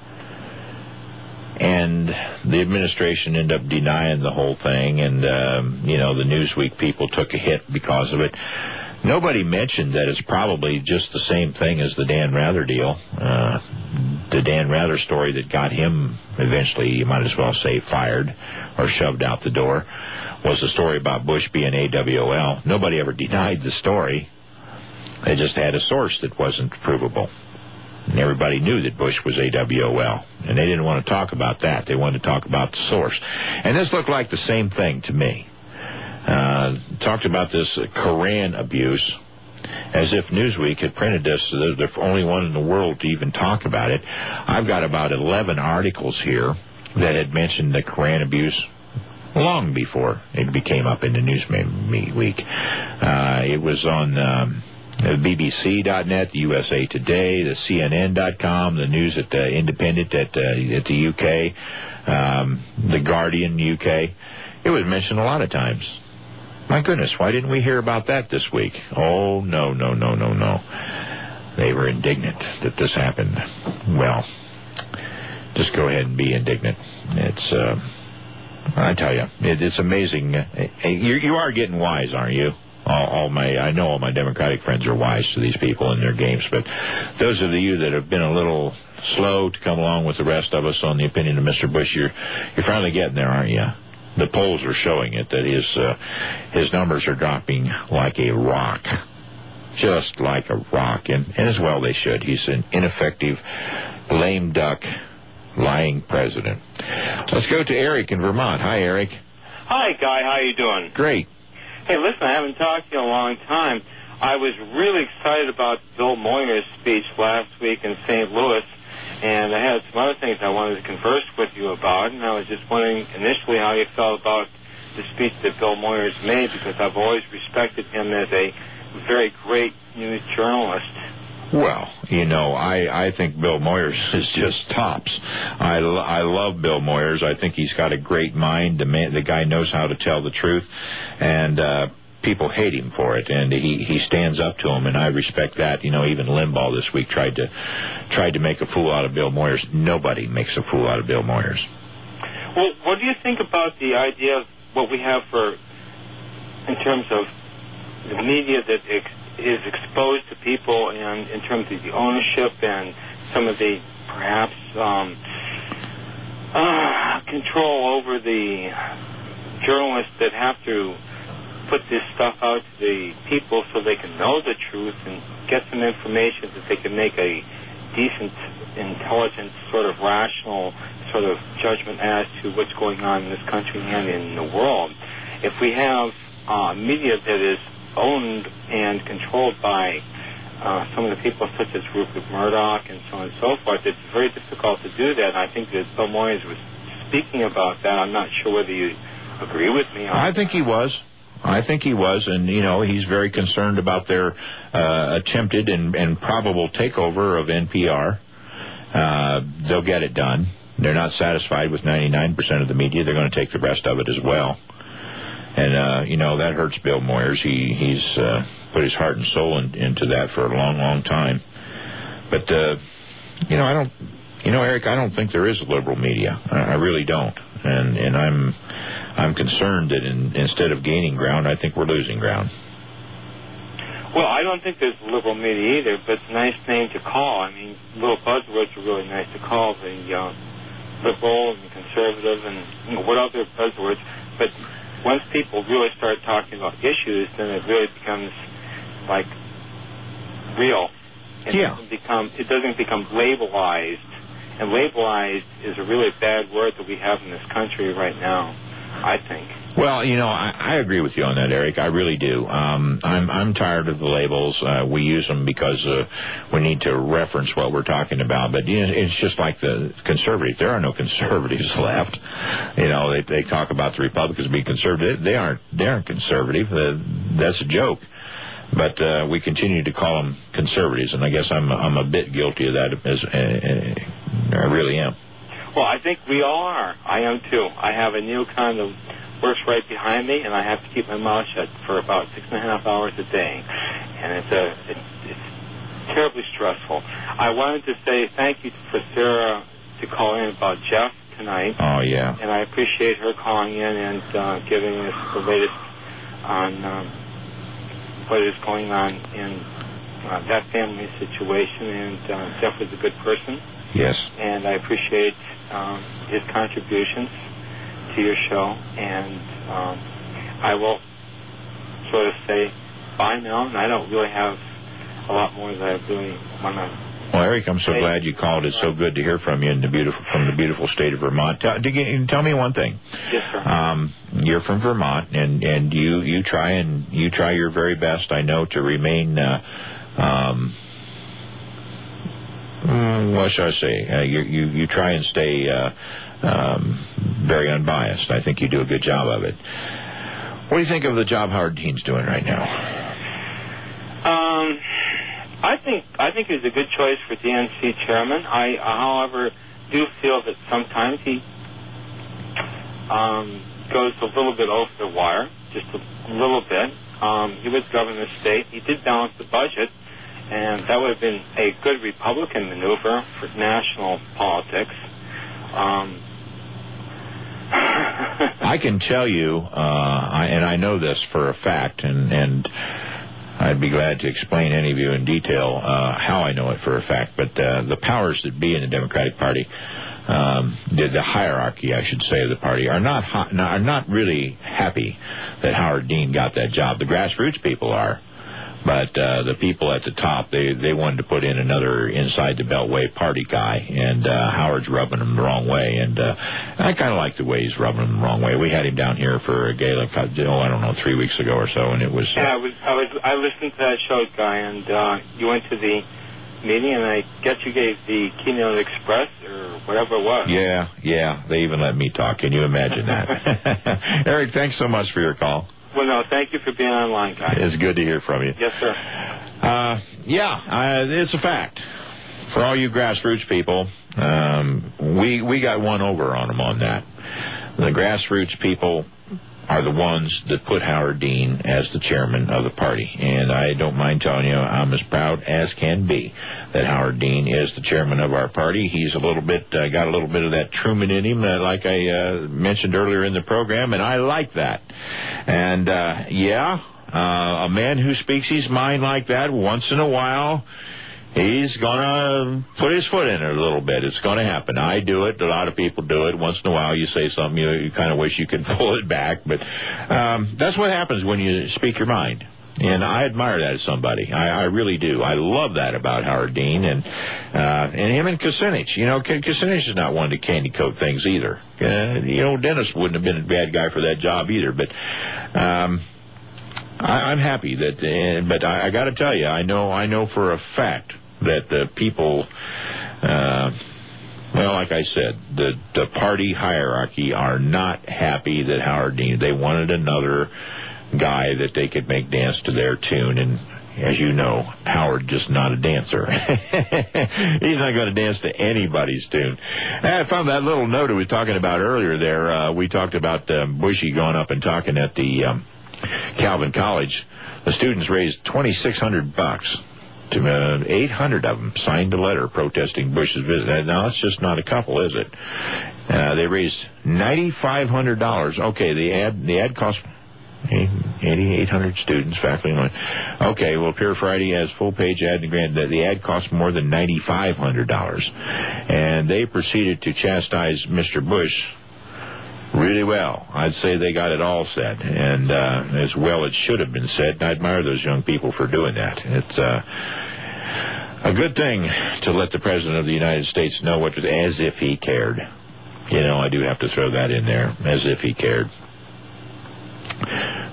Speaker 8: And the administration ended up denying the whole thing, and, the Newsweek people took a hit because of it. Nobody mentioned that it's probably just the same thing as the Dan Rather deal. The Dan Rather story that got him eventually, you might as well say, fired or shoved out the door, was the story about Bush being AWOL. Nobody ever denied the story. They just had a source that wasn't provable. And everybody knew that Bush was AWOL. And they didn't want to talk about that. They wanted to talk about the source. And this looked like the same thing to me. Talked about this Koran abuse as if Newsweek had printed this. They're the only one in the world to even talk about it. I've got about 11 articles here that had mentioned the Koran abuse long before it became up in the Newsweek. It was on BBC.net, the USA Today, the CNN.com, the News at the Independent at the UK, the Guardian UK. It was mentioned a lot of times. My goodness, why didn't we hear about that this week? Oh, no. They were indignant that this happened. Well, just go ahead and be indignant. It's, I tell you, it's amazing. You are getting wise, aren't you? I know all my Democratic friends are wise to these people and their games, but those of you that have been a little slow to come along with the rest of us on the opinion of Mr. Bush, you're finally getting there, aren't you? The polls are showing it, that his numbers are dropping like a rock. Just like a rock. And as well they should. He's an ineffective, lame duck, lying president. Let's go to Eric in Vermont. Hi, Eric.
Speaker 16: Hi, Guy. How you doing?
Speaker 8: Great.
Speaker 16: Hey, listen, I haven't talked to you in a long time. I was really excited about Bill Moyer's speech last week in St. Louis, and I had some other things I wanted to converse with you about, and I was just wondering initially how you felt about the speech that Bill Moyer's made, because I've always respected him as a very great news journalist.
Speaker 8: Well, I think Bill Moyers is just tops. I love Bill Moyers. I think he's got a great mind. The guy knows how to tell the truth, and people hate him for it, and he stands up to him, and I respect that. Even Limbaugh this week tried to make a fool out of Bill Moyers. Nobody makes a fool out of Bill Moyers.
Speaker 16: Well, what do you think about the idea of what we have in terms of the media that is exposed to people, and in terms of the ownership and some of the perhaps control over the journalists that have to put this stuff out to the people so they can know the truth and get some information that they can make a decent, intelligent, sort of rational sort of judgment as to what's going on in this country and in the world. If we have media that is owned and controlled by some of the people such as Rupert Murdoch and so on and so forth, it's very difficult to do that. And I think that Bill Moyers was speaking about that. I'm not sure whether you agree with me on that.
Speaker 8: I think he was, and, he's very concerned about their attempted and probable takeover of NPR. They'll get it done. They're not satisfied with 99% of the media. They're going to take the rest of it as well. And, that hurts Bill Moyers. He's put his heart and soul into that for a long, long time. But, Eric, I don't think there is a liberal media. I really don't. And I'm concerned that instead of gaining ground, I think we're losing ground.
Speaker 16: Well, I don't think there's a liberal media either, but it's a nice name to call. I mean, little buzzwords are really nice to call, the liberal and conservative and what other buzzwords. But once people really start talking about issues, then it really becomes like real. It doesn't become labelized. And labelized is a really bad word that we have in this country right now, I think.
Speaker 8: Well, I agree with you on that, Eric. I really do. I'm tired of the labels. We use them because we need to reference what we're talking about. But it's just like the conservatives. There are no conservatives left. They talk about the Republicans being conservative. They aren't conservative. That's a joke. But we continue to call them conservatives, and I guess I'm a bit guilty of that. I really am.
Speaker 16: Well, I think we all are. I am too. I have a neocon that works right behind me, and I have to keep my mouth shut for about 6.5 hours a day, and it's terribly stressful. I wanted to say thank you for Sarah to call in about Jeff tonight.
Speaker 8: Oh, yeah.
Speaker 16: And I appreciate her calling in and giving us the latest on what is going on in that family situation. And Jeff was a good person.
Speaker 8: Yes.
Speaker 16: And I appreciate his contributions to your show. And I will sort of say bye now, and I don't really have a lot more that I really want to.
Speaker 8: Well, Eric, I'm so glad you called. It's so good to hear from you from the beautiful state of Vermont. Tell me one thing.
Speaker 16: Yes, sir.
Speaker 8: You're from Vermont, and you try your very best, I know, to remain. What should I say? You try and stay very unbiased. I think you do a good job of it. What do you think of the job Howard Dean's doing right now?
Speaker 16: I think he's a good choice for DNC chairman. I, however, do feel that sometimes he goes a little bit over the wire, just a little bit. He was governor of the state. He did balance the budget, and that would have been a good Republican maneuver for national politics.
Speaker 8: I can tell you, and I know this for a fact, and I'd be glad to explain any of you in detail how I know it for a fact, but the powers that be in the Democratic Party, the hierarchy, I should say, of the party, are not really happy that Howard Dean got that job. The grassroots people are. But the people at the top, they wanted to put in another inside the Beltway party guy, and Howard's rubbing them the wrong way. And I kind of like the way he's rubbing them the wrong way. We had him down here for a gala, 3 weeks ago or so, and it was.
Speaker 16: Yeah, I listened to that show, Guy, and you went to the meeting, and I guess you gave the Keynote Express or whatever it was.
Speaker 8: Yeah. They even let me talk. Can you imagine that? Eric, thanks so much for your call.
Speaker 16: Well, no, thank you for being online, guys.
Speaker 8: It's good to hear from you.
Speaker 16: Yes, sir.
Speaker 8: It's a fact. For all you grassroots people, we got one over on them on that. The grassroots people are the ones that put Howard Dean as the chairman of the party. And I don't mind telling you, I'm as proud as can be that Howard Dean is the chairman of our party. He's got a little bit of that Truman in him, like I mentioned earlier in the program, and I like that. And, a man who speaks his mind like that once in a while, he's going to put his foot in it a little bit. It's going to happen. I do it. A lot of people do it. Once in a while you say something, you kind of wish you could pull it back. But that's what happens when you speak your mind. And I admire that as somebody. I really do. I love that about Howard Dean and him and Kucinich. Kucinich is not one to candy coat things either. Dennis wouldn't have been a bad guy for that job either. But I'm happy that. But I got to tell you, I know for a fact that the people, like I said, the party hierarchy are not happy that Howard Dean. They wanted another guy that they could make dance to their tune, and as you know, Howard just not a dancer. He's not going to dance to anybody's tune. I found that little note we were talking about earlier there. We talked about Bushy going up and talking at the Calvin College. The students raised $2,600. 800 of them signed a letter protesting Bush's visit. Now, that's just not a couple, is it? They raised $9,500. Okay, the ad cost 800 students, faculty. Okay, well, Pure Friday has full-page ad and grant. The ad cost more than $9,500. And they proceeded to chastise Mr. Bush really well. I'd say they got it all said, and as well it should have been said. And I admire those young people for doing that. It's a good thing to let the President of the United States know as if he cared. I do have to throw that in there, as if he cared.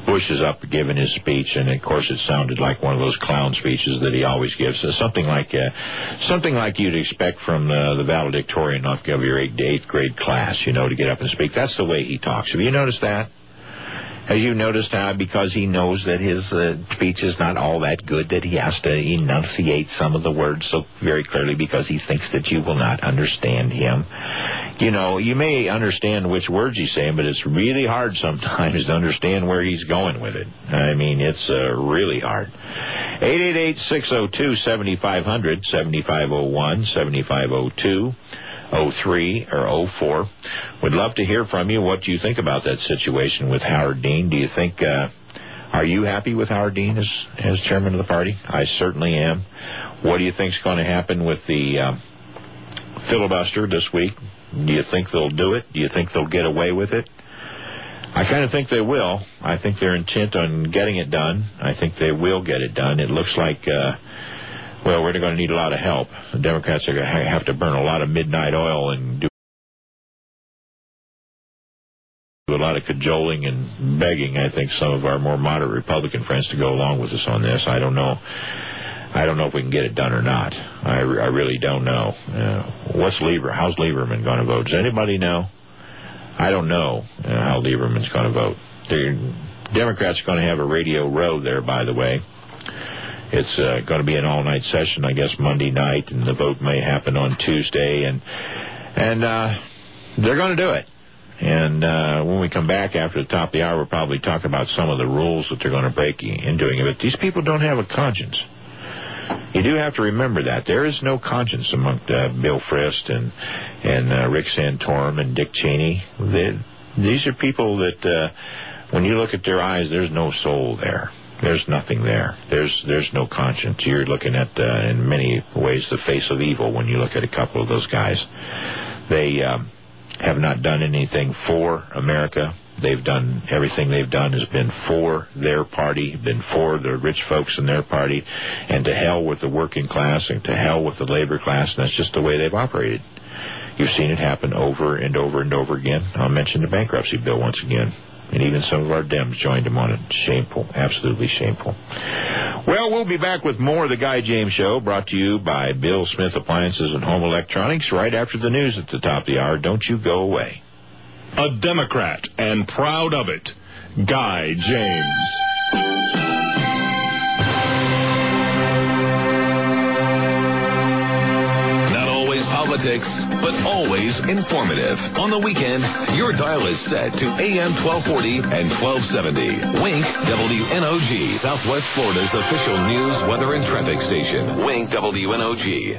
Speaker 8: Bush is up giving his speech, and of course it sounded like one of those clown speeches that he always gives. So something like you'd expect from the valedictorian of your eighth grade class, to get up and speak. That's the way he talks. Have you noticed that? Have you noticed how, because he knows that his speech is not all that good, that he has to enunciate some of the words so very clearly because he thinks that you will not understand him? You may understand which words he's saying, but it's really hard sometimes to understand where he's going with it. I mean, it's really hard. 888-602-7500, 7501, 7502. 03 or 04. Would love to hear from you. What do you think about that situation with Howard Dean? Do you think, are you happy with Howard Dean as chairman of the party? I certainly am. What do you think is going to happen with the filibuster this week? Do you think they'll do it? Do you think they'll get away with it? I kind of think they will. I think they're intent on getting it done. I think they will get it done. It looks like... we're going to need a lot of help. The Democrats are going to have to burn a lot of midnight oil and do a lot of cajoling and begging, I think, some of our more moderate Republican friends to go along with us on this. I don't know if we can get it done or not. I really don't know. How's Lieberman going to vote? Does anybody know? I don't know how Lieberman's going to vote. The Democrats are going to have a radio row there, by the way. It's going to be an all-night session, I guess, Monday night, and the vote may happen on Tuesday, and they're going to do it. And when we come back after the top of the hour, we'll probably talk about some of the rules that they're going to break in doing it. But these people don't have a conscience. You do have to remember that. There is no conscience among Bill Frist and Rick Santorum and Dick Cheney. These are people that, when you look at their eyes, there's no soul there. There's nothing there. There's no conscience. You're looking at, in many ways, the face of evil when you look at a couple of those guys. They have not done anything for America. Everything they've done has been for their party, been for the rich folks in their party, and to hell with the working class and to hell with the labor class, and that's just the way they've operated. You've seen it happen over and over and over again. I'll mention the bankruptcy bill once again. And even some of our Dems joined him on it. Shameful. Absolutely shameful. Well, we'll be back with more of the Guy James Show, brought to you by Bill Smith Appliances and Home Electronics, right after the news at the top of the hour. Don't you go away.
Speaker 7: A Democrat and proud of it, Guy James.
Speaker 14: Politics, but always informative. On the weekend, your dial is set to AM 1240 and 1270. Wink WNOG, Southwest Florida's official news, weather, and traffic station. Wink WNOG.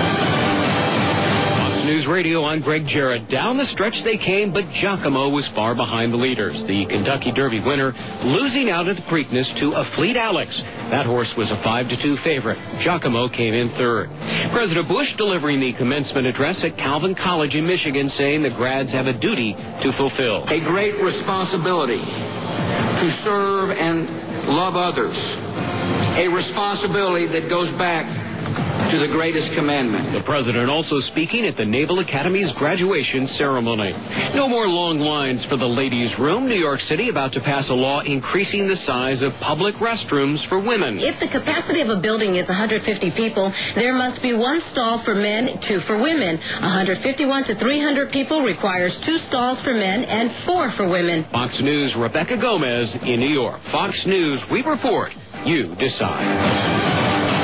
Speaker 18: News Radio, I'm Greg Jarrett. Down the stretch they came, but Giacomo was far behind the leaders. The Kentucky Derby winner losing out at the Preakness to a Fleet Alex. That horse was a 5-2 favorite. Giacomo came in third. President Bush delivering the commencement address at Calvin College in Michigan, saying the grads have a duty to fulfill.
Speaker 19: A great responsibility to serve and love others. A responsibility that goes back to the greatest commandment.
Speaker 18: The president also speaking at the Naval Academy's graduation ceremony. No more long lines for the ladies' room. New York City about to pass a law increasing the size of public restrooms for women.
Speaker 20: If the capacity of a building is 150 people, there must be 1 stall for men, 2 for women. 151 to 300 people requires 2 stalls for men and 4 for women.
Speaker 18: Fox News' Rebecca Gomez in New York. Fox News, we report. You decide.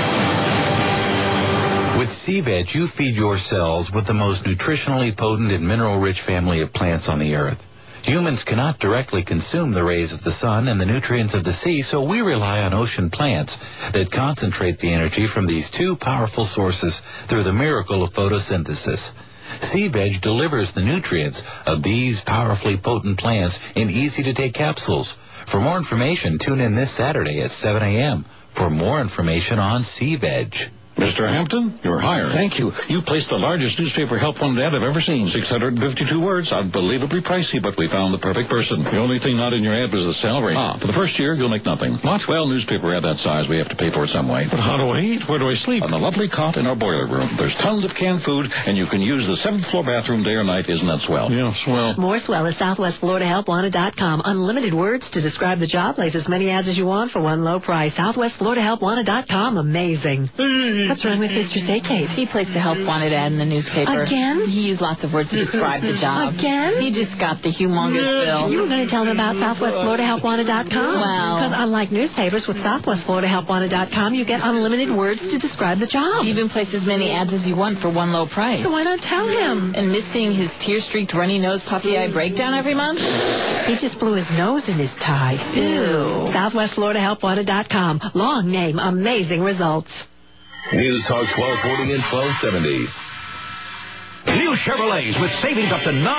Speaker 21: With C-Veg, you feed your cells with the most nutritionally potent and mineral-rich family of plants on the earth. Humans cannot directly consume the rays of the sun and the nutrients of the sea, so we rely on ocean plants that concentrate the energy from these 2 powerful sources through the miracle of photosynthesis. C-Veg delivers the nutrients of these powerfully potent plants in easy-to-take capsules. For more information, tune in this Saturday at 7 a.m. for more information on C-Veg.
Speaker 2: Mr. Hampton, you're hired.
Speaker 12: Thank you. You placed the largest newspaper help wanted ad I've ever seen.
Speaker 2: 652 words, unbelievably pricey, but we found the perfect person. The only thing not in your ad was the salary. For the first year, you'll make nothing.
Speaker 12: What?
Speaker 2: Well, newspaper ad that size, we have to pay for it some way.
Speaker 12: But how do I eat? Where do I sleep?
Speaker 2: On the lovely cot in our boiler room. There's tons of canned food, and you can use the 7th floor bathroom day or night. Isn't that swell?
Speaker 12: Yeah, swell.
Speaker 22: More swell at SouthwestFloridaHelpWanted.com. Unlimited words to describe the job. Place as many ads as you want for one low price. SouthwestFloridaHelpWanted.com. Amazing. What's wrong with Mr. Kate?
Speaker 23: He placed a help wanted ad in the newspaper.
Speaker 22: Again?
Speaker 23: He used lots of words to describe the job.
Speaker 22: Again?
Speaker 23: He just got the humongous bill.
Speaker 22: You were going to tell him about SouthwestFloridaHelpWanted.com.
Speaker 23: Well.
Speaker 22: Because unlike newspapers, with SouthwestFloridaHelpWanted.com, you get unlimited words to describe the job.
Speaker 23: You even place as many ads as you want for one low price.
Speaker 22: So why not tell him?
Speaker 23: And missing his tear-streaked, runny-nosed, puffy-eyed breakdown every month?
Speaker 22: He just blew his nose in his tie.
Speaker 23: Ew.
Speaker 22: SouthwestFloridaHelpWanted.com. Long name, amazing results.
Speaker 14: News Talk 1240 and 1270.
Speaker 25: New Chevrolets with savings up to $9,700.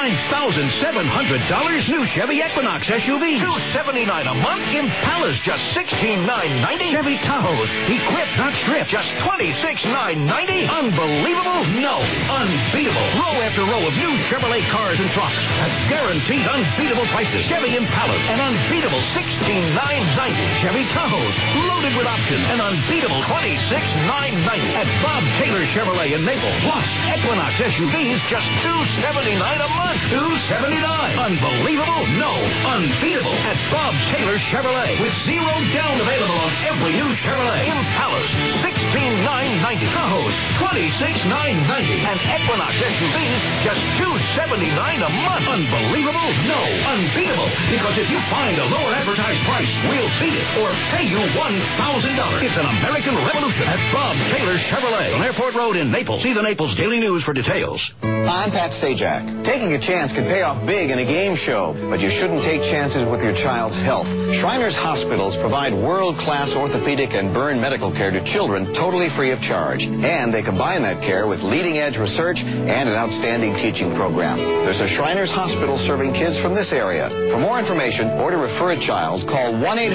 Speaker 25: New Chevy Equinox SUV, $279 a month. Impalas, just $16,990. Chevy Tahoes, equipped not stripped, just $26,990. Unbelievable? No, unbeatable. Row after row of new Chevrolet cars and trucks at guaranteed unbeatable prices. Chevy Impalas, an unbeatable $16,990. Chevy Tahoes, loaded with options, an unbeatable $26,990 at Bob Taylor Chevrolet in Naples. Plus, Equinox SUV. Just $279 a month. $279. Unbelievable? No. Unbeatable. At Bob Taylor Chevrolet. With zero down available on every new Chevrolet. Impalas, $16,990. Tahoes, $26,990. And Equinox SUVs, just $279 a month. Unbelievable? No. Unbeatable. Because if you find a lower advertised price, we'll beat it or pay you $1,000. It's an American revolution at Bob Taylor Chevrolet on Airport Road in Naples. See the Naples Daily News for details.
Speaker 26: I'm Pat Sajak. Taking a chance can pay off big in a game show, but you shouldn't take chances with your child's health. Shriners Hospitals provide world-class orthopedic and burn medical care to children totally free of charge. And they combine that care with leading-edge research and an outstanding teaching program. There's a Shriners Hospital serving kids from this area. For more information or to refer a child, call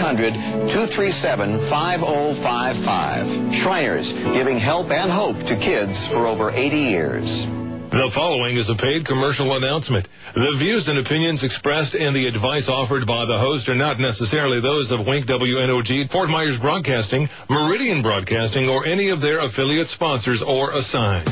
Speaker 26: 1-800-237-5055. Shriners, giving help and hope to kids for over 80 years.
Speaker 24: The following is a paid commercial announcement. The views and opinions expressed and the advice offered by the host are not necessarily those of Wink WNOG, Fort Myers Broadcasting, Meridian Broadcasting, or any of their affiliate sponsors or assigns.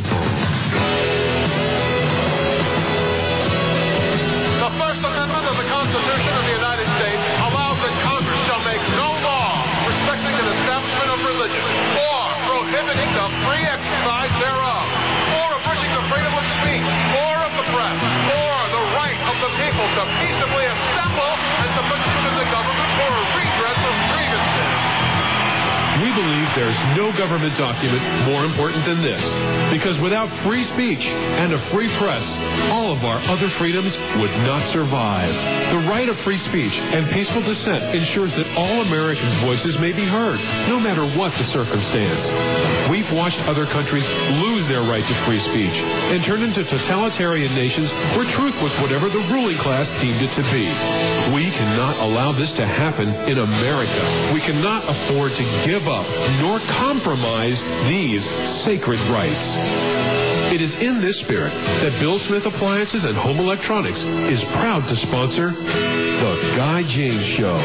Speaker 4: The First Amendment of the Constitution of the United States allows that Congress shall make no law respecting an establishment of religion or prohibiting the free exercise thereof, or abridging the freedom of speech, or of the press, or the right of the people to peaceably assemble and to petition the government for a redress of grievances.
Speaker 24: We believe there's no government document more important than this, because without free speech and a free press, all of our other freedoms would not survive. The right of free speech and peaceful dissent ensures that all Americans' voices may be heard, no matter what the circumstance. We've watched other countries lose their right to free speech and turn into totalitarian nations where truth was whatever the ruling class deemed it to be. We cannot allow this to happen in America. We cannot afford to give up nor compromise these sacred rights. It is in this spirit that Bill Smith Appliances and Home Electronics is proud to sponsor The Guy James Show.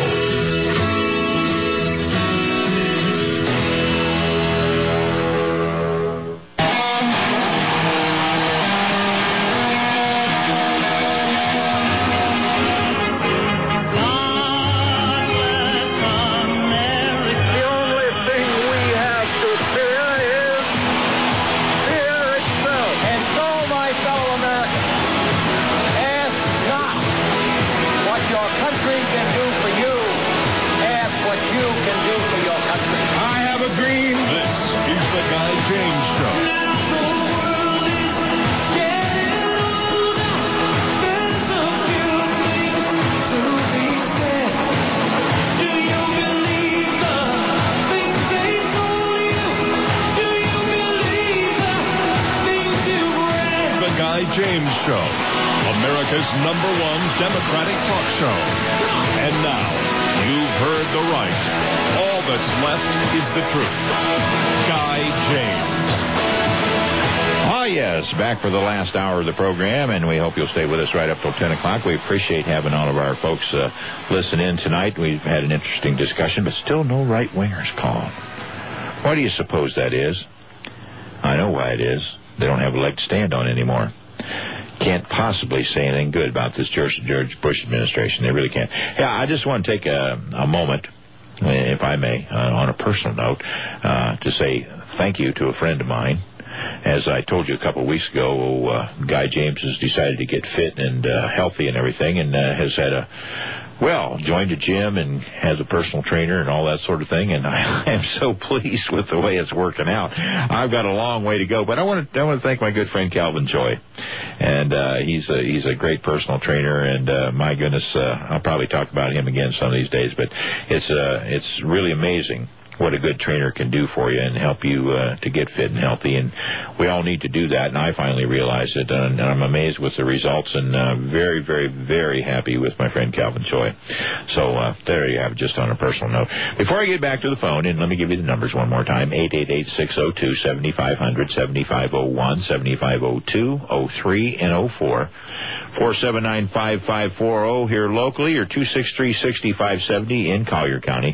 Speaker 7: James Show, America's #1 Democratic talk show. And now, you've heard the right. All that's left is the truth. Guy James.
Speaker 8: Ah, yes, back for the last hour of the program, and we hope you'll stay with us right up till 10 o'clock. We appreciate having all of our folks listen in tonight. We've had an interesting discussion, but still no right-wingers calling. Why do you suppose that is? I know why it is. They don't have a leg to stand on anymore. Can't possibly say anything good about this George Bush administration. They really can't. Yeah, I just want to take a moment, if I may, on a personal note, to say thank you to a friend of mine. As I told you a couple of weeks ago, Guy James has decided to get fit and healthy and everything, and has had joined a gym and has a personal trainer and all that sort of thing, and I am so pleased with the way it's working out. I've got a long way to go, but I want to thank my good friend Calvin Choi, and he's a great personal trainer, and my goodness, I'll probably talk about him again some of these days, but it's really amazing what a good trainer can do for you and help you to get fit and healthy. And we all need to do that, and I finally realized it, and I'm amazed with the results, and very, very, very happy with my friend Calvin Choi. So there you have it, just on a personal note. Before I get back to the phone, and let me give you the numbers one more time, 888-602-7500, 7501, 7502, 03, and 04. 479-5540 here locally, or 263-6570 in Collier County.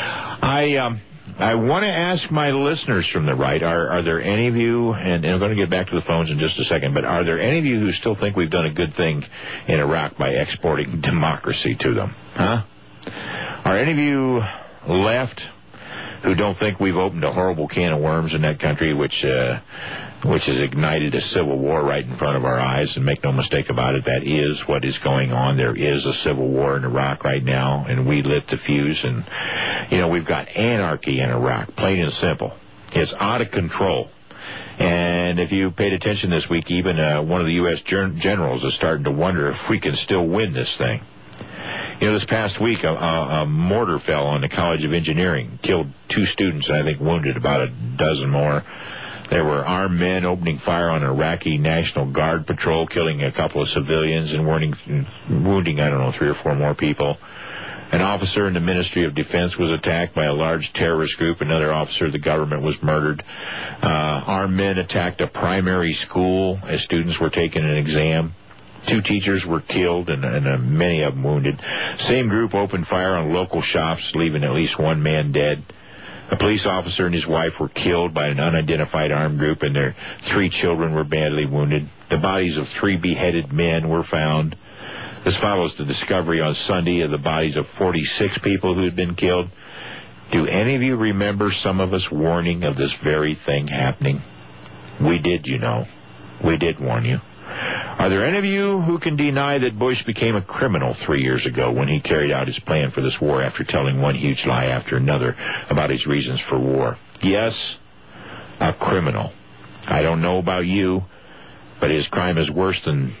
Speaker 8: I want to ask my listeners from the right, are there any of you, and I'm going to get back to the phones in just a second, but are there any of you who still think we've done a good thing in Iraq by exporting democracy to them? Huh? Are any of you left who don't think we've opened a horrible can of worms in that country, which has ignited a civil war right in front of our eyes? And make no mistake about it, that is what is going on. There is a civil war in Iraq right now, and we lit the fuse. And, we've got anarchy in Iraq, plain and simple. It's out of control. And if you paid attention this week, even one of the U.S. generals is starting to wonder if we can still win this thing. This past week, a mortar fell on the College of Engineering, killed 2 students, and I think wounded about a dozen more. There were armed men opening fire on an Iraqi National Guard patrol, killing a couple of civilians and wounding, 3 or 4 more people. An officer in the Ministry of Defense was attacked by a large terrorist group. Another officer of the government was murdered. Armed men attacked a primary school as students were taking an exam. 2 teachers were killed and many of them wounded. Same group opened fire on local shops, leaving at least 1 man dead. A police officer and his wife were killed by an unidentified armed group, and their 3 children were badly wounded. The bodies of 3 beheaded men were found. This follows the discovery on Sunday of the bodies of 46 people who had been killed. Do any of you remember some of us warning of this very thing happening? We did, We did warn you. Are there any of you who can deny that Bush became a criminal 3 years ago when he carried out his plan for this war after telling one huge lie after another about his reasons for war? Yes, a criminal. I don't know about you, but his crime is worse than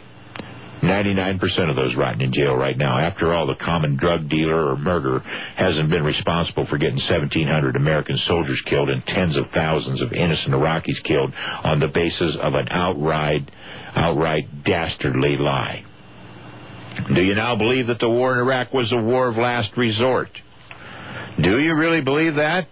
Speaker 8: 99% of those rotting in jail right now. After all, the common drug dealer or murderer hasn't been responsible for getting 1,700 American soldiers killed and tens of thousands of innocent Iraqis killed on the basis of an outright dastardly lie. Do you now believe that the war in Iraq was a war of last resort? Do you really believe that?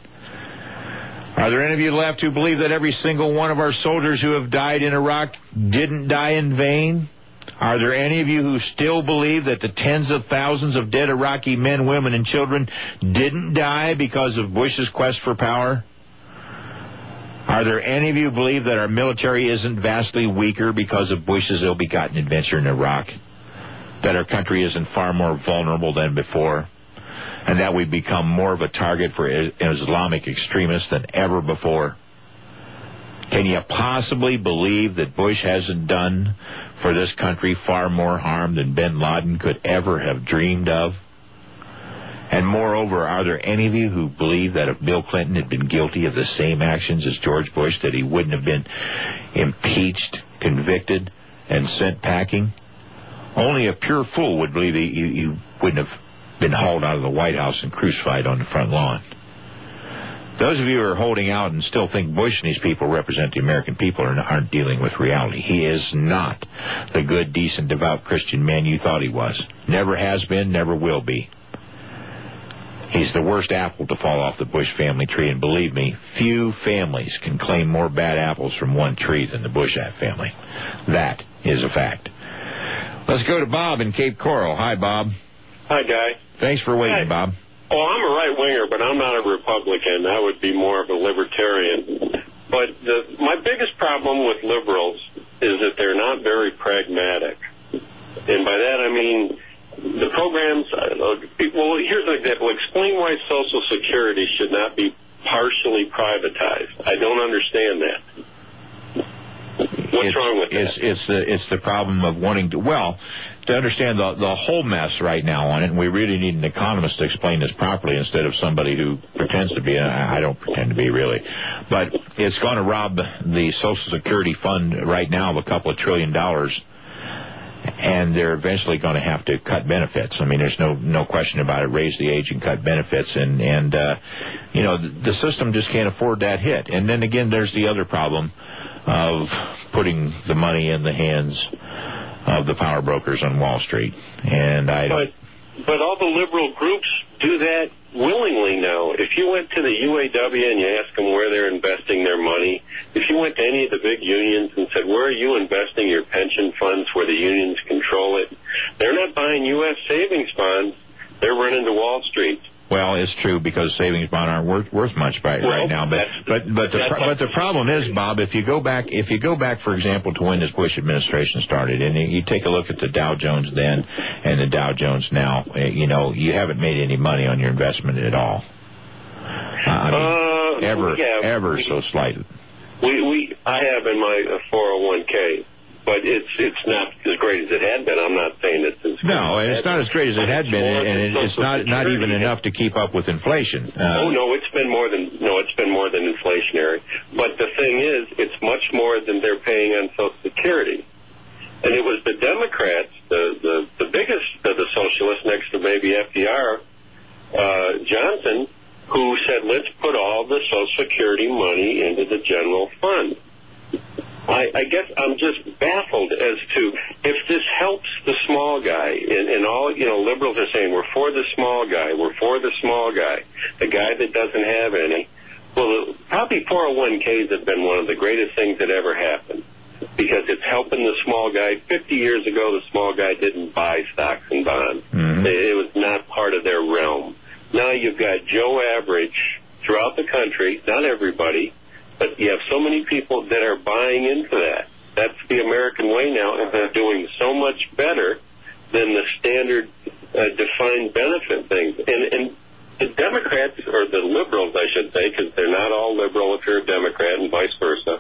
Speaker 8: Are there any of you left who believe that every single one of our soldiers who have died in Iraq didn't die in vain? Are there any of you who still believe that the tens of thousands of dead Iraqi men, women, and children didn't die because of Bush's quest for power? Are there any of you who believe that our military isn't vastly weaker because of Bush's ill-begotten adventure in Iraq? That our country isn't far more vulnerable than before? And that we've become more of a target for Islamic extremists than ever before? Can you possibly believe that Bush hasn't done for this country far more harm than bin Laden could ever have dreamed of? And moreover, are there any of you who believe that if Bill Clinton had been guilty of the same actions as George Bush, that he wouldn't have been impeached, convicted, and sent packing? Only a pure fool would believe he wouldn't have been hauled out of the White House and crucified on the front lawn. Those of you who are holding out and still think Bush and these people represent the American people aren't dealing with reality. He is not the good, decent, devout Christian man you thought he was. Never has been, never will be. He's the worst apple to fall off the Bush family tree, and believe me, few families can claim more bad apples from one tree than the Bush family. That is a fact. Let's go to Bob in Cape Coral. Hi, Bob.
Speaker 3: Hi, Guy.
Speaker 8: Thanks for waiting, Bob.
Speaker 3: Oh, I'm a right-winger, but I'm not a Republican. I would be more of a libertarian. But my biggest problem with liberals is that they're not very pragmatic. And by that I mean the programs, well, here's an example. Explain why Social Security should not be partially privatized. I don't understand that. What's wrong with that?
Speaker 8: It's the problem of wanting to, to understand the whole mess right now on it, and we really need an economist to explain this properly instead of somebody who pretends to be. I don't pretend to be, really. But it's going to rob the Social Security fund right now of a couple of $1 trillion, and they're eventually going to have to cut benefits. I mean, there's no question about it. Raise the age and cut benefits, and the system just can't afford that hit. And then again, there's the other problem of putting the money in the hands of the power brokers on Wall Street. And
Speaker 3: But all the liberal groups do that willingly now. If you went to the UAW and you asked them where they're investing their money, if you went to any of the big unions and said, where are you investing your pension funds where the unions control it, they're not buying U.S. savings bonds. They're running to Wall Street.
Speaker 8: Well, it's true because savings bonds aren't worth much right now. But the problem is, Bob, if you go back, for example, to when this Bush administration started, and you take a look at the Dow Jones then and the Dow Jones now, you haven't made any money on your investment at all. Ever so slightly.
Speaker 3: I have in my 401k. But it's not as great as it had been. I'm not saying it's as great. No,
Speaker 8: and it's not as great as it had been, and it's not even enough to keep up with inflation.
Speaker 3: It's been more than inflationary. But the thing is, it's much more than they're paying on Social Security. And it was the Democrats, the biggest of the socialists, next to maybe FDR, Johnson, who said, let's put all the Social Security money into the general fund. I guess I'm just baffled as to if this helps the small guy, and all, liberals are saying we're for the small guy, the guy that doesn't have any. Well, probably 401ks have been one of the greatest things that ever happened because it's helping the small guy. 50 years ago, the small guy didn't buy stocks and bonds. Mm-hmm. It was not part of their realm. Now you've got Joe Average throughout the country, not everybody, but you have so many people that are buying into that. That's the American way now, and they're doing so much better than the standard defined benefit things. And the Democrats, or the liberals, I should say, because they're not all liberal if you're a Democrat and vice versa,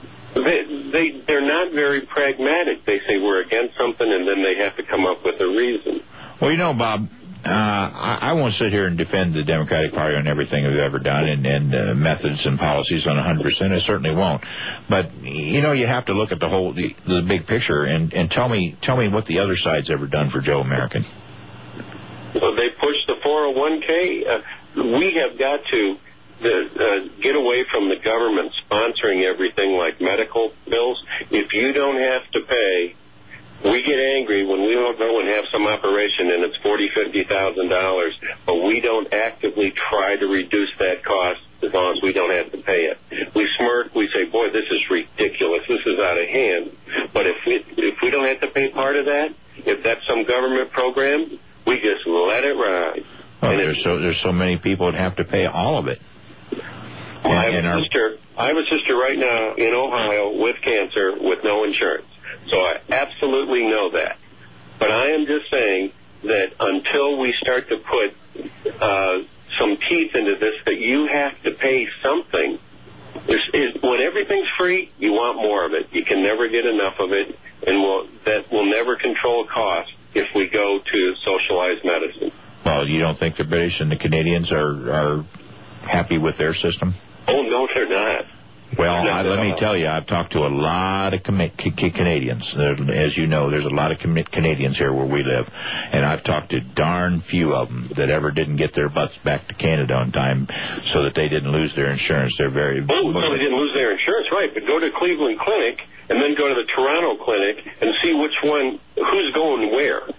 Speaker 3: they're not very pragmatic. They say we're against something, and then they have to come up with a reason.
Speaker 8: Well, Bob, I won't sit here and defend the Democratic Party on everything we've ever done and methods and policies on 100%. I certainly won't. But, you have to look at the big picture and tell me what the other side's ever done for Joe American.
Speaker 3: Well, they pushed the 401k. We have got to get away from the government sponsoring everything like medical bills. If you don't have to pay, we get angry when we don't go and have some operation and it's $40,000-$50,000, but we don't actively try to reduce that cost as long as we don't have to pay it. We smirk, we say, boy, this is ridiculous, this is out of hand. But if we don't have to pay part of that, if that's some government program, we just let it ride.
Speaker 8: Oh, there's so many people that have to pay all of it.
Speaker 3: Well, I have a sister right now in Ohio with cancer with no insurance. So I absolutely know that. But I am just saying that until we start to put some teeth into this, that you have to pay something. When everything's free, you want more of it. You can never get enough of it, and that will never control cost if we go to socialized medicine.
Speaker 8: Well, you don't think the British and the Canadians are happy with their system?
Speaker 3: Oh, no, they're not.
Speaker 8: Well, let me tell you, I've talked to a lot of Canadians. As you know, there's a lot of Canadians here where we live, and I've talked to darn few of them that ever didn't get their butts back to Canada on time so that they didn't lose their insurance. They're very...
Speaker 3: Oh, so they didn't lose their insurance, right, but go to Cleveland Clinic and then go to the Toronto Clinic and see who's going where.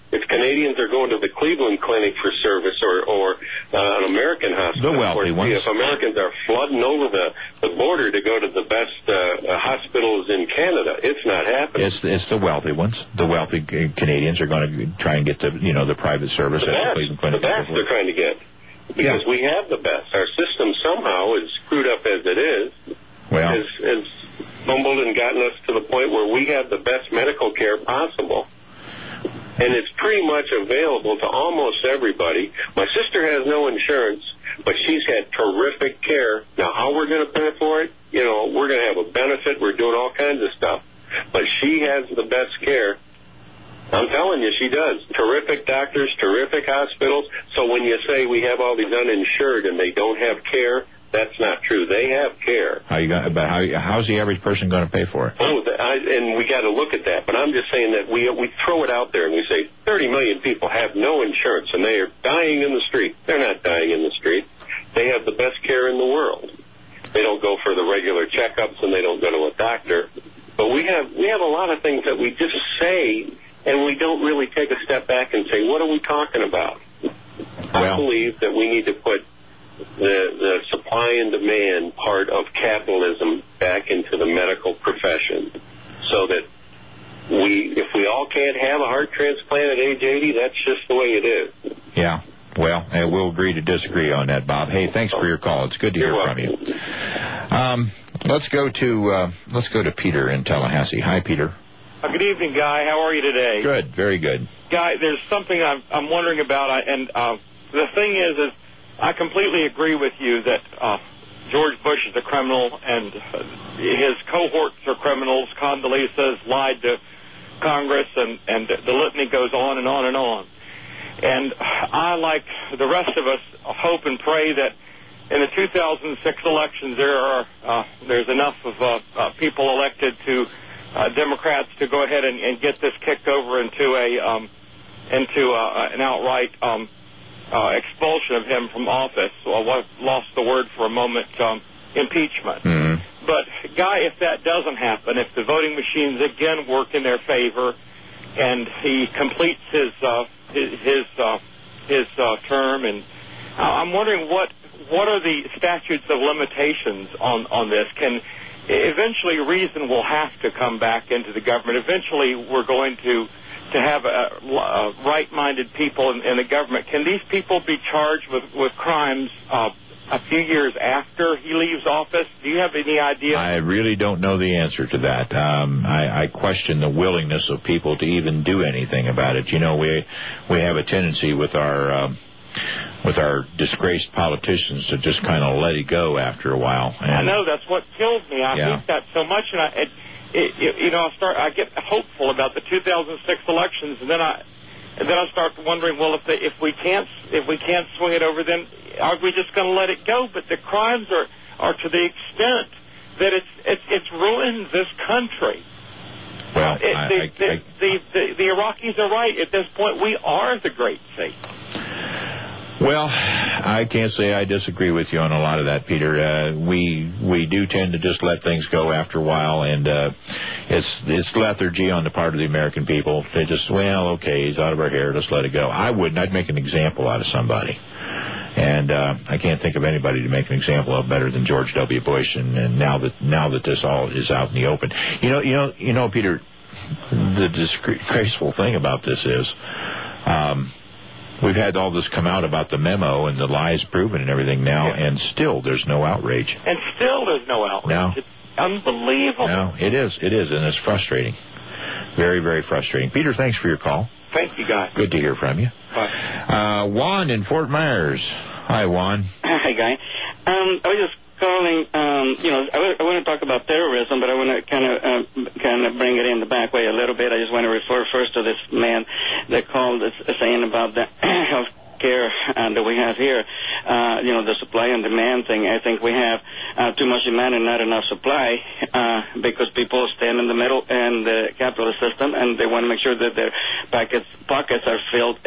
Speaker 3: If Canadians are going to the Cleveland Clinic for service or an American hospital,
Speaker 8: the wealthy ones.
Speaker 3: If Americans are flooding over the border to go to the best hospitals in Canada, it's not happening.
Speaker 8: It's the wealthy ones. The wealthy Canadians are going to try and get the private service at the Cleveland Clinic.
Speaker 3: The best they're trying to get. Because we have the best. Our system somehow is screwed up as it is.
Speaker 8: Well,
Speaker 3: has fumbled and gotten us to the point where we have the best medical care possible. And it's pretty much available to almost everybody. My sister has no insurance, but she's had terrific care. Now, how we're going to pay for it, we're going to have a benefit. We're doing all kinds of stuff. But she has the best care. I'm telling you, she does. Terrific doctors, terrific hospitals. So when you say we have all these uninsured and they don't have care, that's not true. They have care.
Speaker 8: How's the average person going to pay for it?
Speaker 3: And we got to look at that. But I'm just saying that we throw it out there and we say 30 million people have no insurance and they are dying in the street. They're not dying in the street. They have the best care in the world. They don't go for the regular checkups and they don't go to a doctor. But we have a lot of things that we just say and we don't really take a step back and say, what are we talking about? I believe that we need to put the supply and demand part of capitalism back into the medical profession so that if we all can't have a heart transplant at age 80, that's just the way it is.
Speaker 8: Yeah. Well, we'll agree to disagree on that, Bob. Hey, thanks for your call. It's good to hear from you. Let's go to Peter in Tallahassee. Hi, Peter.
Speaker 5: Good evening, Guy. How are you today?
Speaker 8: Good, very good.
Speaker 5: Guy, there's something I'm wondering about, and the thing is I completely agree with you that George Bush is a criminal and his cohorts are criminals. Condoleezza lied to Congress, and the litany goes on and on and on. And I, like the rest of us, hope and pray that in the 2006 elections there's enough of people elected to Democrats to go ahead and get this kicked over into an outright expulsion of him from office. Well, I lost the word for a moment, impeachment.
Speaker 8: Mm-hmm.
Speaker 5: But, Guy, if that doesn't happen, if the voting machines again work in their favor and he completes his term, and I'm wondering what are the statutes of limitations on this? Eventually reason will have to come back into the government. Eventually we're going to have right-minded people in the government. Can these people be charged with crimes a few years after he leaves office? Do you have any idea?
Speaker 8: I really don't know the answer to that. I question the willingness of people to even do anything about it. We have a tendency with our disgraced politicians to just kind of let it go after a while. And
Speaker 5: I know that's what kills me. I hate that so much, and I get hopeful about the 2006 elections, and then I start wondering, well, if we can't swing it over, then are we just going to let it go? But the crimes are to the extent that it's ruined this country.
Speaker 8: Well,
Speaker 5: the Iraqis are right. At this point, we are the great Satan.
Speaker 8: Well, I can't say I disagree with you on a lot of that, Peter. We do tend to just let things go after a while, and it's lethargy on the part of the American people. They just, he's out of our hair, let's let it go. I wouldn't. I'd make an example out of somebody. And I can't think of anybody to make an example of better than George W. Bush. And now that this all is out in the open, you know, Peter, the disgraceful thing about this is, we've had all this come out about the memo and the lies proven and everything now, and still there's no outrage.
Speaker 5: And still there's no outrage.
Speaker 8: No.
Speaker 5: It's unbelievable.
Speaker 8: No, it is, and it's frustrating. Very, very frustrating. Peter, thanks for your call.
Speaker 5: Thank you, guys.
Speaker 8: Good to hear from you.
Speaker 5: Bye.
Speaker 8: Juan in Fort Myers. Hi, Juan.
Speaker 6: Hi, Guy. I was just calling, I want to talk about terrorism, but I want to kind of bring it in the back way a little bit. I just want to refer first to this man that called saying about the health care that we have here, the supply and demand thing. I think we have too much demand and not enough supply because people stand in the middle and the capitalist system, and they want to make sure that their pockets are filled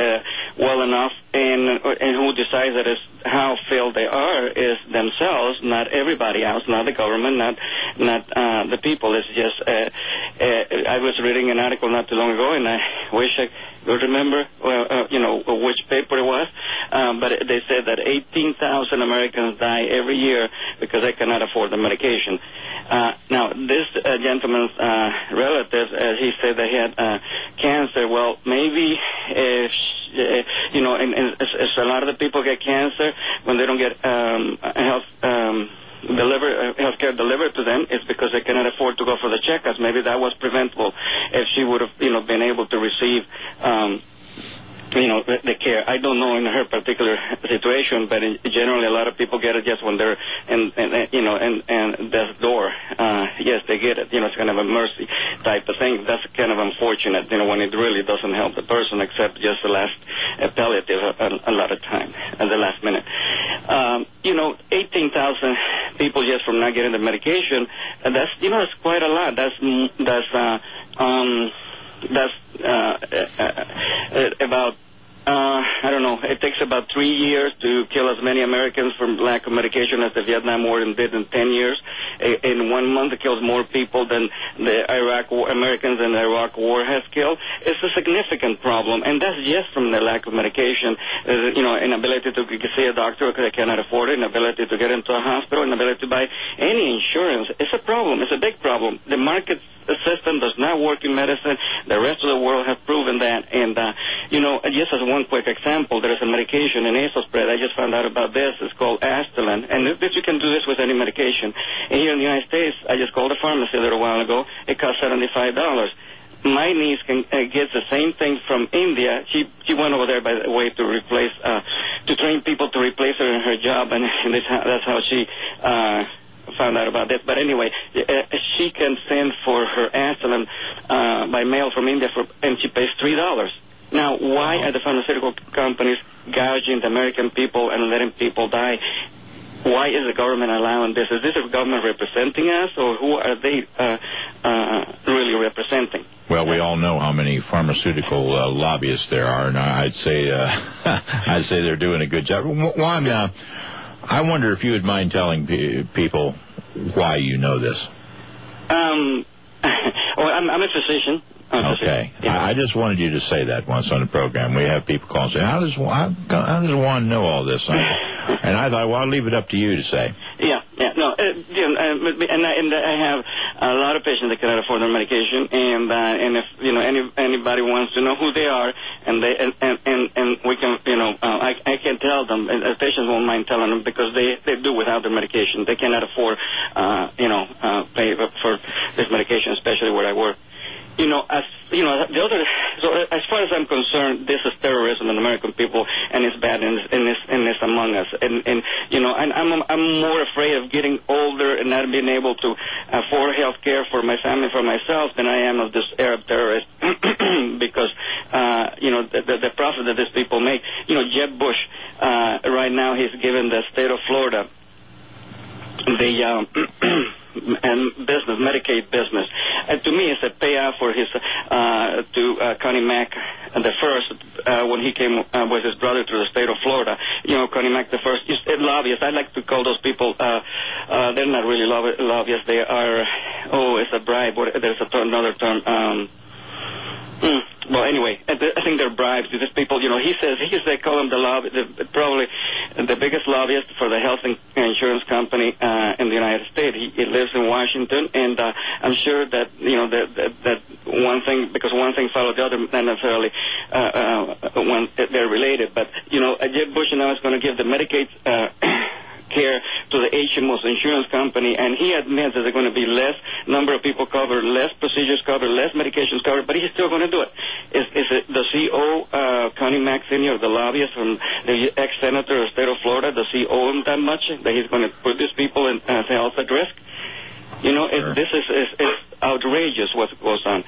Speaker 6: well enough, and who decides that is how filled they are is themselves, not everybody else, not the government, not the people. It's just I was reading an article not too long ago, and I wish I could remember which paper it was, but they said that 18,000 Americans die every year because they cannot afford the medication. Now, this gentleman's relative, he said that he had cancer. Well, maybe if a lot of the people get cancer when they don't get health care delivered to them, it's because they cannot afford to go for the checkups. Maybe that was preventable if she would have been able to receive the care. I don't know in her particular situation, but generally a lot of people get it just when they're in death's door. Yes, they get it. It's kind of a mercy type of thing. That's kind of unfortunate, when it really doesn't help the person except just the last palliative a lot of time at the last minute. 18,000 people just from not getting the medication, that's quite a lot. That's about I don't know. It takes about 3 years to kill as many Americans from lack of medication as the Vietnam War did in 10 years. In 1 month, it kills more people than the Americans in the Iraq War has killed. It's a significant problem, and that's just from the lack of medication. Inability to see a doctor because they cannot afford it, inability to get into a hospital, inability to buy any insurance. It's a problem. It's a big problem. The market system does not work in medicine. The rest of the world have proven that. And, just as one quick example, there is a medication, an nasal spray. I just found out about this. It's called Astelin. And you can do this with any medication. And here in the United States, I just called a pharmacy a little while ago. It costs $75. My niece gets the same thing from India. She went over there, by the way, to train people to replace her in her job, and that's how she found out about this. But anyway, she can send for her Astelin by mail from India, and she pays $3. Now, why are the pharmaceutical companies gouging the American people and letting people die? Why is the government allowing this? Is this the government representing us, or who are they really representing?
Speaker 8: Well, we all know how many pharmaceutical lobbyists there are, and I'd say they're doing a good job. Juan, I wonder if you would mind telling people why you know this.
Speaker 6: I'm a physician.
Speaker 8: Okay. Yeah. I just wanted you to say that once on the program. We have people call and say, how does Juan know all this? And I thought, well, I'll leave it up to you to say.
Speaker 6: Yeah. No, and I have a lot of patients that cannot afford their medication, and if anybody wants to know who they are, and we can, I can tell them, and patients won't mind telling them because they do without their medication. They cannot afford, pay for this medication, especially where I work. As far as I'm concerned, this is terrorism in American people, and it's bad, and it's among us. And I'm more afraid of getting older and not being able to afford health care for my family, for myself, than I am of this Arab terrorist, because the profit that these people make. Jeb Bush, right now, he's given the state of Florida the business, Medicaid business. To me, it's a payoff for his to Connie Mack the first when he came with his brother to the state of Florida. Connie Mack the first lobbyists. I like to call those people. They're not really lobbyists. They are. It's a bribe. There's another term. Well, anyway, I think they're bribes. These people, he says they call him probably the biggest lobbyist for the health insurance company in the United States. He lives in Washington, and I'm sure that that one thing, because one thing followed the other, not necessarily when they're related. But Jeb Bush now is going to give the Medicaid care to the HMO's insurance company, and he admits that there's going to be less number of people covered, less procedures covered, less medications covered, but he's still going to do it. Is it the CEO, Connie Mack Sr., the lobbyist from the ex-senator of the state of Florida, does he owe him that much that he's going to put these people in health at risk? Sure. This is outrageous what goes on.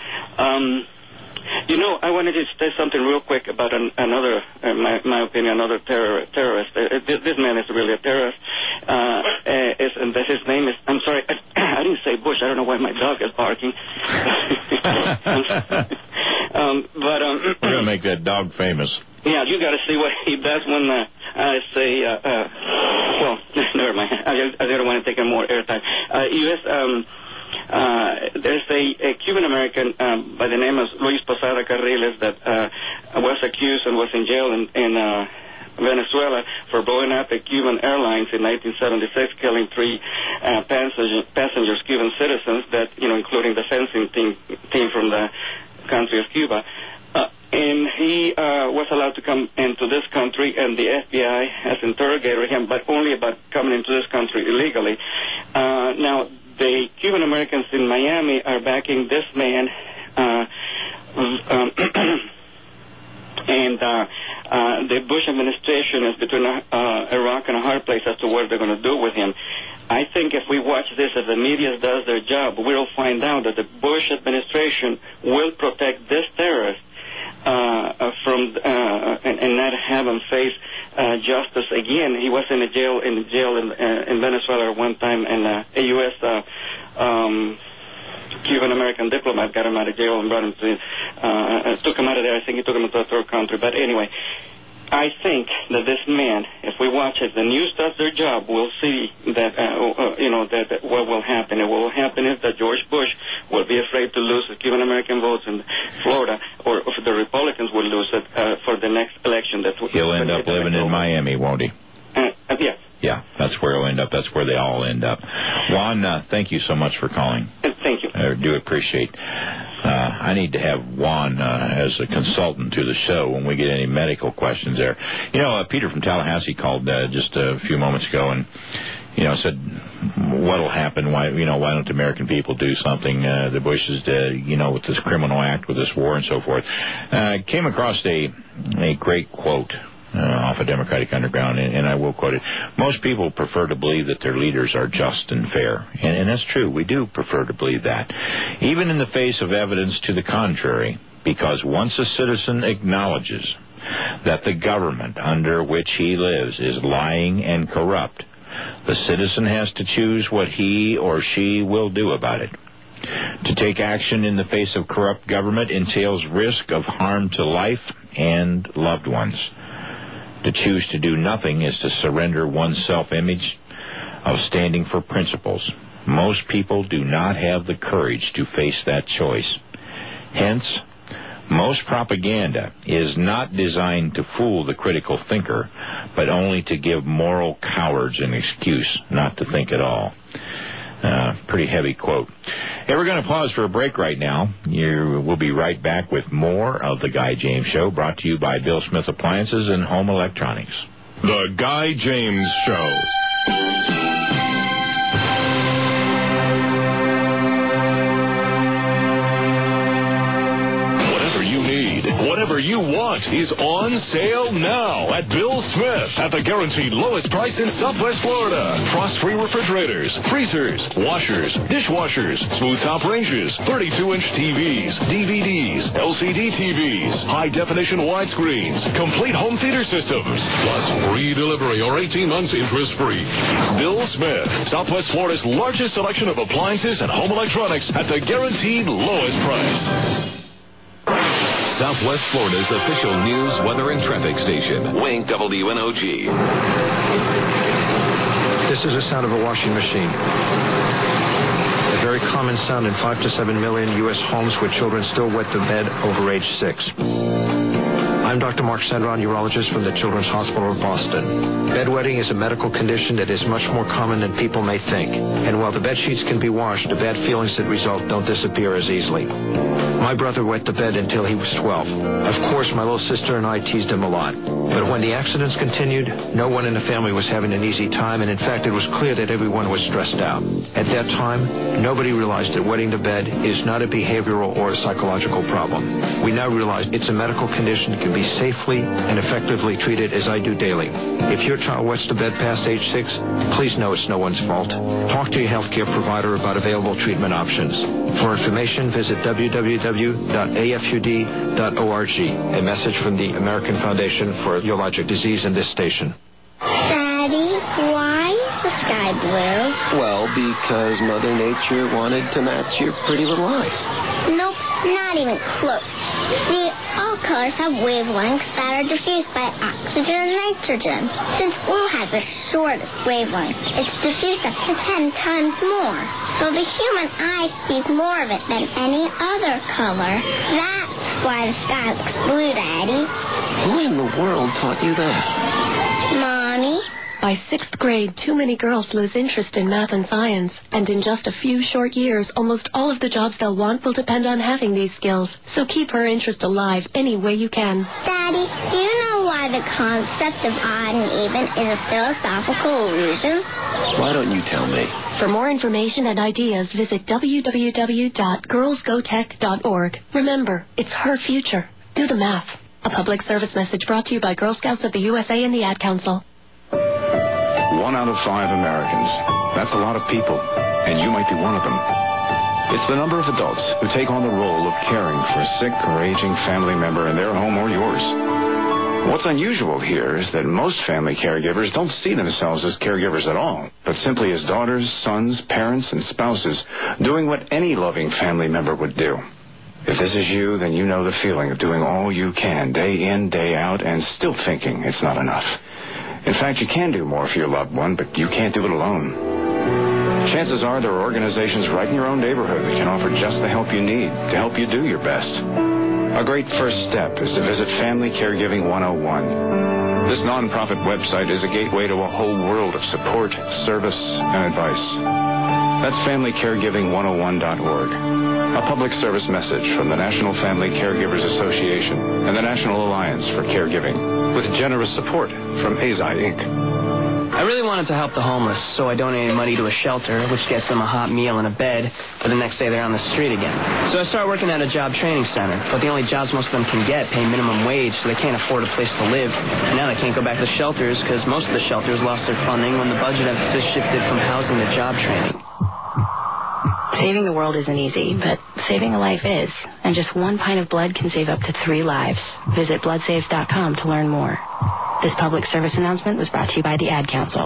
Speaker 6: I wanted to say something real quick about another, my opinion, another terrorist. This man is really a terrorist. And his name is, I'm sorry, I didn't say Bush. I don't know why my dog is barking.
Speaker 8: We're going to make that dog famous.
Speaker 6: Yeah, you got to see what he does when I say, well, never mind. I don't want to take more airtime. There's a Cuban-American by the name of Luis Posada Carriles that was accused and was in jail in Venezuela for blowing up a Cuban Airlines in 1976, killing 3 passengers, Cuban citizens, that, including the fencing team from the country of Cuba. And he was allowed to come into this country, and the FBI has interrogated him, but only about coming into this country illegally. Now, the Cuban Americans in Miami are backing this man, and the Bush administration is between a rock and a hard place as to what they're going to do with him. I think if we watch this, if the media does their job, we'll find out that the Bush administration will protect this terrorist from and not have him face justice again. He was in jail in Venezuela one time, and a U.S. Cuban-American diplomat got him out of jail and brought him to, took him out of there. I think he took him to a third country. But anyway, I think that this man, if we watch it, the news does their job, we'll see that, that what will happen. And what will happen is that George Bush will be afraid to lose the Cuban-American votes in Florida, or if the Republicans will lose it for the next election.
Speaker 8: He'll end up living in Miami, won't he?
Speaker 6: Yeah.
Speaker 8: Yeah, that's where he'll end up. That's where they all end up. Juan, thank you so much for calling.
Speaker 6: Thank you.
Speaker 8: I do appreciate. I need to have Juan as a consultant to the show when we get any medical questions there. Peter from Tallahassee called just a few moments ago and, said, what'll happen? Why don't the American people do something? The Bushes, with this criminal act, with this war and so forth. Came across a great quote off of Democratic Underground, and I will quote it. Most people prefer to believe that their leaders are just and fair. And that's true. We do prefer to believe that. Even in the face of evidence to the contrary, because once a citizen acknowledges that the government under which he lives is lying and corrupt, the citizen has to choose what he or she will do about it. To take action in the face of corrupt government entails risk of harm to life and loved ones. To choose to do nothing is to surrender one's self-image of standing for principles. Most people do not have the courage to face that choice. Hence, most propaganda is not designed to fool the critical thinker, but only to give moral cowards an excuse not to think at all. Pretty heavy quote. Hey, we're going to pause for a break right now. We'll be right back with more of The Guy James Show, brought to you by Bill Smith Appliances and Home Electronics.
Speaker 7: The Guy James Show. Whatever you want is on sale now at Bill Smith at the guaranteed lowest price in Southwest Florida. Frost-free refrigerators, freezers, washers, dishwashers, smooth-top ranges, 32-inch TVs, DVDs, LCD TVs, high-definition widescreens, complete home theater systems, plus free delivery or 18 months interest-free. Bill Smith, Southwest Florida's largest selection of appliances and home electronics at the guaranteed lowest price.
Speaker 14: Southwest Florida's official news, weather, and traffic station. Wink WNOG.
Speaker 1: This is the sound of a washing machine. A very common sound in 5 to 7 million U.S. homes where children still wet the bed over age 6. I'm Dr. Mark Sandron, urologist from the Children's Hospital of Boston. Bedwetting is a medical condition that is much more common than people may think. And while the bed sheets can be washed, the bad feelings that result don't disappear as easily. My brother wet the bed until he was 12. Of course, my little sister and I teased him a lot. But when the accidents continued, no one in the family was having an easy time, and in fact, it was clear that everyone was stressed out. At that time, nobody realized that wetting the bed is not a behavioral or a psychological problem. We now realize it's a medical condition that can be safely and effectively treated as I do daily. If your child wets the bed past age 6, please know it's no one's fault. Talk to your healthcare provider about available treatment options. For information, visit www.afud.org. A message from the American Foundation for Urologic Disease in this station.
Speaker 9: Daddy, why is the sky blue?
Speaker 10: Well, because Mother Nature wanted to match your pretty little eyes.
Speaker 9: Nope, not even close. See, all colors have wavelengths that are diffused by oxygen and nitrogen. Since blue has the shortest wavelength, it's diffused up to 10 times more. So the human eye sees more of it than any other color. That's why the sky looks blue, Daddy.
Speaker 10: Who in the world taught you that?
Speaker 9: Mommy.
Speaker 22: By 6th grade, too many girls lose interest in math and science, and in just a few short years, almost all of the jobs they'll want will depend on having these skills. So keep her interest alive any way you can.
Speaker 9: Daddy, do you know why the concept of odd and even is a philosophical illusion?
Speaker 10: Why don't you tell me?
Speaker 22: For more information and ideas, visit www.girlsgotech.org. Remember, it's her future. Do the math. A public service message brought to you by Girl Scouts of the USA and the Ad Council.
Speaker 11: 1 out of 5 Americans. That's a lot of people, and you might be one of them. It's the number of adults who take on the role of caring for a sick or aging family member in their home or yours. What's unusual here is that most family caregivers don't see themselves as caregivers at all, but simply as daughters, sons, parents, and spouses doing what any loving family member would do. If this is you, then you know the feeling of doing all you can, day in, day out, and still thinking it's not enough. In fact, you can do more for your loved one, but you can't do it alone. Chances are there are organizations right in your own neighborhood that can offer just the help you need to help you do your best. A great first step is to visit Family Caregiving 101. This nonprofit website is a gateway to a whole world of support, service, and advice. That's FamilyCaregiving101.org. A public service message from the National Family Caregivers Association and the National Alliance for Caregiving, with generous support from Azai Inc.
Speaker 13: I really wanted to help the homeless, so I donated money to a shelter, which gets them a hot meal and a bed, but the next day they're on the street again. So I started working at a job training center, but the only jobs most of them can get pay minimum wage, so they can't afford a place to live. And now they can't go back to shelters because most of the shelters lost their funding when the budget emphasis shifted from housing to job training.
Speaker 15: Saving the world isn't easy, but saving a life is. And just 1 pint of blood can save up to 3 lives. Visit bloodsaves.com to learn more. This public service announcement was brought to you by the Ad Council.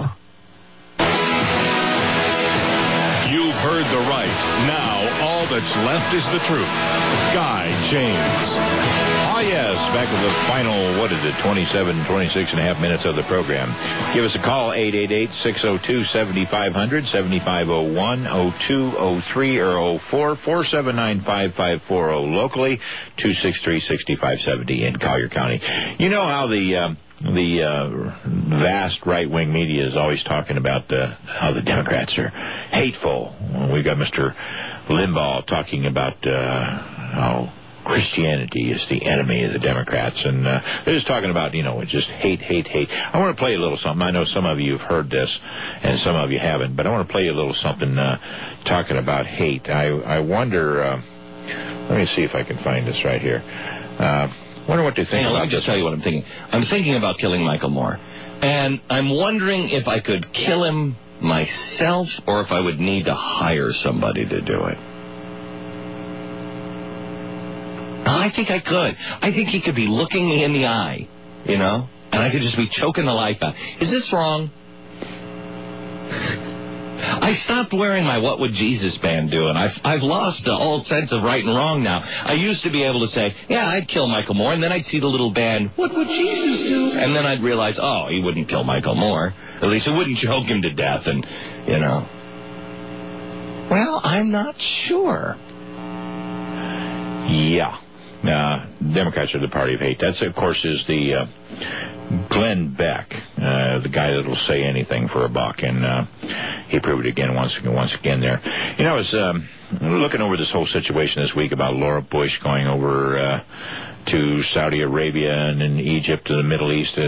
Speaker 7: You've heard the right. Now, all that's left is the truth. Guy James.
Speaker 8: Oh, yes, back to the final, 26 and a half minutes of the program. Give us a call, 888-602-7500, 7501-0203 or 04-479-5540 locally, 263-6570 in Collier County. You know how the vast right-wing media is always talking about how the Democrats are hateful. We've got Mr. Limbaugh talking about how Christianity is the enemy of the Democrats, and they're just talking about, just hate. I want to play a little something. I know some of you have heard this, and some of you haven't, but I want to play a little something talking about hate. I wonder, let me see if I can find this right here. Wonder what they think about
Speaker 10: Let me just tell you what I'm thinking. I'm thinking about killing Michael Moore, and I'm wondering if I could kill him myself or if I would need to hire somebody to do it. I think I could. I think he could be looking me in the eye, and I could just be choking the life out. Is this wrong? I stopped wearing my What Would Jesus band do, and I've lost the whole sense of right and wrong now. I used to be able to say, yeah, I'd kill Michael Moore, and then I'd see the little band, What Would Jesus do? And then I'd realize, oh, he wouldn't kill Michael Moore. At least it wouldn't choke him to death, and, Well, I'm not sure.
Speaker 8: Yeah. Democrats are the party of hate. That, of course, is the Glenn Beck, the guy that'll say anything for a buck, and he proved it again once again there. I was looking over this whole situation this week about Laura Bush going over to Saudi Arabia and in Egypt to the Middle East.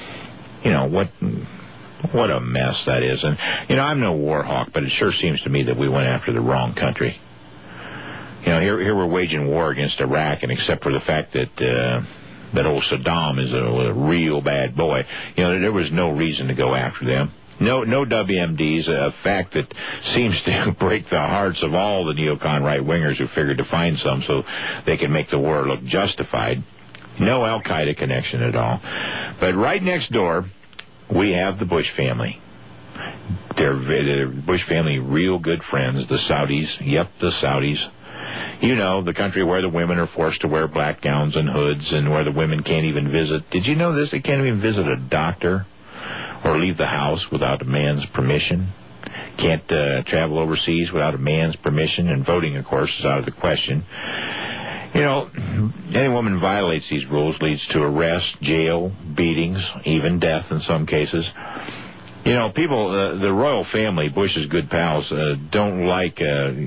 Speaker 8: What a mess that is. And, I'm no war hawk, but it sure seems to me that we went after the wrong country. Here we're waging war against Iraq, and except for the fact that old Saddam is a real bad boy, there was no reason to go after them. No WMDs, a fact that seems to break the hearts of all the neocon right-wingers who figured to find some so they can make the war look justified. No Al-Qaeda connection at all. But right next door, we have the Bush family. They're Bush family, real good friends, the Saudis. Yep, the Saudis. You know, the country where the women are forced to wear black gowns and hoods, and where the women can't even visit. Did you know this? They can't even visit a doctor or leave the house without a man's permission. Can't travel overseas without a man's permission, and voting, of course, is out of the question. You know, any woman violates these rules leads to arrest, jail, beatings, even death in some cases. You know, people, the royal family, Bush's good pals, don't like,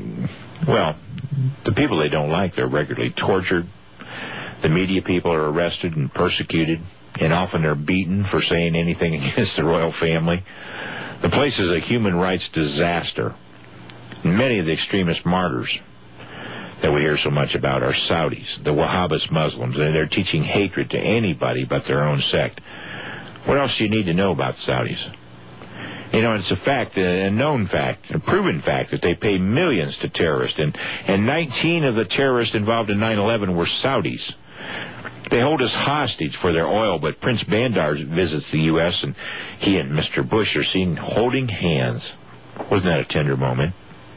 Speaker 8: the people they don't like, they're regularly tortured. The media people are arrested and persecuted, and often they're beaten for saying anything against the royal family. The place is a human rights disaster. Many of the extremist martyrs that we hear so much about are Saudis, the Wahhabist Muslims, and they're teaching hatred to anybody but their own sect. What else do you need to know about Saudis? You know, it's a fact, a known fact, a proven fact that they pay millions to terrorists, and 19 of the terrorists involved in 9/11 were Saudis. They hold us hostage for their oil, but Prince Bandar visits the U.S., and he and Mr. Bush are seen holding hands. Wasn't that a tender moment?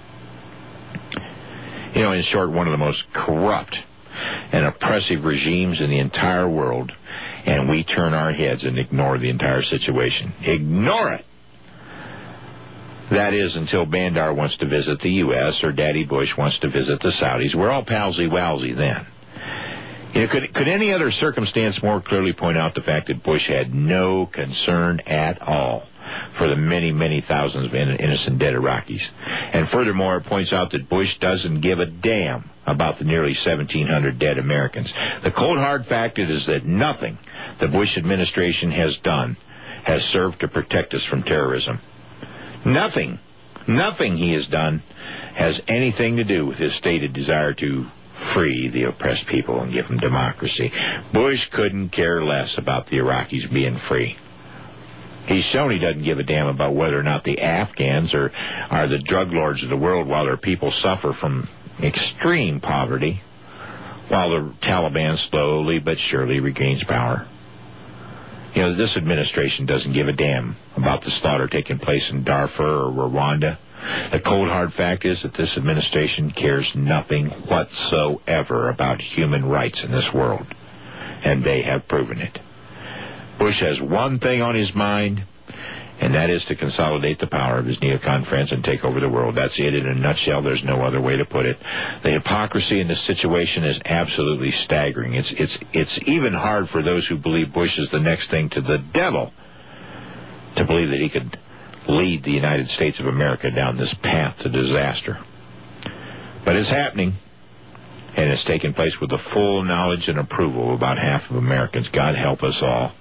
Speaker 8: You know, in short, one of the most corrupt and oppressive regimes in the entire world, and we turn our heads and ignore the entire situation. Ignore it! That is, until Bandar wants to visit the U.S. or Daddy Bush wants to visit the Saudis. We're all palsy-walsy then. You know, could any other circumstance more clearly point out the fact that Bush had no concern at all for the many, many thousands of innocent dead Iraqis? And furthermore, it points out that Bush doesn't give a damn about the nearly 1,700 dead Americans. The cold, hard fact is that nothing the Bush administration has done has served to protect us from terrorism. Nothing he has done has anything to do with his stated desire to free the oppressed people and give them democracy. Bush couldn't care less about the Iraqis being free. He's shown he doesn't give a damn about whether or not the Afghans are the drug lords of the world while their people suffer from extreme poverty, while the Taliban slowly but surely regains power. You know, this administration doesn't give a damn about the slaughter taking place in Darfur or Rwanda. The cold, hard fact is that this administration cares nothing whatsoever about human rights in this world, and they have proven it. Bush has one thing on his mind, and that is to consolidate the power of his neocon friends and take over the world. That's it in a nutshell. There's no other way to put it. The hypocrisy in this situation is absolutely staggering. It's even hard for those who believe Bush is the next thing to the devil to believe that he could lead the United States of America down this path to disaster. But it's happening, and it's taking place with the full knowledge and approval of about half of Americans. God help us all.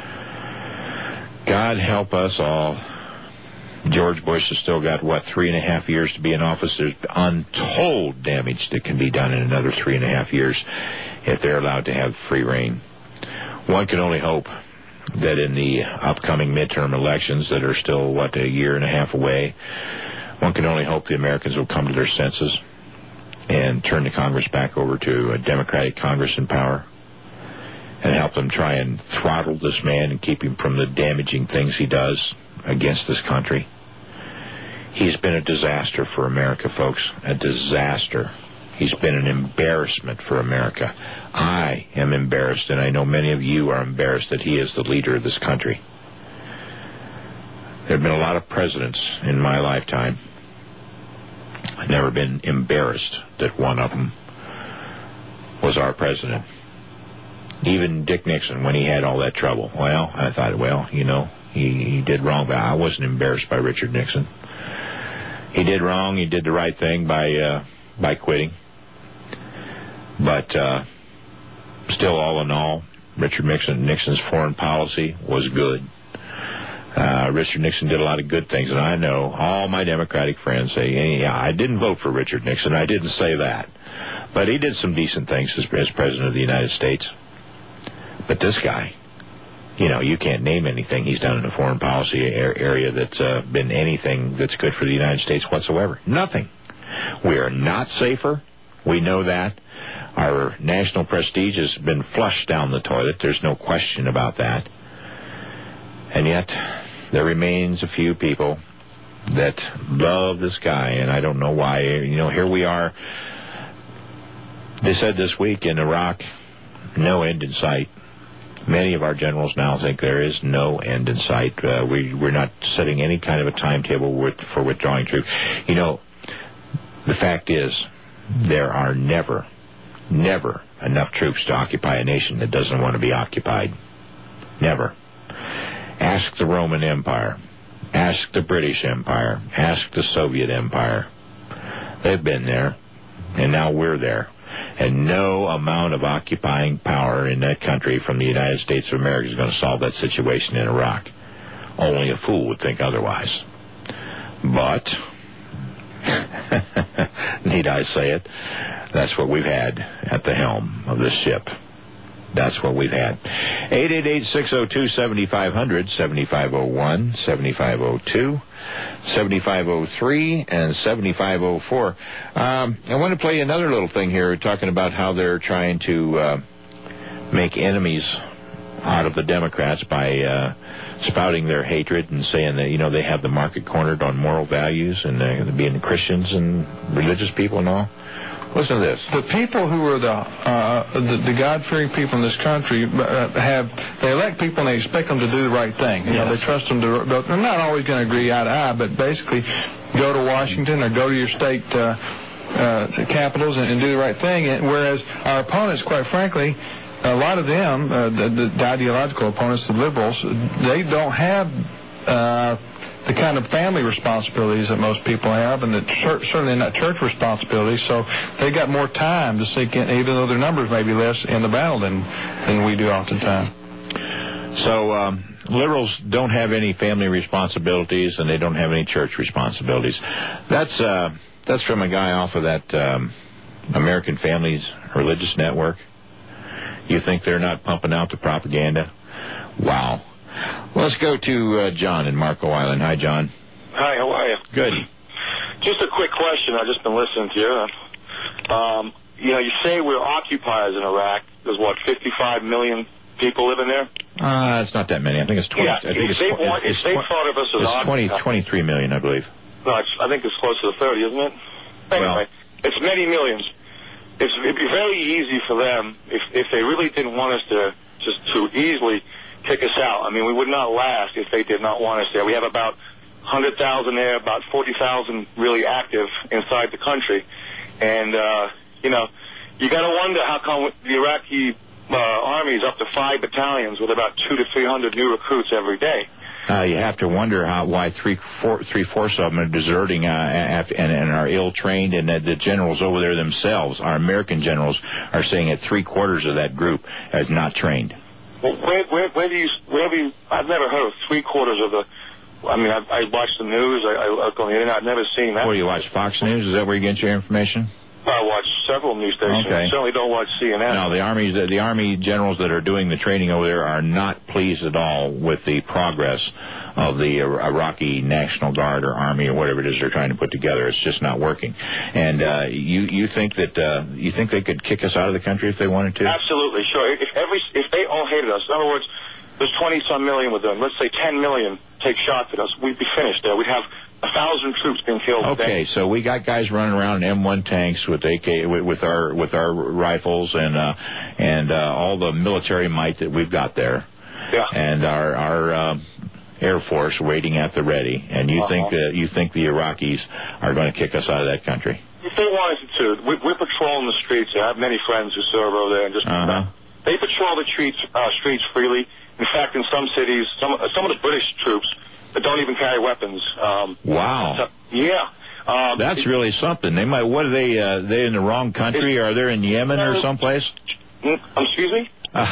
Speaker 8: God help us all. George Bush has still got, 3.5 years to be in office. There's untold damage that can be done in another 3.5 years if they're allowed to have free reign. One can only hope that in the upcoming midterm elections that are still, 1.5 away, one can only hope the Americans will come to their senses and turn the Congress back over to a Democratic Congress in power and help them try and throttle this man and keep him from the damaging things he does against this country. He's been a disaster for America, folks. A disaster. He's been an embarrassment for America. I am embarrassed, and I know many of you are embarrassed that he is the leader of this country. There have been a lot of presidents in my lifetime. I've never been embarrassed that one of them was our president. Even Dick Nixon, when he had all that trouble. Well, I thought, he did wrong, but I wasn't embarrassed by Richard Nixon. He did wrong. He did the right thing by quitting. But still, all in all, Richard Nixon's foreign policy was good. Richard Nixon did a lot of good things, and I know all my Democratic friends say, yeah, I didn't vote for Richard Nixon. I didn't say that. But he did some decent things as President of the United States. But this guy, you can't name anything he's done in the foreign policy area that's been anything that's good for the United States whatsoever. Nothing. We are not safer. We know that. Our national prestige has been flushed down the toilet. There's no question about that. And yet, there remains a few people that love this guy, and I don't know why. Here we are, They said this week in Iraq, no end in sight. Many of our generals now think there is no end in sight. We're not setting any kind of a timetable for withdrawing troops. You know, the fact is, there are never enough troops to occupy a nation that doesn't want to be occupied. Never. Ask the Roman Empire. Ask the British Empire. Ask the Soviet Empire. They've been there, and now we're there. And no amount of occupying power in that country from the United States of America is going to solve that situation in Iraq. Only a fool would think otherwise. But, need I say it, that's what we've had at the helm of this ship. That's what we've had. 888-602-7500, 7501, 7502, 7503, and 7504. I want to play another little thing here, talking about how they're trying to make enemies out of the Democrats by spouting their hatred and saying that, you know, they have the market cornered on moral values and being Christians and religious people and all. Listen to this.
Speaker 16: The people who are the God-fearing people in this country they elect people and they expect them to do the right thing. You know, they trust them to. They're not always going to agree eye to eye, but basically go to Washington or go to your state capitals and do the right thing. Whereas our opponents, quite frankly, a lot of them, the ideological opponents, the liberals, they don't have the kind of family responsibilities that most people have, and certainly not church responsibilities. So they got more time to sink in, even though their numbers may be less in the battle than we do oftentimes.
Speaker 8: So liberals don't have any family responsibilities, and they don't have any church responsibilities. That's from a guy off of that American Families Religious Network. You think they're not pumping out the propaganda? Wow. Let's go to John in Marco Island. Hi, John.
Speaker 17: Hi, how are you?
Speaker 8: Good.
Speaker 17: Just a quick question. I've just been listening to you. You say we're occupiers in Iraq. There's, 55 million people living there?
Speaker 8: It's not that many. I think it's 20.
Speaker 17: Yeah, if they thought of us as occupiers.
Speaker 8: 23 million, I believe.
Speaker 17: No, I think it's close to 30, isn't it? Anyway, it's many millions. It'd be very easy for them if they really didn't want us to easily kick us out. I mean, we would not last if they did not want us there. We have about 100,000 there, about 40,000 really active inside the country. And, you got to wonder how come the Iraqi army is up to 5 battalions with about 200 to 300 new recruits every day.
Speaker 8: You have to wonder why three-fourths of them are deserting and are ill-trained, and that the generals over there themselves, our American generals, are saying that 3/4 of that group is not trained.
Speaker 17: Well, where do you? I've never heard of 3/4 of the. I mean, I watch the news. I look on the internet. I've never seen that.
Speaker 8: Well, you watch Fox News? Is that where you get your information?
Speaker 17: I watch several news stations.
Speaker 8: Okay.
Speaker 17: I certainly don't watch CNN.
Speaker 8: No, the army generals that are doing the training over there are not pleased at all with the progress of the Iraqi National Guard or Army or whatever it is they're trying to put together. It's just not working. And you think they could kick us out of the country if they wanted to?
Speaker 17: Absolutely, sure. If they all hated us, in other words, there's 20-some million with them. Let's say 10 million take shots at us. We'd be finished there. We'd have 1,000 troops being killed.
Speaker 8: Okay, so we got guys running around in M1 tanks with with our rifles and all the military might that we've got there.
Speaker 17: Yeah.
Speaker 8: And our Air Force waiting at the ready. And you think the Iraqis are going to kick us out of that country?
Speaker 17: If they wanted to, we're patrolling the streets. I have many friends who serve over there, and they patrol the streets freely. In fact, in some cities, some of the British troops that don't even carry weapons.
Speaker 8: Wow.
Speaker 17: Yeah.
Speaker 8: That's really something. They might. What are they? They in the wrong country? Are they in Yemen or someplace?
Speaker 17: Excuse me?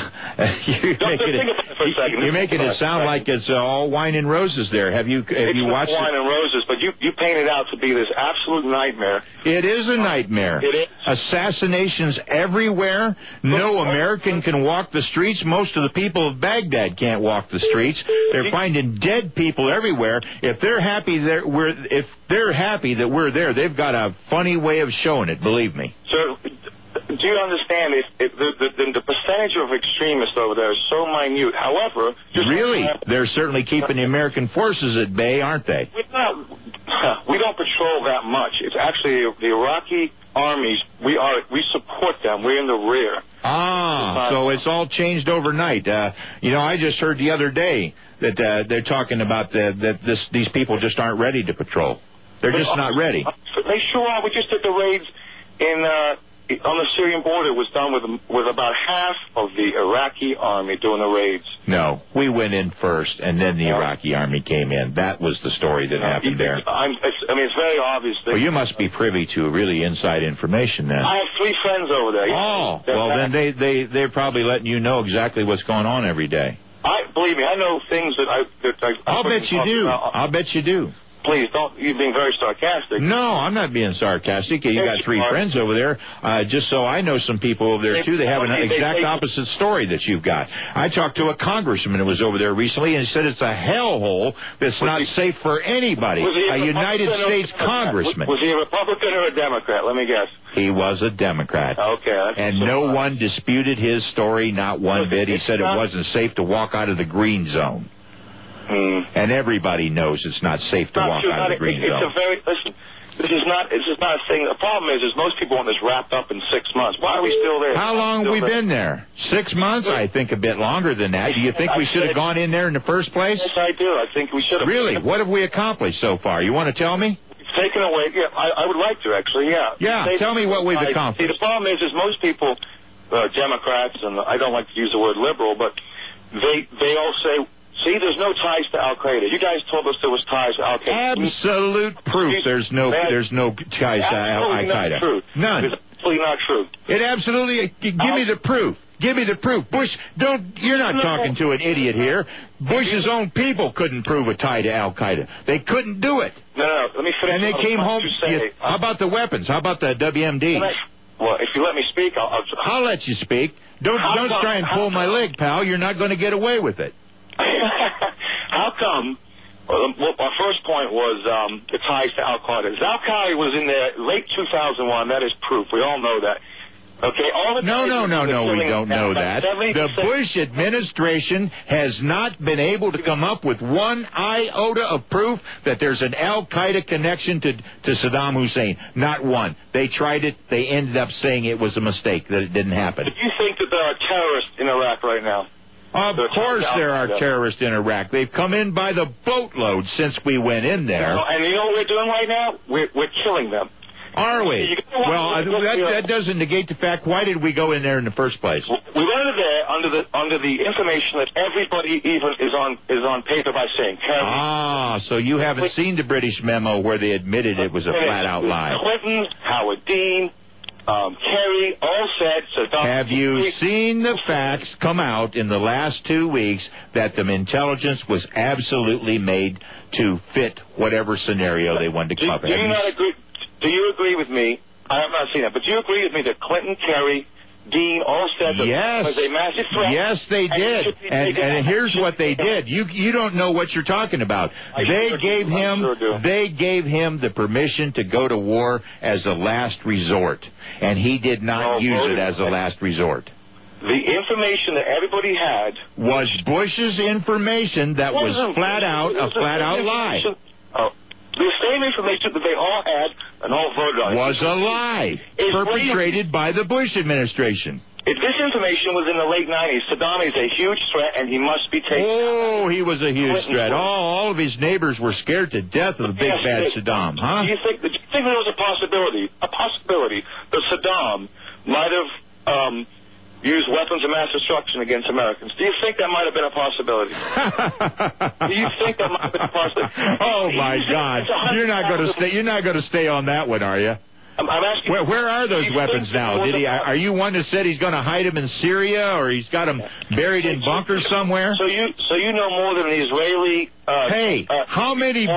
Speaker 8: You're making it sound like it's all wine and roses there. Have you watched it?
Speaker 17: Wine and roses, but you paint it out to be this absolute nightmare.
Speaker 8: It is a nightmare.
Speaker 17: It is.
Speaker 8: Assassinations everywhere. No American can walk the streets. Most of the people of Baghdad can't walk the streets. They're finding dead people everywhere. If they're happy that we're there, they've got a funny way of showing it. Believe me.
Speaker 17: So, do you understand the percentage of extremists over there is so minute? However,
Speaker 8: they're certainly keeping the American forces at bay, aren't they?
Speaker 17: We don't patrol that much. It's actually the Iraqi armies, we support them. We're in the rear.
Speaker 8: So it's all changed overnight. I just heard the other day that they're talking about these people just aren't ready to patrol. They're just not ready.
Speaker 17: They sure are. We just did the raids on the Syrian border. It was done with about half of the Iraqi army doing the raids.
Speaker 8: No, we went in first, and then the Iraqi army came in. That was the story that happened there.
Speaker 17: It's very obvious.
Speaker 8: Well, you must be privy to really inside information then.
Speaker 17: I have 3 friends over there.
Speaker 8: Then they're probably letting you know exactly what's going on every day.
Speaker 17: Believe me, I know things that
Speaker 8: I'll bet you do. I'll bet you do.
Speaker 17: Please don't. You're being very sarcastic.
Speaker 8: No, I'm not being sarcastic. You got 3 friends over there. Just so I know some people over there too. They have an exact opposite story that you've got. I talked to a congressman who was over there recently, and he said it's a hellhole that's not safe for anybody. A United States congressman.
Speaker 17: Was he a Republican or a Democrat? Let me guess.
Speaker 8: He was a Democrat.
Speaker 17: Okay.
Speaker 8: And no one disputed his story, not one bit. He said it wasn't safe to walk out of the green zone. And everybody knows it's not safe to walk out of the green zone.
Speaker 17: This is not a thing. The problem is most people want this wrapped up in 6 months. Why are we still there?
Speaker 8: How long have we been there? 6 months? I think a bit longer than that. Do you think we should have gone in there in the first place?
Speaker 17: Yes, I do. I think we should have.
Speaker 8: Really? What have we accomplished so far? You want to tell me?
Speaker 17: Taken away. Yeah, I would like to, actually, yeah.
Speaker 8: Yeah, tell me what we've accomplished.
Speaker 17: See, the problem is most people, Democrats, and I don't like to use the word liberal, but they all say, see, there's no ties to Al-Qaeda. You guys told us there was ties to Al-Qaeda.
Speaker 8: Absolute proof there's no ties to Al-Qaeda. None.
Speaker 17: It's absolutely not true.
Speaker 8: It absolutely, give me the proof. Give me the proof. Bush, you're not talking to an idiot here. Bush's own people couldn't prove a tie to Al-Qaeda. They couldn't do it.
Speaker 17: No, let me finish.
Speaker 8: And they came home. How about the weapons? How about the WMD?
Speaker 17: Well, if you let me speak,
Speaker 8: I'll let you speak. Don't try and pull my leg, pal. You're not going to get away with it.
Speaker 17: How come? Well, my first point was the ties to Al-Qaeda. Al-Qaeda was in there late 2001. That is proof. We all know that. Okay.
Speaker 8: No, we don't know that. The Bush administration has not been able to come up with one iota of proof that there's an Al-Qaeda connection to Saddam Hussein. Not one. They tried it. They ended up saying it was a mistake, that it didn't happen.
Speaker 17: Do you think that there are terrorists in Iraq right now?
Speaker 8: Of course there are terrorists in Iraq. They've come in by the boatload since we went in there.
Speaker 17: And you know what we're doing right now? We're killing them.
Speaker 8: Are we? Well, that doesn't negate the fact. Why did we go in there in the first place?
Speaker 17: We went in there under the information that everybody even is on paper by saying.
Speaker 8: So you haven't seen the British memo where they admitted it was a flat-out lie.
Speaker 17: Clinton, Howard Dean, Kerry, all said Saddam.
Speaker 8: Have you seen the facts come out in the last 2 weeks that the intelligence was absolutely made to fit whatever scenario they wanted to cover?
Speaker 17: Do you agree with me? I have not seen that, but do you agree with me that Clinton, Kerry, Dean all said that was a massive threat?
Speaker 8: Yes, they did. And here's what they did. You don't know what you're talking about. They gave him the permission to go to war as a last resort, and he did not use it as a last resort.
Speaker 17: The information that everybody had
Speaker 8: was Bush's information that was a flat out lie.
Speaker 17: The same information that they all had and all voted on
Speaker 8: was a lie perpetrated by the Bush administration.
Speaker 17: If this information was in the late 90s, Saddam is a huge threat and he must be taken out.
Speaker 8: He was a huge threat. All of his neighbors were scared to death of the big bad Saddam, huh?
Speaker 17: Do you think there was a possibility that Saddam might have used weapons of mass destruction against Americans? Do you think that might have been a possibility? Do you think that might have been a possibility?
Speaker 8: Oh my God! You're not going to stay on that one, are you?
Speaker 17: I'm asking.
Speaker 8: Where are those weapons now? Are you one that said he's going to hide them in Syria, or he's got them buried in bunkers somewhere?
Speaker 17: So you know more than the Israeli.
Speaker 8: How many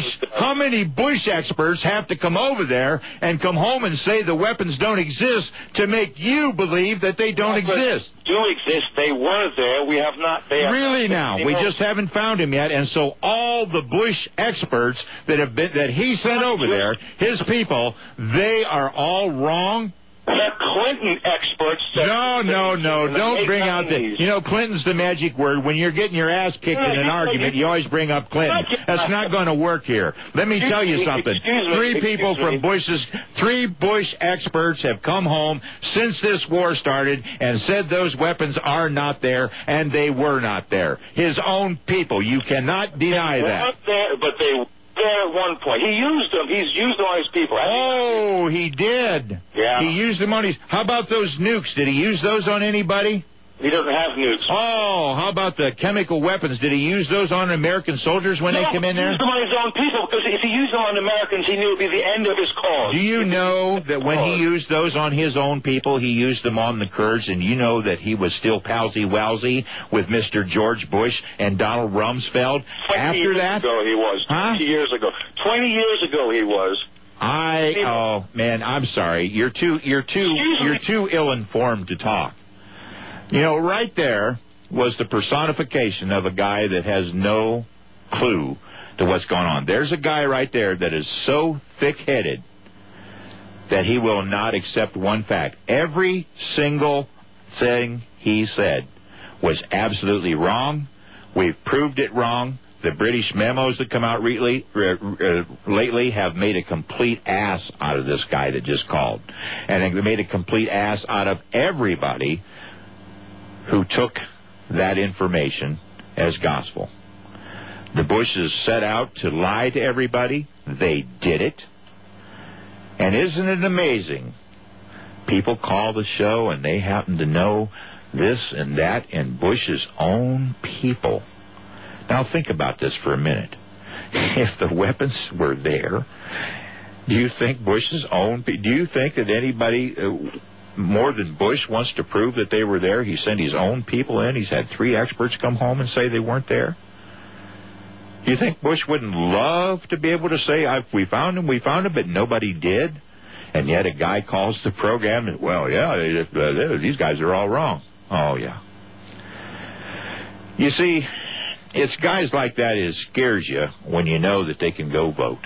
Speaker 8: Bush experts have to come over there and come home and say the weapons don't exist to make you believe that they don't exist?
Speaker 17: Do exist? They were there. We have not.
Speaker 8: Really now? We just haven't found him yet, and so all the Bush experts that he sent over there, his people, they are all wrong.
Speaker 17: The Clinton experts said...
Speaker 8: No. Don't bring out the... You know, Clinton's the magic word. When you're getting your ass kicked in an argument, you always bring up Clinton. That's not going to work here. Let me tell you something. Three Bush experts have come home since this war started and said those weapons are not there, and they were not there. His own people. You cannot deny that.
Speaker 17: But they were there at one point. He used them. He's used all his people.
Speaker 8: Oh, he did.
Speaker 17: Yeah.
Speaker 8: He used them on his... How about those nukes? Did he use those on anybody?
Speaker 17: He doesn't have nukes.
Speaker 8: Oh, how about the chemical weapons? Did he use those on American soldiers when they came in there?
Speaker 17: He used them on his own people, because if he used them on Americans, he knew it would be the end of his cause.
Speaker 8: Do you know that when he used those on his own people, he used them on the Kurds, and you know that he was still palsy-walsy with Mr. George Bush and Donald Rumsfeld after that?
Speaker 17: 20 years ago he was.
Speaker 8: Huh?
Speaker 17: 20 years ago. 20 years ago he was.
Speaker 8: Oh, man, I'm sorry. You're too ill-informed to talk. You know, right there was the personification of a guy that has no clue to what's going on. There's a guy right there that is so thick-headed that he will not accept one fact. Every single thing he said was absolutely wrong. We've proved it wrong. The British memos that come out lately have made a complete ass out of this guy that just called. And they made a complete ass out of everybody who took that information as gospel. The Bushes set out to lie to everybody. They did it. And isn't it amazing? People call the show and they happen to know this and that and Bush's own people. Now think about this for a minute. If the weapons were there, do you think Bush's own people... Do you think that anybody... more than Bush wants to prove that they were there? He sent his own people in. He's had 3 experts come home and say they weren't there. Do you think Bush wouldn't love to be able to say, we found him, but nobody did? And yet a guy calls the program and, well, yeah, these guys are all wrong. Oh, yeah. You see, it's guys like that that scares you when you know that they can go vote.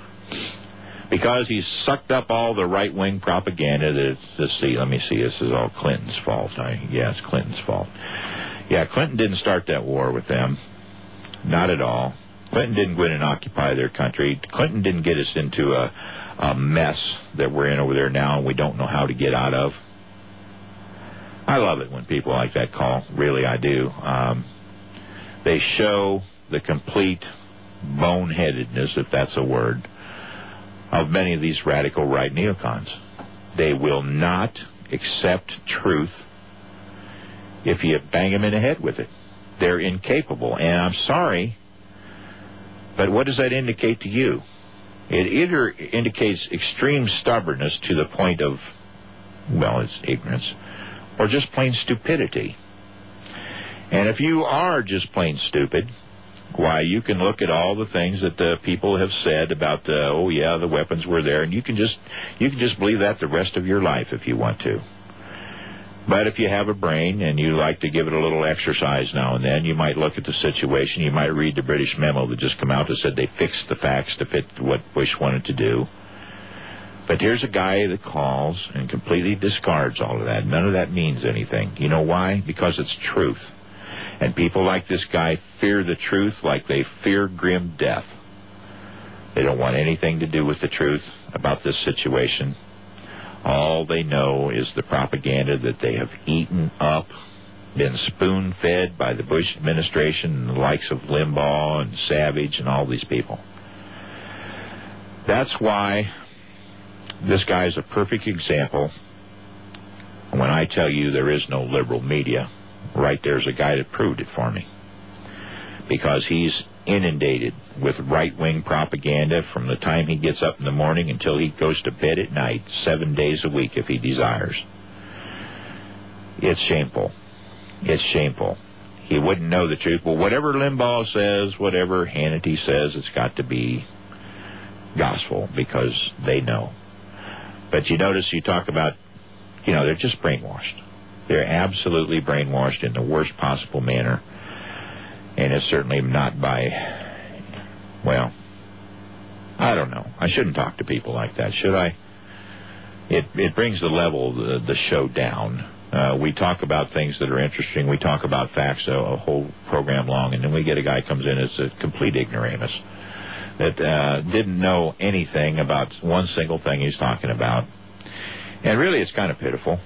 Speaker 8: Because he's sucked up all the right-wing propaganda. Let me see. This is all Clinton's fault. It's Clinton's fault. Yeah, Clinton didn't start that war with them. Not at all. Clinton didn't go in and occupy their country. Clinton didn't get us into a mess that we're in over there now and we don't know how to get out of. I love it when people like that call. Really, I do. They show the complete boneheadedness, if that's a word, of many of these radical right neocons. They will not accept truth if you bang them in the head with it. They're incapable. And I'm sorry, but what does that indicate to you? It either indicates extreme stubbornness to the point of, well, it's ignorance, or just plain stupidity. And if you are just plain stupid, why, you can look at all the things that the people have said about, the weapons were there, and you can just believe that the rest of your life if you want to. But if you have a brain and you like to give it a little exercise now and then, you might look at the situation. You might read the British memo that just come out that said they fixed the facts to fit what Bush wanted to do. But here's a guy that calls and completely discards all of that. None of that means anything. You know why? Because it's truth. And people like this guy fear the truth like they fear grim death. They don't want anything to do with the truth about this situation. All they know is the propaganda that they have eaten up, been spoon-fed by the Bush administration and the likes of Limbaugh and Savage and all these people. That's why this guy is a perfect example. When I tell you there is no liberal media, right there's a guy that proved it for me. Because he's inundated with right-wing propaganda from the time he gets up in the morning until he goes to bed at night, 7 days a week if he desires. It's shameful. It's shameful. He wouldn't know the truth. Well, whatever Limbaugh says, whatever Hannity says, it's got to be gospel because they know. But you notice you talk about, they're just brainwashed. They're absolutely brainwashed in the worst possible manner. And it's certainly not by, I don't know. I shouldn't talk to people like that, should I? it brings the level of the show down. We talk about things that are interesting. We talk about facts a whole program long, and then we get a guy comes in as a complete ignoramus that didn't know anything about one single thing he's talking about. And really, it's kind of pitiful.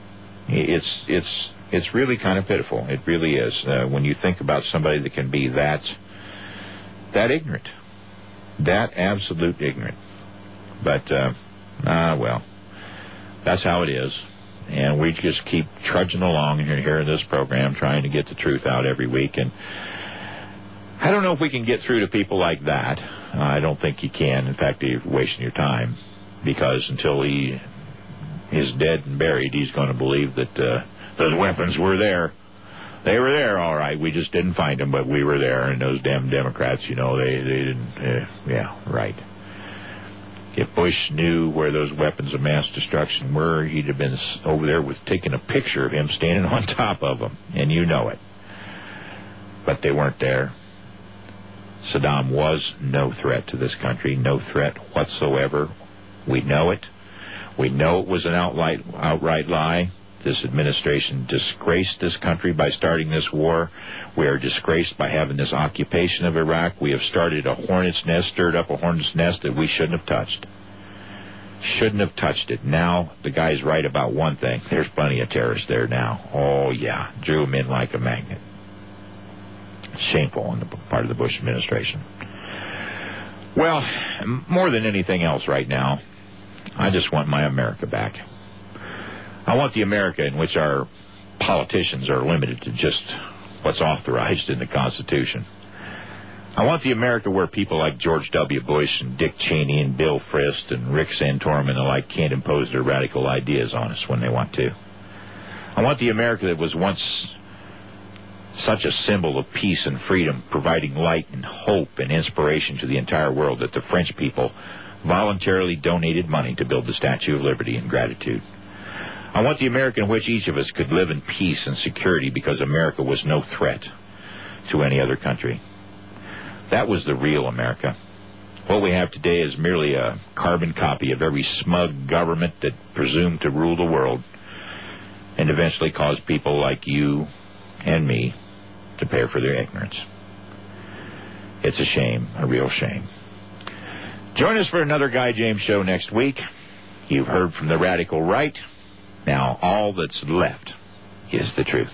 Speaker 8: It's really kind of pitiful. It really is. When you think about somebody that can be that ignorant, that absolute ignorant. But, well, that's how it is. And we just keep trudging along here in this program, trying to get the truth out every week. And I don't know if we can get through to people like that. I don't think you can. In fact, you're wasting your time, because until he is dead and buried, he's going to believe that those weapons were there. They were there, all right. We just didn't find them, but we were there. And those damn Democrats, they didn't. Yeah, right. If Bush knew where those weapons of mass destruction were, he'd have been over there with taking a picture of him standing on top of them, and you know it. But they weren't there. Saddam was no threat to this country, no threat whatsoever. We know it. We know it was an outright lie. This administration disgraced this country by starting this war. We are disgraced by having this occupation of Iraq. We have stirred up a hornet's nest that we shouldn't have touched. Shouldn't have touched it. Now, the guy's right about one thing. There's plenty of terrorists there now. Oh, yeah. Drew them in like a magnet. Shameful on the part of the Bush administration. Well, more than anything else right now, I just want my America back. I want the America in which our politicians are limited to just what's authorized in the Constitution. I want the America where people like George W. Bush and Dick Cheney and Bill Frist and Rick Santorum and the like can't impose their radical ideas on us when they want to. I want the America that was once such a symbol of peace and freedom, providing light and hope and inspiration to the entire world, that the French people voluntarily donated money to build the Statue of Liberty in gratitude. I want the America in which each of us could live in peace and security because America was no threat to any other country. That was the real America. What we have today is merely a carbon copy of every smug government that presumed to rule the world and eventually caused people like you and me to pay for their ignorance. It's a shame, a real shame. Join us for another Guy James Show next week. You've heard from the radical right. Now all that's left is the truth.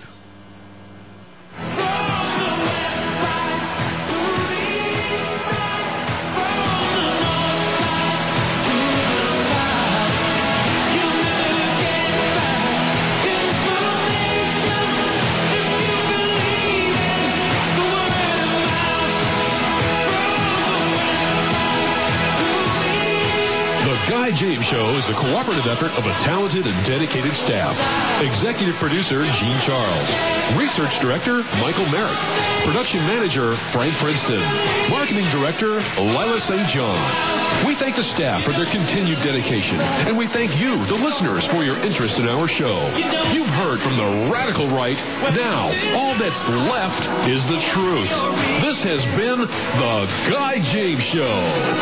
Speaker 24: Guy James Show is the cooperative effort of a talented and dedicated staff. Executive producer, Gene Charles. Research director, Michael Merrick. Production manager, Frank Princeton. Marketing director, Lila St. John. We thank the staff for their continued dedication, and we thank you, the listeners, for your interest in our show. You've heard from the radical right. Now, all that's left is the truth. This has been the Guy James Show.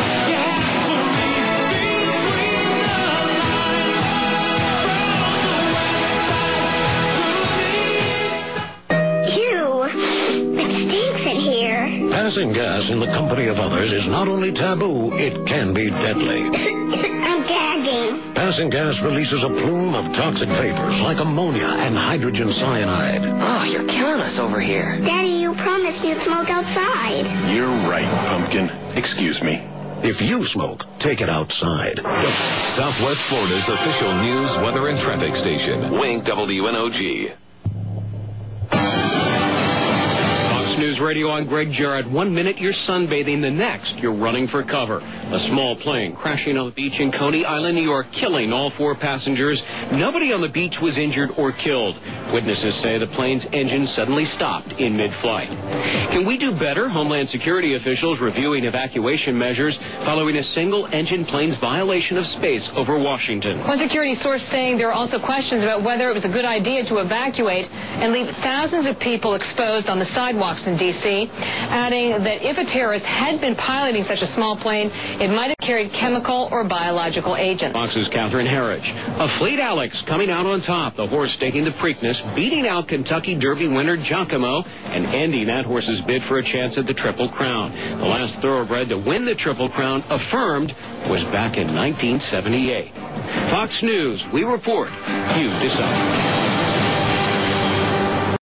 Speaker 2: Passing gas in the company of others is not only taboo, it can be deadly.
Speaker 9: I'm gagging.
Speaker 2: Passing gas releases a plume of toxic vapors like ammonia and hydrogen cyanide.
Speaker 13: Oh, you're killing us over here.
Speaker 9: Daddy, you promised you'd smoke outside.
Speaker 2: You're right, Pumpkin. Excuse me. If you smoke, take it outside.
Speaker 14: Southwest Florida's official news, weather, and traffic station. Wink WNOG.
Speaker 12: News Radio, I'm Greg Jarrett. 1 minute you're sunbathing, the next you're running for cover. A small plane crashing on the beach in Coney Island, New York, killing all 4 passengers. Nobody on the beach was injured or killed. Witnesses say the plane's engine suddenly stopped in mid-flight. Can we do better? Homeland Security officials reviewing evacuation measures following a single-engine plane's violation of space over Washington.
Speaker 18: One security source saying there are also questions about whether it was a good idea to evacuate and leave thousands of people exposed on the sidewalks in D.C. D.C., adding that if a terrorist had been piloting such a small plane, it might have carried chemical or biological agents.
Speaker 12: Fox's Catherine Herridge. A Fleet Alex coming out on top. The horse taking the Preakness, beating out Kentucky Derby winner Giacomo, and ending that horse's bid for a chance at the Triple Crown. The last thoroughbred to win the Triple Crown, affirmed, was back in 1978. Fox News, we report, you decide.